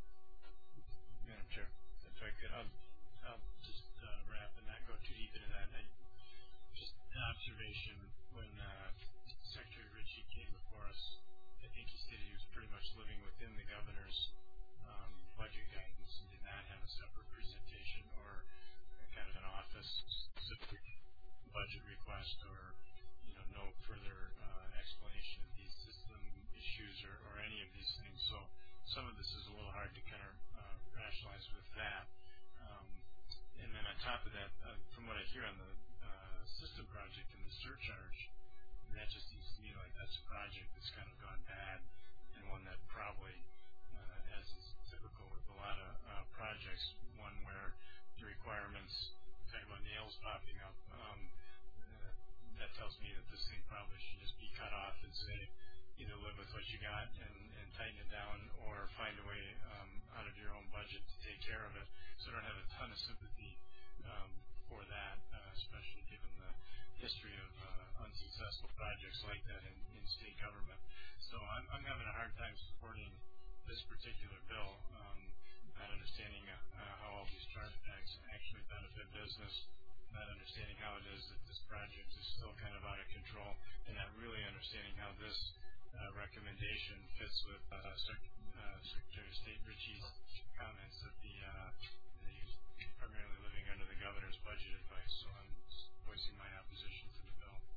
Madam Chair, if I could, I'll, I'll just uh, wrap and not go too deep into that. I, just an observation, when uh, Secretary Ritchie came before us, I think he stated he was pretty much living within the governor's um, budget guidance and did not have a separate presentation or kind of an office-specific budget request or, you know, no further uh, explanation of these system issues or, or any of these things. So some of this is a little hard to kind of uh, rationalize with that. Um, and then on top of that, uh, from what I hear on the uh, system project and the surcharge, that just seems to me like that's a project that's kind of gone bad and one that probably, uh, as is typical with a lot of uh, projects, one where the requirements, talking about nails popping up, um, uh, that tells me that this thing probably should just be cut off and say either live with what you got and, and tighten it down or find a way um, out of your own budget to take care of it. So I don't have a ton of sympathy um, for that, uh, especially given the history of uh, unsuccessful projects like that in, in state government. So I'm, I'm having a hard time supporting this particular bill, um, not understanding uh, uh, how all these chargebacks actually benefit business, not understanding how it is that this project is still kind of out of control, and not really understanding how this uh, recommendation fits with uh, Sec- uh, Secretary of State Ritchie's comments that the uh, that he's primarily living under the governor's budget advice. So I'm voicing my opposition to the bill.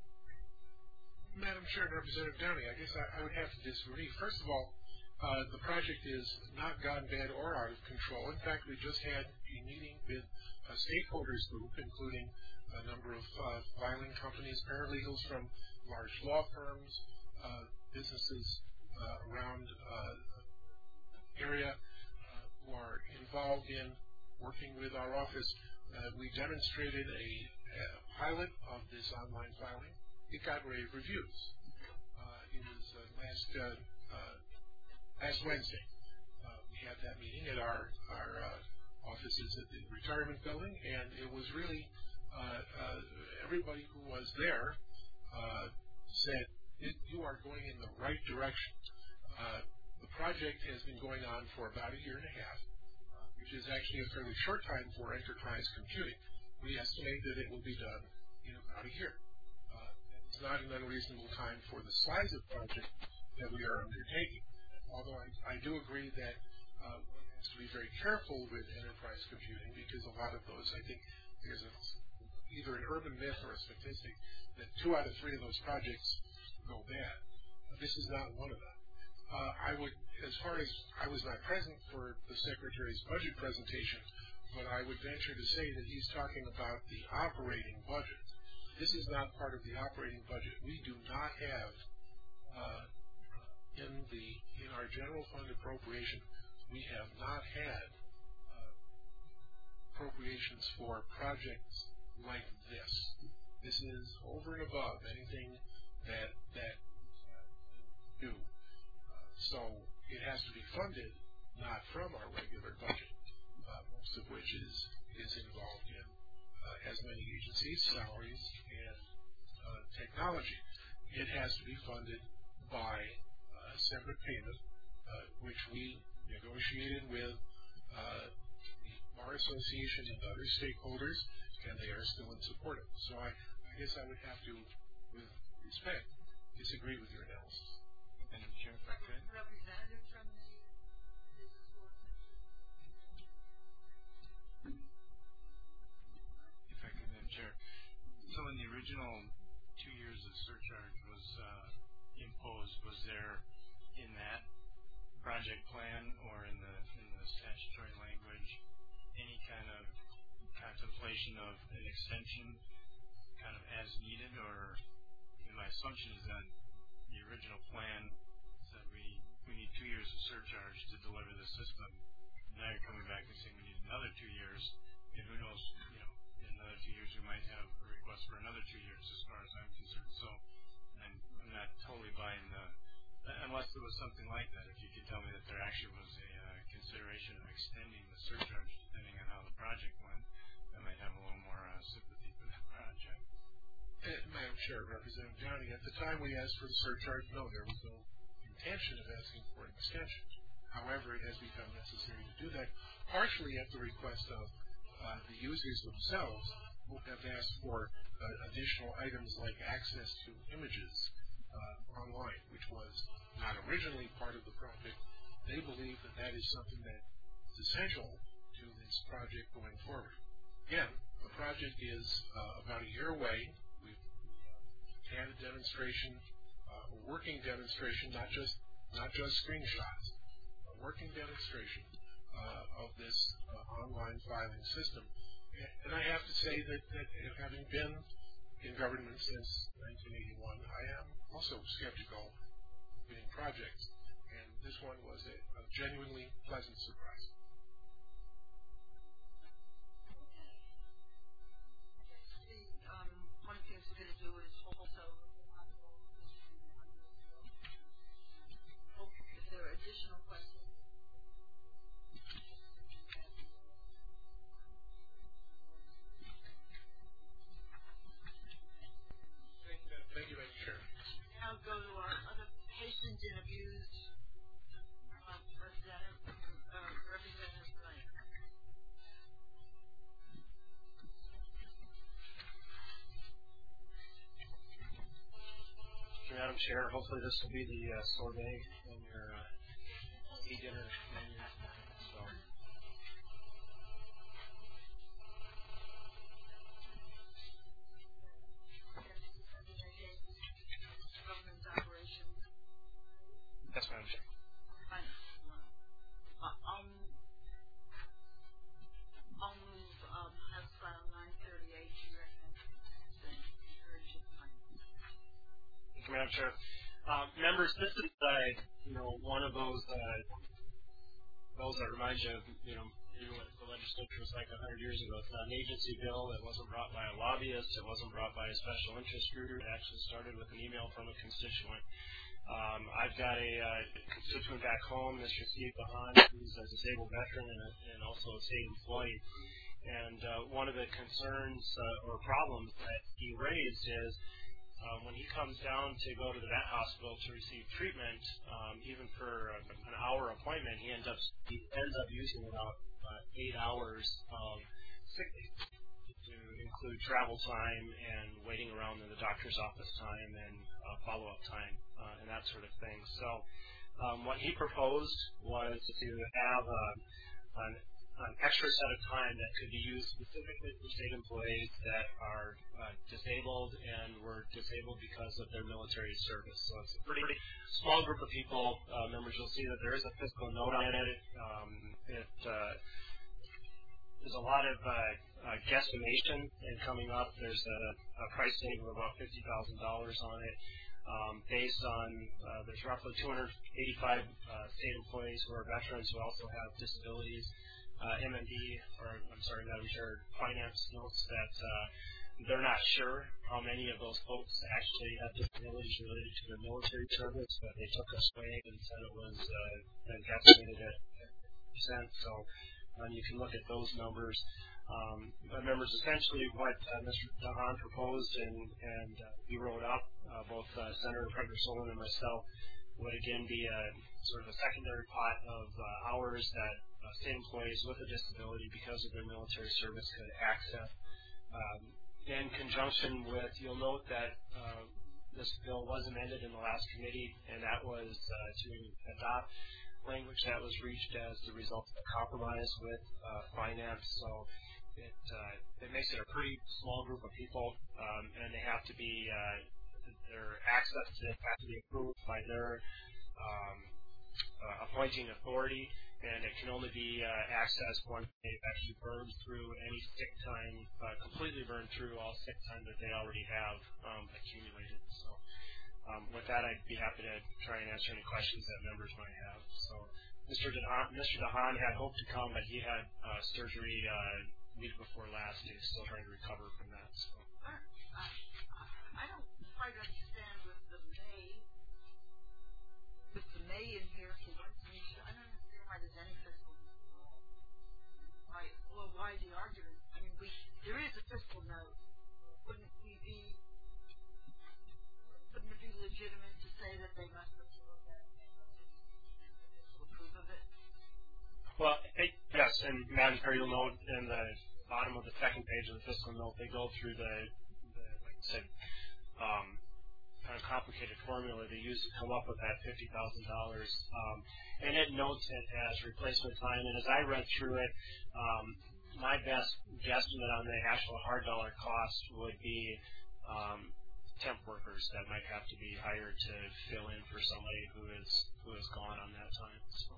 Madam Chair and Representative Downey, I guess I, I would have to disagree. First of all, uh, the project is not gone bad or out of control. In fact, we just had a meeting with a stakeholders group, including a number of uh, filing companies, paralegals from large law firms, uh, businesses uh, around uh, area uh, who are involved in working with our office. Uh, we demonstrated a, a pilot of this online filing. It got rave reviews. Uh, it was uh, last uh, uh, last Wednesday. Uh, we had that meeting at our our uh, offices at the retirement building, and it was really uh, uh, everybody who was there uh, said you are going in the right direction. Uh, the project has been going on for about a year and a half, uh, which is actually a fairly short time for enterprise computing. We estimate that it will be done in about a year. Uh, it's not an unreasonable time for the size of project that we are undertaking. Although I, I do agree that uh, one has to be very careful with enterprise computing because a lot of those, I think, there's a, either an urban myth or a statistic that two out of three of those projects go bad. Uh, this is not one of them. Uh, I would, as far as I was not present for the Secretary's budget presentation, but I would venture to say that he's talking about the operating budget. This is not part of the operating budget. We do not have uh, in the in our general fund appropriation, we have not had uh, appropriations for projects like this. This is over and above anything that that uh, do. Uh, so it has to be funded not from our regular budget, uh, most of which is is involved in, uh, as many agencies, salaries, and uh, technology. It has to be funded by uh, a separate payment, uh, which we negotiated with uh, the Bar Association and other stakeholders, and they are still in support of it. So I, I guess I would have to, with respect, disagree with your analysis.
And Chair, if I could.
Representative from the business board.
If I could, Madam Chair. So in the original two years of surcharge was uh, imposed, was there in that project plan or in the in the statutory language any kind of contemplation of an extension kind of as needed, or my assumption is that the original plan said we, we need two years of surcharge to deliver the system. Now you're coming back and saying we need another two years, and who knows, you know, in another two years we might have a request for another two years as far as I'm concerned. So I'm, I'm not totally buying the, unless there was something like that, if you could tell me that there actually was a uh, consideration of extending the surcharge depending on how the project went, I might have a little more uh, sympathy for that project.
Uh, Madam Chair, Representative Downey, at the time we asked for the surcharge, no, there was no intention of asking for an extension. However, it has become necessary to do that, partially at the request of uh, the users themselves, who have asked for uh, additional items like access to images uh, online, which was not originally part of the project. They believe that that is something that is essential to this project going forward. Again, the project is uh, about a year away. We've had a demonstration, uh, a working demonstration, not just not just screenshots, a working demonstration uh, of this uh, online filing system. And I have to say that, that having been in government since nineteen eighty-one, I am also skeptical of winning projects, and this one was a, a genuinely pleasant surprise.
Um, one of the things we're going to do is also, if there are additional questions.
Thank you, Madam Chair.
Now go to our other patient interviews. Uh, Representative, uh, Representative Ryan.
Madam Chair, hopefully this will be the uh, sorbet in your uh, e-dinner menu. So. Yes, Madam Chair.
Um, I'll move um, House File nine thirty-eight.
Thank you, Madam Chair. Um, members, this is uh, you know one of those uh, bills that reminds you of you know what the legislature was like a hundred years ago. It's not an agency bill. It wasn't brought by a lobbyist. It wasn't brought by a special interest group. It actually started with an email from a constituent. Um, I've got a uh, constituent back home, Mister Steve Bahan, who's a disabled veteran and, a, and also a state employee. And uh, one of the concerns uh, or problems that he raised is um, when he comes down to go to the vet hospital to receive treatment, um, even for a, an hour appointment, he ends up he ends up using about uh, eight hours of sick leave to include travel time and waiting around in the doctor's office time and uh, follow-up time uh, and that sort of thing. So um, what he proposed was to have a, an, an extra set of time that could be used specifically for state employees that are uh, disabled and were disabled because of their military service. So it's a pretty, pretty small group of people. Uh, members, you'll see that there is a fiscal note on it. Um, it uh, there's a lot of uh, uh, guesstimation and coming up. There's a, a price tag of about fifty thousand dollars on it. Um, based on, uh, there's roughly two hundred eighty-five uh, state employees who are veterans who also have disabilities. Uh, M and D, or I'm sorry, Madam Chair, Finance notes that uh, they're not sure how many of those folks actually have disabilities related to their military service, but they took a swing and said it was uh, then guesstimated at fifty percent. So um, you can look at those numbers. Um, but members, essentially what uh, Mister Dahan proposed and, and uh, we wrote up, uh, both uh, Senator Frederick Solon and myself, would again be a sort of a secondary pot of uh, hours that uh, state employees with a disability because of their military service could access. Um, in conjunction with, you'll note that uh, this bill was amended in the last committee, and that was uh, to adopt language that was reached as the result of a compromise with uh, finance. So it uh, it makes it a pretty small group of people, um, and they have to be uh, their access to it has to be approved by their um, uh, appointing authority, and it can only be uh, accessed once they've actually burned through any sick time, uh, completely burned through all sick time that they already have um, accumulated. So um, with that, I'd be happy to try and answer any questions that members might have. So Mister DeHaan, Mister DeHaan had hoped to come, but he had uh, surgery uh, week before last. He's still trying to recover from that. So.
I, I, I don't quite understand with the May, with the May in here for Westminster. I don't understand why there's any fiscal. Why, well, why the argument? I mean, we there is a fiscal note. Wouldn't we be? Wouldn't it be legitimate to say that they must approve that? Approve of it?
Well, it, yes, and Madam Chair, you'll note in the bottom of the second page of the fiscal note, they go through the, the like I said, um, kind of complicated formula they use to come up with that fifty thousand dollars. Um, and it notes it as replacement time. And as I read through it, um, my best guesstimate on the actual hard dollar cost would be um, temp workers that might have to be hired to fill in for somebody who is who is gone on that time. So.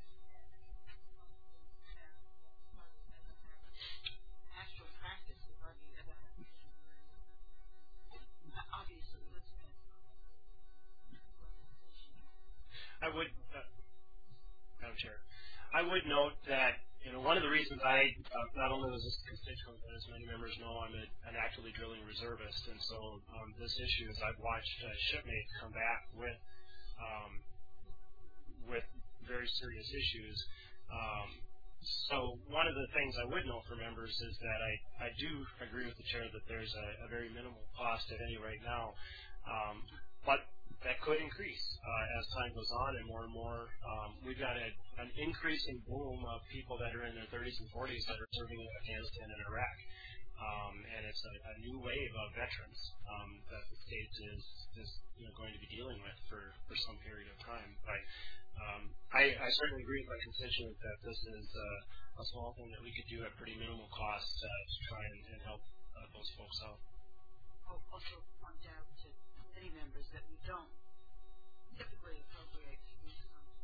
I would, uh, Madam Chair, I would note that, you know, one of the reasons I, uh, not only was this constituent, but as many members know, I'm a, an actively drilling reservist, and so um, this issue is I've watched uh, shipmates come back with, um, with very serious issues. Um, so one of the things I would note for members is that I, I do agree with the Chair that there's a, a very minimal cost at any right now, um, but that could increase uh, as time goes on and more and more. Um, we've got a, an increasing boom of people that are in their thirties and forties that are serving in Afghanistan and Iraq. Um, and it's a, a new wave of veterans um, that the state is, is you know, going to be dealing with for, for some period of time. But um, I, I certainly agree with my constituent that this is uh, a small thing that we could do at pretty minimal cost uh, to try and, and help uh, those folks out.
I'll also point out to committee members that we don't typically appropriate these funds.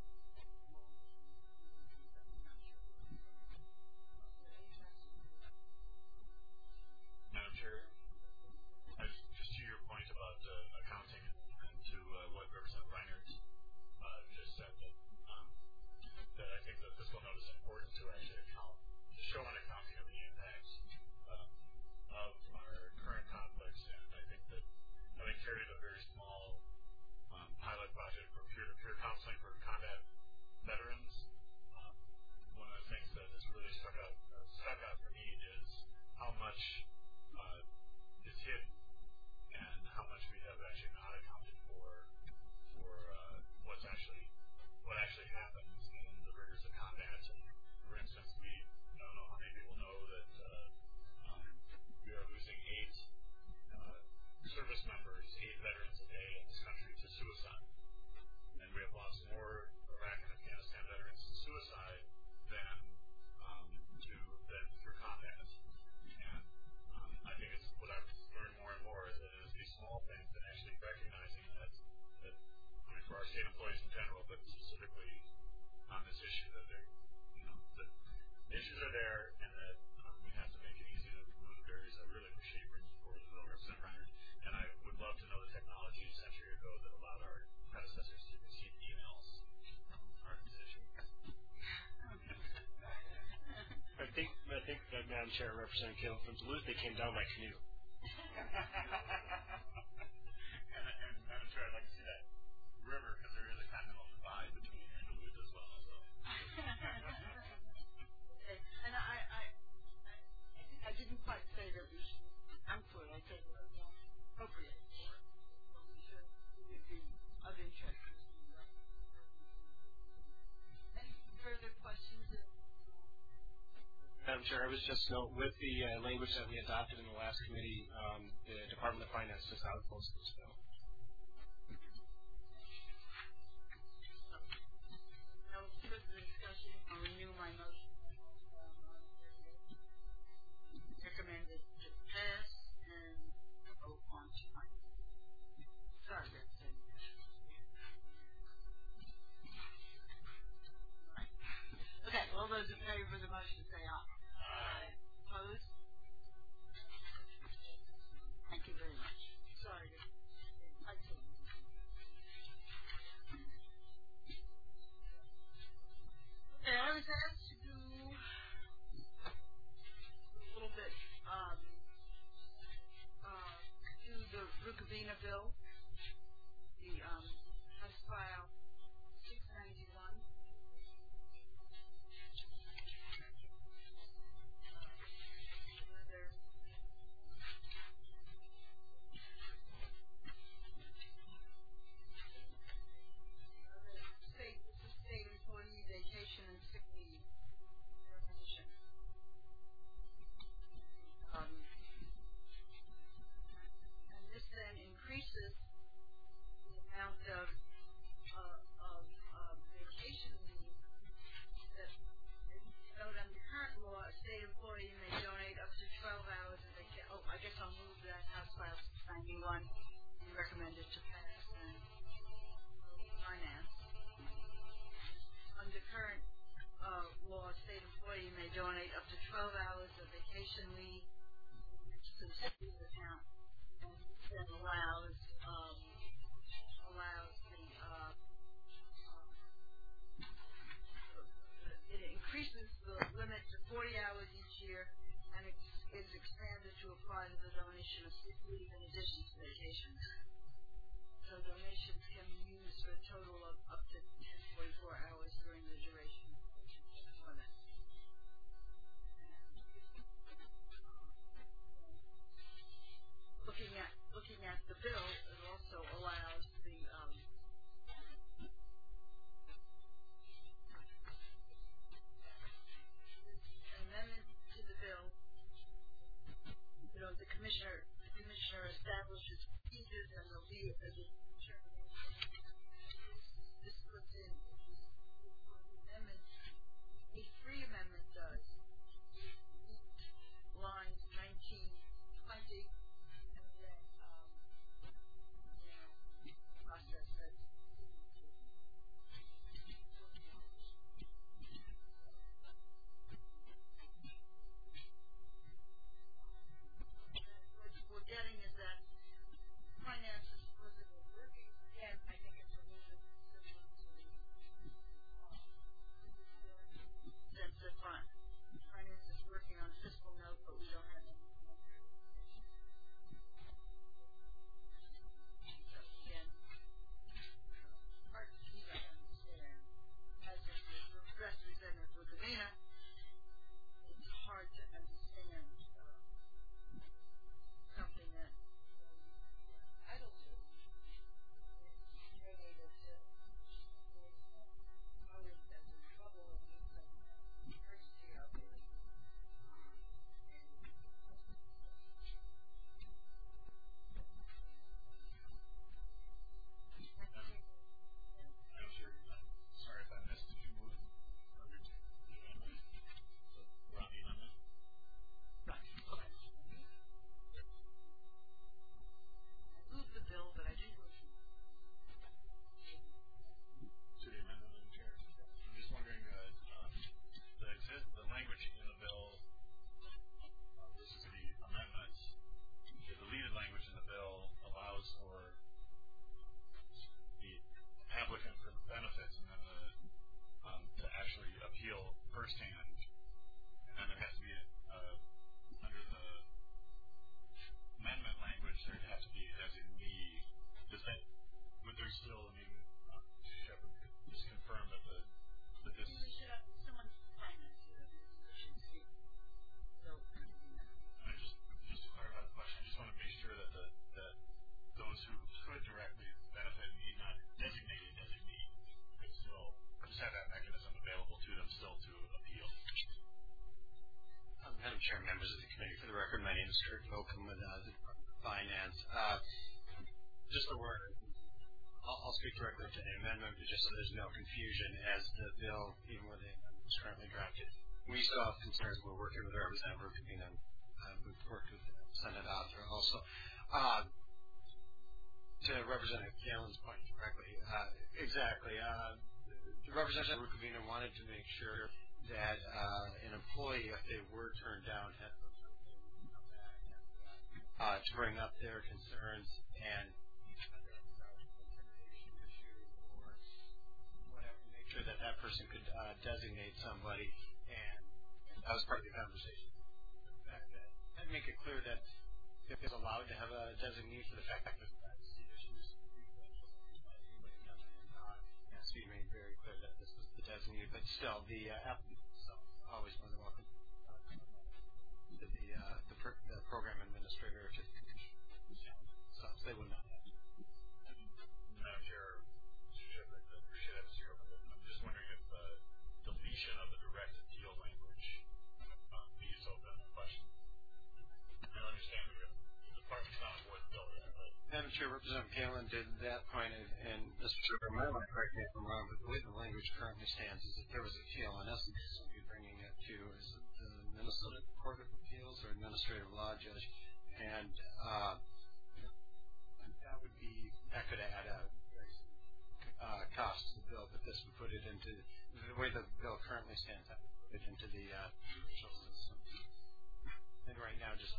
Madam Chair, I, just to your point about uh, accounting and to uh, what Representative Reinert uh, just said, that, um, that I think the fiscal note is important to actually account, to show an accounting of the impacts uh, of our current conflicts, and I think that having carried a very small um, pilot project for peer-to-peer counseling for combat veterans, um, one of the things that has really stuck out, uh, stuck out for me is how much uh, is hidden and how much we have actually not accounted for for uh, what's actually what actually happens in the rigors of combat. And for instance, we I don't know how many people know that uh, um, we are losing eight uh, service members, eight veterans a day in this country to suicide, and we have lost more Iraq and Afghanistan veterans to suicide than um, to than through combat. And um, I think it's what I've learned more and more is that it is these small things and actually recognizing that, that I mean, for our state employees in general, but specifically on this issue, that they're, you know, that the issues are there, and that um, we have to make it easy to remove the barriers. I really appreciate bringing forward the bill, Representative Reinert, and I would love to know the technology a century ago that allowed our predecessors to receive emails from our constituents.
I think, I think that Madam Chair, Representative Kale from Duluth, they came down by canoe.
and, and Madam Chair, I'd like to see that river because there is a continental divide between here and Duluth as well. So.
And I, I, I, I didn't quite say that we should. I'm for it. I said we don't appropriate for it, but we should. It would be of interest to
Chair, I was just note with the uh, language that we adopted in the last committee, um, the Department of Finance just out opposed to this bill.
No further discussion. I'll renew my motion. Recommended to pass and vote on tonight. Sorry, Representative. Okay, all those in favor of the motion say aye. Aye. Opposed? Thank you very much. Sorry to I told you. Okay, I was asked to do a little bit, um, uh, do the Rukavina bill, the, um, House File six ninety-one. State employee vacation and sick leave definition. Um, and this then increases the amount of uh, of uh, vacation leave that, you know, under current law, a state employee may donate up to twelve hours of vacation. Oh, I guess I'll move that House File six ninety-one and recommend it to pass and finance. Under current uh, law, a state employee may donate up to twelve hours of vacation leave to the state account, and that allows um, allows the uh, uh, it increases the limit to forty hours each year, and it is expanded to apply to the donation of sick leave in addition to vacation. So donations can be used for a total of up to forty-four hours during the duration of employment. Looking at looking at the bill.
Kurt Holcomb with uh, the Department of Finance. Uh, just a word. I'll, I'll speak directly to the amendment, but just so there's no confusion as the bill, even where the amendment is currently drafted. We still have concerns. We're working with Representative Rukavina. Uh, we've worked with the Senate author also. Uh, to Representative Kalen's point directly, uh, exactly. Uh, Representative Rukavina wanted to make sure that uh, an employee, if they were turned down, had uh, to bring up their concerns and make sure that that person could uh, designate somebody, and that was part of the conversation. The fact that, and make it clear that if it's allowed to have a designee for the fact that privacy issues, it has to be made very clear that this was the designee, but still, the uh, applicant itself is always more than welcome uh, to the, uh, the, per, the program administrator to the commission. So they would not have.
Madam Chair, Mister Shepard, I appreciate that, Mister Shepard. I'm just wondering if uh, deletion of the direct appeal language uh, leaves open the question. I understand that the department's not on board the bill yet, but
Madam Chair, Representative Kalen did that point, and Mister Shepard might want to correct me if I'm wrong, but the way the language currently stands is that there was appeal. In essence, you're bringing it to is it the Minnesota Court of Appeals or Administrative Law Judge, and uh, that would be that could add a uh, cost to the bill, but this would put it into the way the bill currently stands. That would put it into the uh, judicial system, and right now just.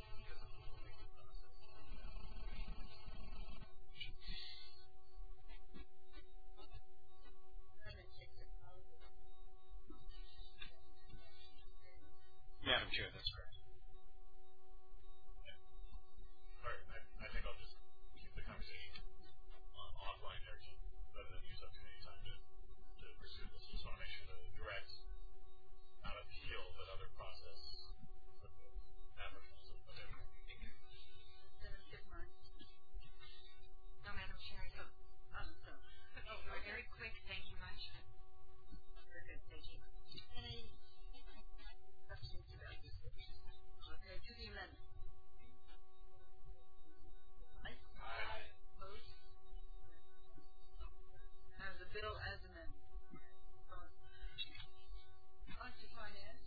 Madam Chair, that's correct.
Yeah. All right, I, I think I'll just keep the conversation uh, offline there, too, rather than use up too many time to, to pursue this. Just want to make sure the direct, not appeal, but other process of the applicants of the different. Thank you.
No, Madam Chair, so, um, so, oh, we're very quick. Thank you much. Very good. Thank you. Any questions about this? Okay, to the amendment. Aye. Aye. Opposed? Now the bill as amended. On to finance.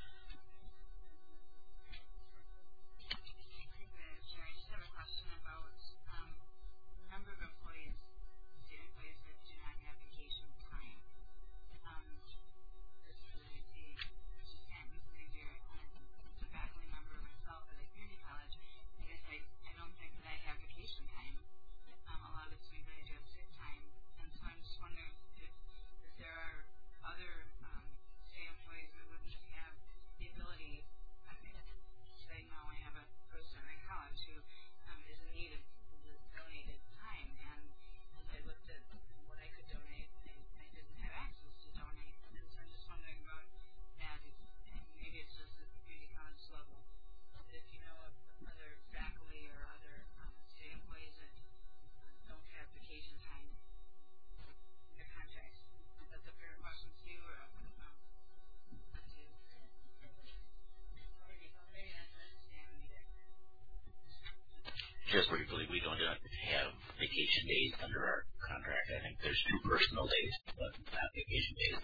Thank you, Madam Chair. I just have a question about um, the number of employees, state employees that do not have vacation time. Um, this really see, just can't mislead you. I'm a faculty member myself at a community college. I guess I, I don't think that I have vacation time. Um, a lot of it's maybe I do have sick time. And so I'm just wondering if, if there are other um, state employees that wouldn't have the ability, I mean, say, no, I have a person in college who um, is in need of the donated time. And as I looked at what I could donate, I, I didn't have access to donate. And so I'm just wondering about that. If, and maybe it's just at the community college level. If you know of other faculty or other um, state employees that don't have vacation time in their contracts. That's a fair question to you, or um, not to you. Maybe, maybe not to understand either.
Just briefly, we don't have vacation days under our contract. I think there's two personal days, but not vacation days.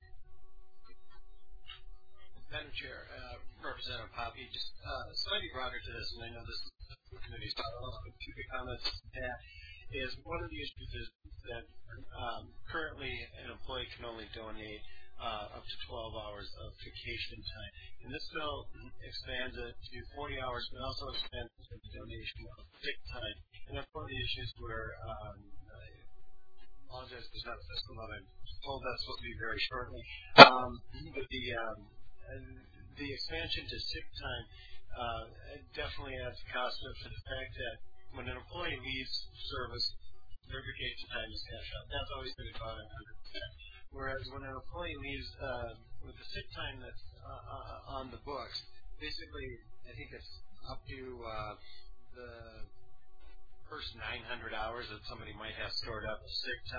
Madam Chair, uh, Representative Poppy, just uh, slightly broader to this, and I know this is the committee's two big comments. That is one of the issues is that um, currently an employee can only donate uh, up to twelve hours of vacation time, and this bill expands it to forty hours, but also expands it to the donation of sick time. And that's one of the issues where um, I apologize because not a fiscal note. I'm told that's supposed to be very shortly, um, but the um, the expansion to sick time uh, definitely adds cost to the fact that when an employee leaves service, their vacation time is cash out. That's always been about one hundred percent. Whereas when an employee leaves uh, with the sick time that's uh, uh, on the books, basically I think it's up to uh, the first nine hundred hours that somebody might have stored up as sick time.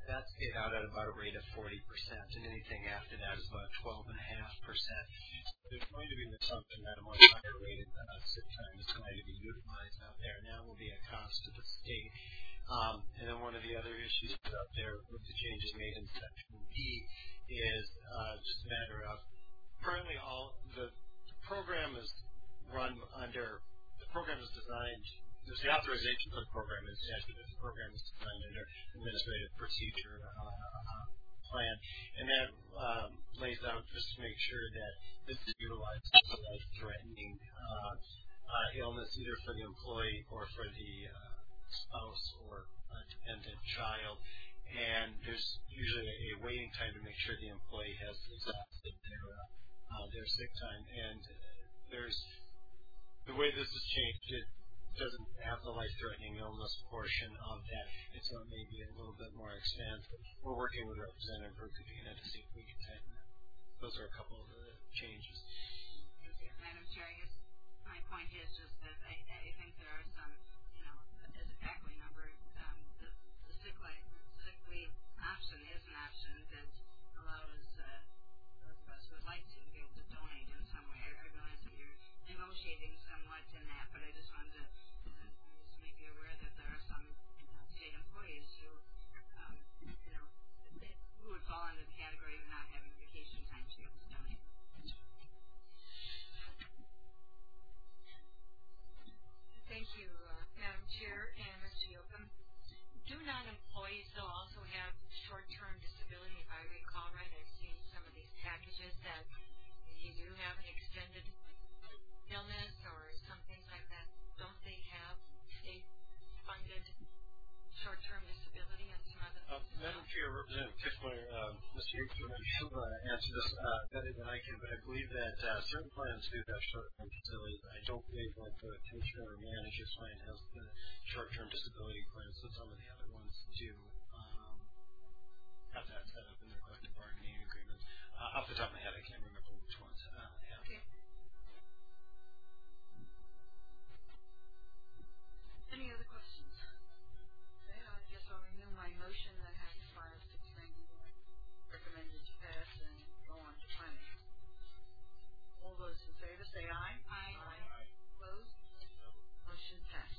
that's paid out at about a rate of forty percent, and anything after that is about twelve point five percent. There's going to be an assumption that a much higher rated uh, sick time is going to be utilized out there, and that will be a cost to the state. Um, and then one of the other issues out there with the changes made in Section B is uh, just a matter of currently all the, the program is run under, the program is designed, there's the authorization for the program in statute, but the program is designed under administrative procedure uh, plan, and that um, lays out just to make sure that this is utilized as a life-threatening uh, uh, illness either for the employee or for the uh, spouse or a dependent child, and there's usually a, a waiting time to make sure the employee has exhausted their uh, uh, their sick time, and there's the way this has changed. It doesn't have the life-threatening illness portion of that. It's uh, maybe a little bit more expansive. We're working with Representative Rukavina to see if we can tighten that. Those are a couple of the changes.
Madam Chair, I guess my point is just that I, I think there are some, you know, as a faculty member, um, the, the sick leave, sick leave option is an option that allows uh, those of us who would like to be able to donate in some way. I, I realize that you're negotiating somewhat in that, but I just wanted to uh, just make you aware that there are some uh, state employees who, um, you know, they, who would fall under the category of not having vacation time to be able to donate.
Thank you, uh, Madam Chair and Mister Yocum. Do non-employees, though, also have short-term disability? If I recall right, I've seen some of these packages that if you do have an extended illness or some things like that, don't they have state-funded short-term disability and some other
Uh, Madam Chair, Representative Kiffler, uh, Mister Yocum, will uh, answer this uh, better than I can, but I believe that uh, certain plans do have short-term disability. I don't believe that the commissioner or manager's plan has the short-term disability plans, so some of the other ones do um, have that set up in their collective bargaining agreements. Uh, off the top of my head, I can't remember which ones uh, have.
Okay. Any other questions? Okay, I guess I'll renew my motion that has five six ninety-one recommended to pass and go on to finance. All those in favor say aye. Aye. Aye. Opposed? Motion passed.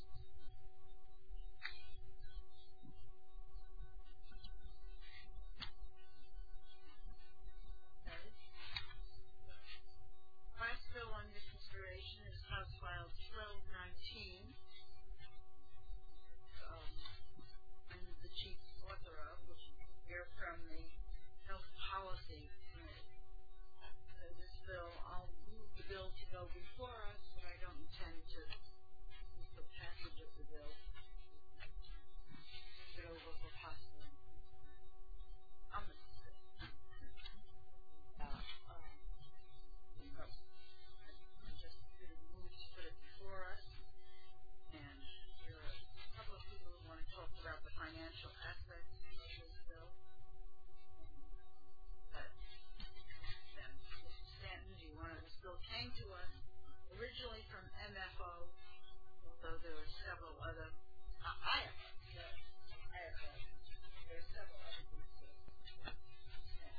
Last bill under consideration is House File twelve nineteen. Um, I'm the chief author of, which you can hear from the Health Policy Committee. So this bill, I'll move the bill to go before us, but I don't intend to move the passage of the bill. Get over for possible. I'm the uh, um, I just did a move to put it before us, and there are a couple of people who want to talk about the financial aspects of this bill. But then, Mister Stanton, do you want to, this bill came to us originally from M F O, although there are several other, uh, I F O, yes, I F O, there are several other groups of staff.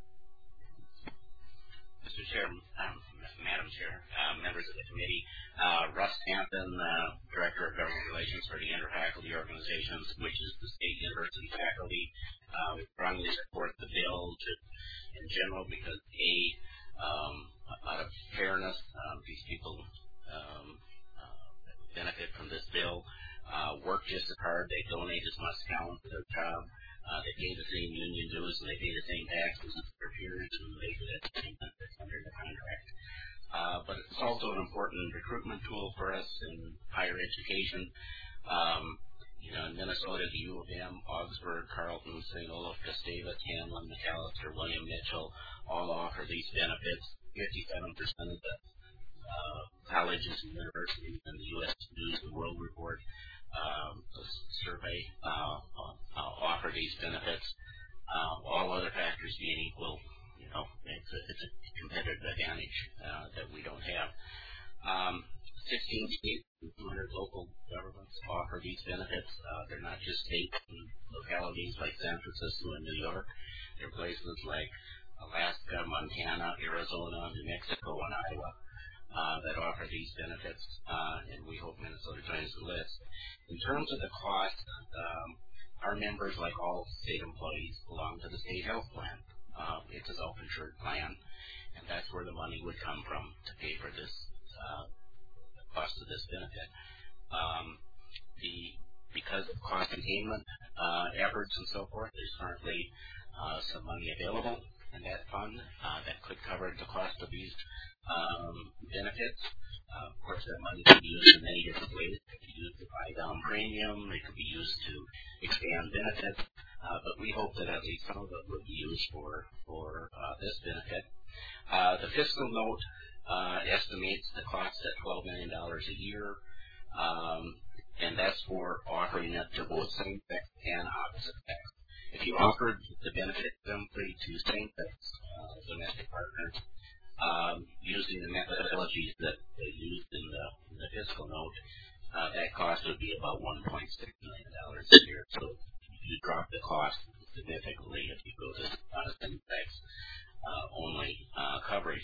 Mister Chair, um, Madam Chair, uh, members of the committee, uh, Russ Hampton, uh, Director of Government Relations for the Interfaculty Organizations, which is the state university faculty. Uh, we strongly support the bill to, in general because, A, um, out of fairness, um, these people um, uh, benefit from this bill, uh, work just as hard, they donate as much talent to their job. Uh, they pay the same union dues and they pay the same taxes as their peers and they get the same benefits under the contract. Uh, but it's also an important recruitment tool for us in higher education. Um, you know, in Minnesota, the U of M, Augsburg, Carleton, Saint Olaf, Gustavus, Hamlin, McAllister, William Mitchell all offer these benefits. fifty-seven percent of the uh, colleges and universities in the U S News and World Report um, survey uh, uh, offer these benefits. Uh, all other factors being equal, you know, it's a, it's a competitive advantage uh, that we don't have. Um, sixteen states and two hundred local governments offer these benefits. Uh, they're not just states and localities like San Francisco and New York. They're places like Alaska, Montana, Arizona, New Mexico, and Iowa uh, that offer these benefits, uh, and we hope Minnesota joins the list. In terms of the cost, um, our members, like all state employees, belong to the state health plan. Uh, it's a self-insured plan, and that's where the money would come from to pay for this uh, cost of this benefit. Um, the because of cost containment uh, efforts and so forth, there's currently uh, some money available in that fund uh, that could cover the cost of these um, benefits. Uh, of course, that money can be used in many different ways. It could be used to buy down premium. It could be used to expand benefits. Uh, but we hope that at least some of it would be used for for uh, this benefit. Uh, the fiscal note uh, estimates the cost at twelve million dollars a year, um, and that's for offering it to both same-sex and opposite-sex. If you offered the benefit simply to same-sex uh, domestic partners, um, using the methodologies that they used in the, in the fiscal note, uh, that cost would be about one point six million dollars a year. So you drop the cost significantly if you go to uh, same-sex uh, only uh, coverage.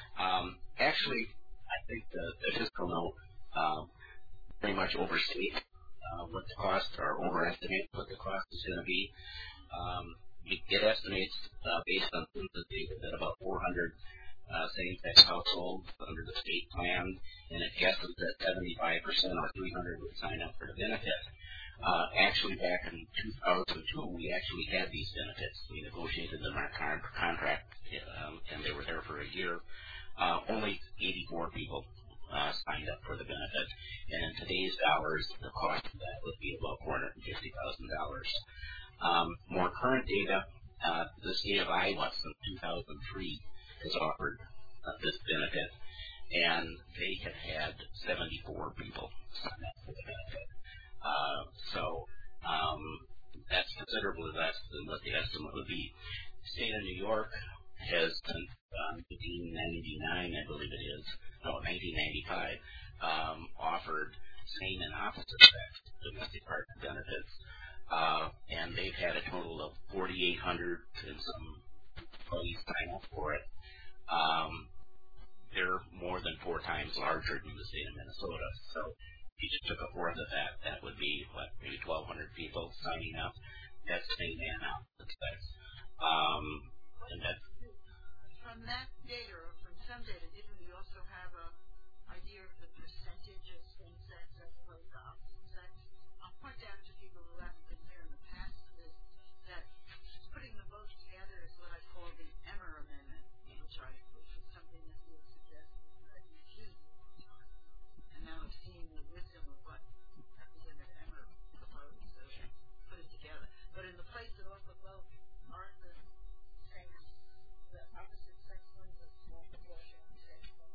Um, actually, I think the, the fiscal note uh, pretty much overstates uh, what the cost, or overestimates what the cost is going to be. Um, it, it estimates, uh, based on census data, that about four hundred uh, same-sex households under the state plan, and it guesses that seventy-five percent or three hundred would sign up for the benefit. Uh, actually, back in two thousand two, we actually had these benefits. We negotiated them in our con- contract, um, and they were there for a year. Uh, only eighty-four people uh, signed up for the benefit, and in today's dollars, the cost of that would be about four hundred fifty thousand dollars. Um, more current data, uh, the state of Iowa since two thousand three has offered uh, this benefit, and they have had seventy-four people sign up for the benefit. Uh, so um, that's considerably less than what the estimate would be. The state of New York has, since um, nineteen ninety-nine, I believe it is, no, nineteen ninety-five, um, offered same and opposite sex domestic partner benefits, uh, and they've had a total of forty-eight hundred and some employees sign up for it. Um, they're more than four times larger than the state of Minnesota, so if you just took a fourth of that, that would be, what, maybe twelve hundred people signing up. That's same and opposite sex. Um, and that's
from that data, or from some data, didn't we also have an idea of the percentage of same-sex as opposed to opposite sex? I'll point out to people who haven't been here in the past is that putting the both together is what I call the Emmer Amendment, which I which is something that we had suggested that you choose. And now I've seen the wisdom of what Representative Emmer proposed, so put it together. But in the place of the vote, aren't the same, the opposite sex ones a small proportion of the same sex?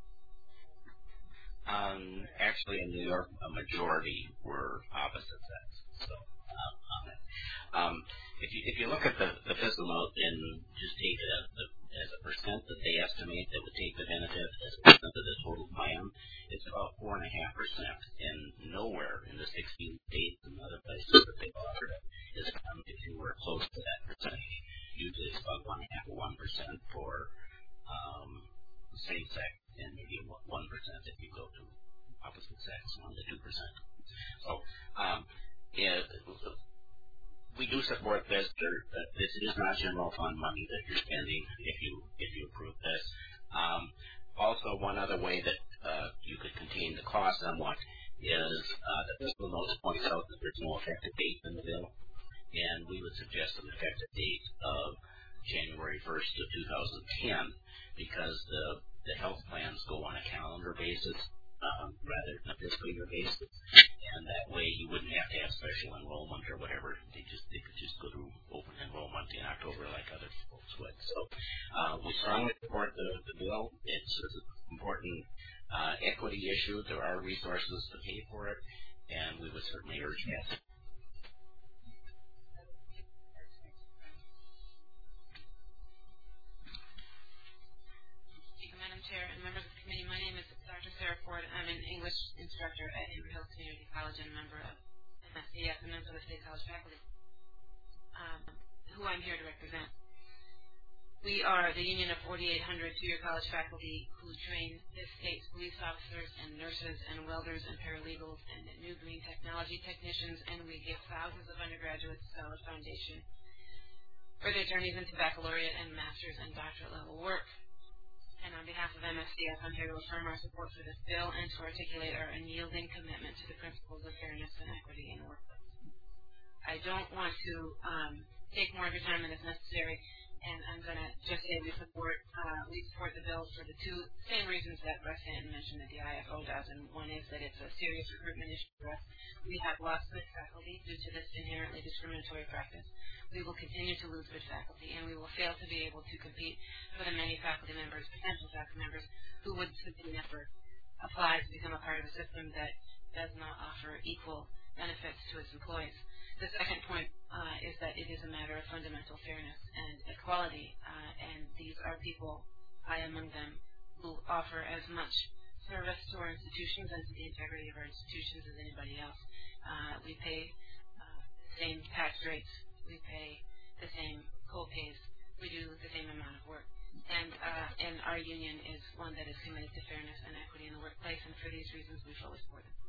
Um, actually, in New York, a majority were opposite sex. So, um, um, if you if you look at the, the fiscal note and just take it as, the, as a percent that they estimate that would take the benefit as a percent of the total plan, it's about four and a half percent. And nowhere in the sixteen states and other places that they've offered it is come anywhere close to that percentage. Usually, it's about one and a half or one percent for um, same sex, and maybe one percent if you go to opposite sex, one to two percent. So, um, yeah, we do support this. There, uh, this is not general fund money that you're spending if you if you approve this. Um, also, one other way that uh, you could contain the cost somewhat is uh, the fiscal notice points out that there's no effective date in the bill, and we would suggest an effective date of January first of two thousand ten, because the the health plans go on a calendar basis um, rather than a fiscal year basis, and that way you wouldn't have to have special enrollment or whatever. They just they could just go through open enrollment in October like other folks would. So uh, we strongly support the, the bill. It's an important uh, equity issue. There are resources to pay for it, and we would certainly urge that.
Madam Chair and members of the committee, my name is Doctor Sarah Ford. I'm an English
Director at Amber Hills Community College and a member of M S C F, the Minnesota State College faculty, um, who I'm here to represent. We are the union of forty-eight hundred two-year college faculty who train the state's police officers and nurses and welders and paralegals and new green technology technicians, and we give thousands of undergraduates a solid foundation for their journeys into baccalaureate and master's and doctorate level work. And on behalf of M S C F, I'm here to affirm our support for this bill and to articulate our unyielding commitment to the principles of fairness and equity in the workplace. I don't want to um, take more of your time than is necessary, and I'm going to just say we support uh, we support the bill for the two same reasons that Russ Stanton mentioned that the I F O does. And one is that it's a serious recruitment issue for us. We have lost good faculty due to this inherently discriminatory practice. We will continue to lose good faculty, and we will fail to be able to compete for the many faculty members, potential faculty members, who would simply never apply to become a part of a system that does not offer equal benefits to its employees. The second point uh, is that it is a matter of fundamental fairness and equality, uh, and these are people, I among them, who offer as much service to our institutions and to the integrity of our institutions as anybody else. Uh, we pay uh, the same tax rates. We pay the same co-pays. We do the same amount of work. And, uh, and our union is one that is committed to fairness and equity in the workplace, and for these reasons we fully support it.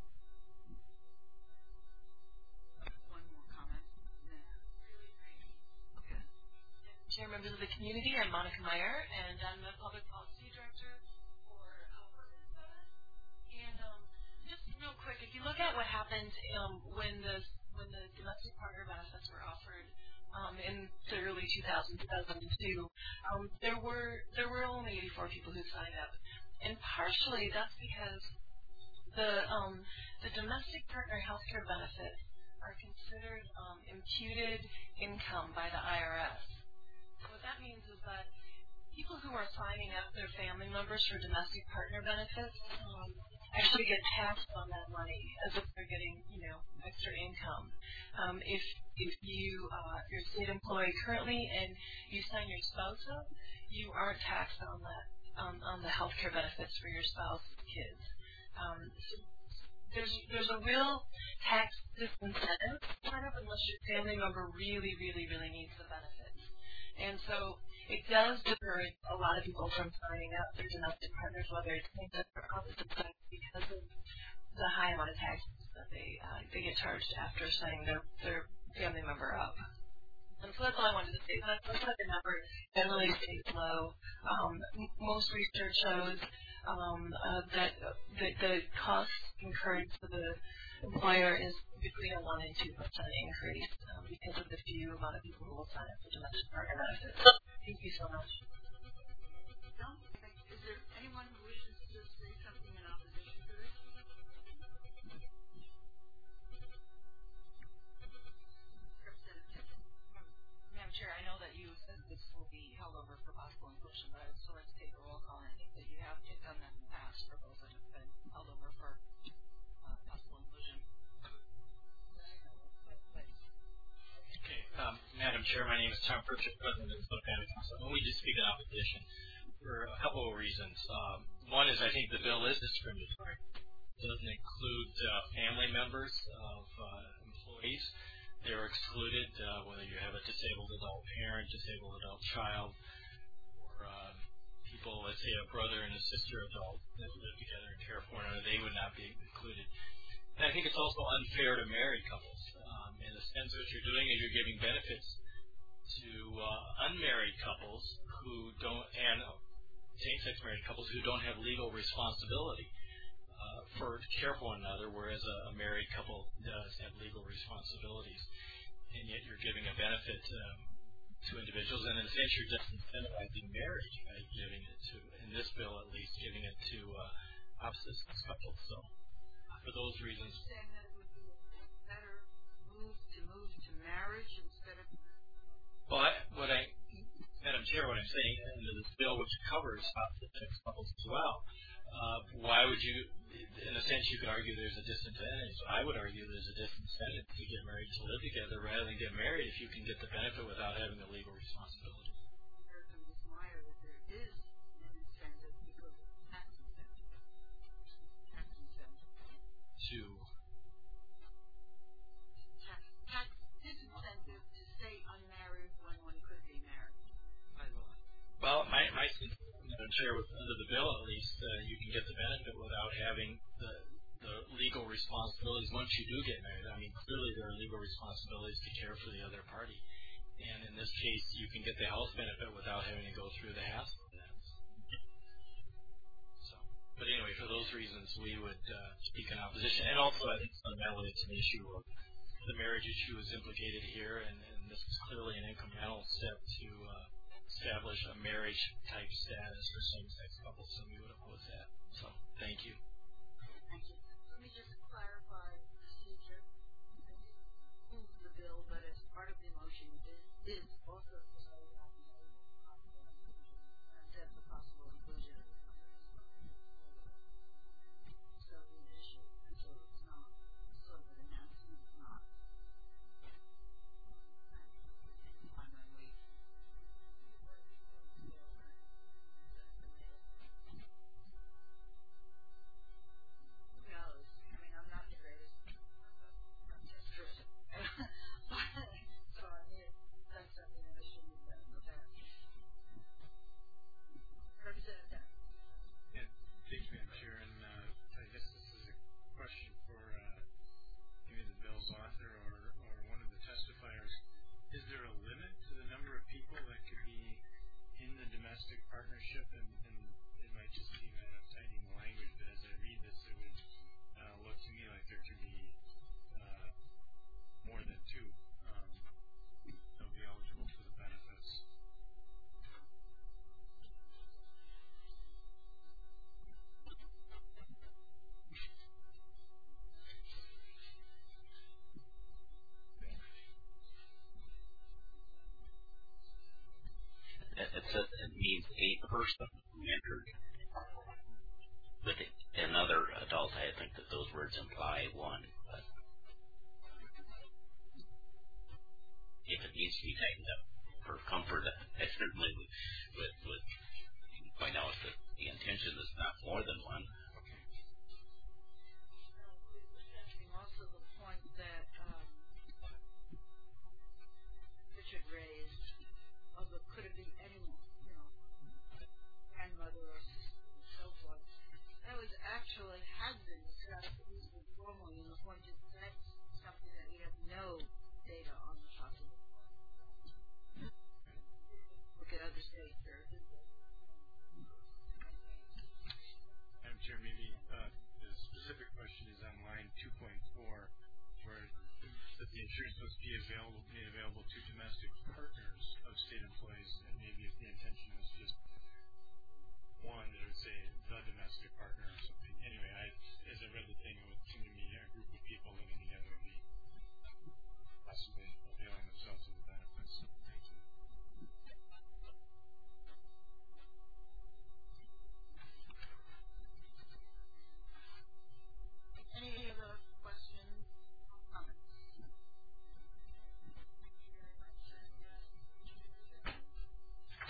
Chair, members of the community, I'm Monica Meyer, and I'm the Public Policy Director for uh, Minnesota. And um, just real quick, if you look at what happened um, when the when the domestic partner benefits were offered um, in the early two thousands, two thousand two, um, there were there were only eighty-four people who signed up, and partially that's because the um, the domestic partner health care benefits are considered um, imputed income by the I R S. What that means is that people who are signing up their family members for domestic partner benefits um, actually get taxed on that money as if they're getting, you know, extra income. Um, if if you uh, if you're a state employee currently and you sign your spouse up, you aren't taxed on that um, on the health care benefits for your spouse's kids. Um, so there's there's a real tax disincentive kind of unless your family member really really really needs the benefits. And so it does discourage a lot of people from signing up their domestic partners, whether it's same sex or opposite sex, because of the high amount of taxes that they uh, they get charged after signing their, their family member up. And so that's all I wanted to say. That's why the number generally stays low. Um, m- most research shows um, uh, that uh, the, the cost incurred for the employer is between a one and two percent increase um, because of the few amount of people who will sign up for domestic partner benefits. Thank you so much.
No? Is there anyone who wishes to say something in opposition to this?
Madam Chair, I know that you said this will be held over for possible inclusion, but I would still like to take a roll call, and I think that you have done that in the past for those that have been held over for uh, possible inclusion.
Okay, um, Madam Chair, my name is Tom Pritchett, President of the Minnesota Family Council. And we did speak in opposition for a couple of reasons. Um, one is I think the bill is discriminatory. It doesn't include uh, family members of uh, employees. They're excluded, uh, whether you have a disabled adult parent, disabled adult child, or um, people, let's say a brother and a sister adult that live together and care for one another, they would not be included. And I think it's also unfair to married couples. Um, in the sense what you're doing is you're giving benefits to uh, unmarried couples who don't, and uh, same-sex married couples who don't have legal responsibility uh, for to care for one another, whereas a, a married couple does have legal responsibilities. And yet you're giving a benefit um, to individuals, and in a sense you're just incentivizing marriage by giving it to, in this bill at least, giving it to uh, opposite sex couples. So for those reasons.
Are you saying that it would be a better move to move to marriage instead of...
Well, I, what I, Madam Chair, what I'm saying, under this bill, which covers opposite sex couples as well, uh, why would you, in a sense, you could argue there's a disadvantage. I would argue there's a disincentive to get married to live together rather than get married if you can get the benefit without having the legal responsibility.
Miz Meyer, that there is an incentive because of tax incentive. Tax incentive.
Chair, with, under the bill at least, uh, you can get the benefit without having the, the legal responsibilities once you do get married. I mean, clearly there are legal responsibilities to care for the other party. And in this case, you can get the health benefit without having to go through the hassle of that. So, but anyway, for those reasons, we would uh, speak in opposition. And also, I think fundamentally it's an issue of the marriage issue is implicated here, and, and this is clearly an incremental step to uh, establish a marriage-type status for same-sex couples, so we would oppose that. So, thank you.
Thank you. Let me just clarify the procedure. I did move the bill, but as part of the motion, it is also decided on the and that's a possible inclusion of the companies. So the issue, so it's not sort of an announcement, it's not. Anytime when we who knows? I mean, I'm not the greatest protester. So I mean, that's something that I should have done in the past. Representative.
Yeah, thanks, Madam Chair. And uh, I guess this is a question for uh, maybe the bill's author or, or one of the testifiers. Is there a limit to the number of people that could be in the domestic partnership? And, and it might just be a matter of tightening the language, but as I read this, it would uh, look to me like there could be uh, more than two um, that would be eligible for the benefits.
It, it says it means a person who entered with another adult. I think that those words imply one. But if it needs to be tightened up for comfort, I certainly would, would, would point out that the intention is not more than one.
Also the point that um, Richard raised of the could it be anyone, you know, grandmother or sister and so forth. That was actually has been discussed at least informally, and the point is that's something that we have no data on the possible. Look at other states there.
Madam Chair, maybe uh, the specific question is on line two point four, where that the insurance must be available, made available to domestic partners of state employees.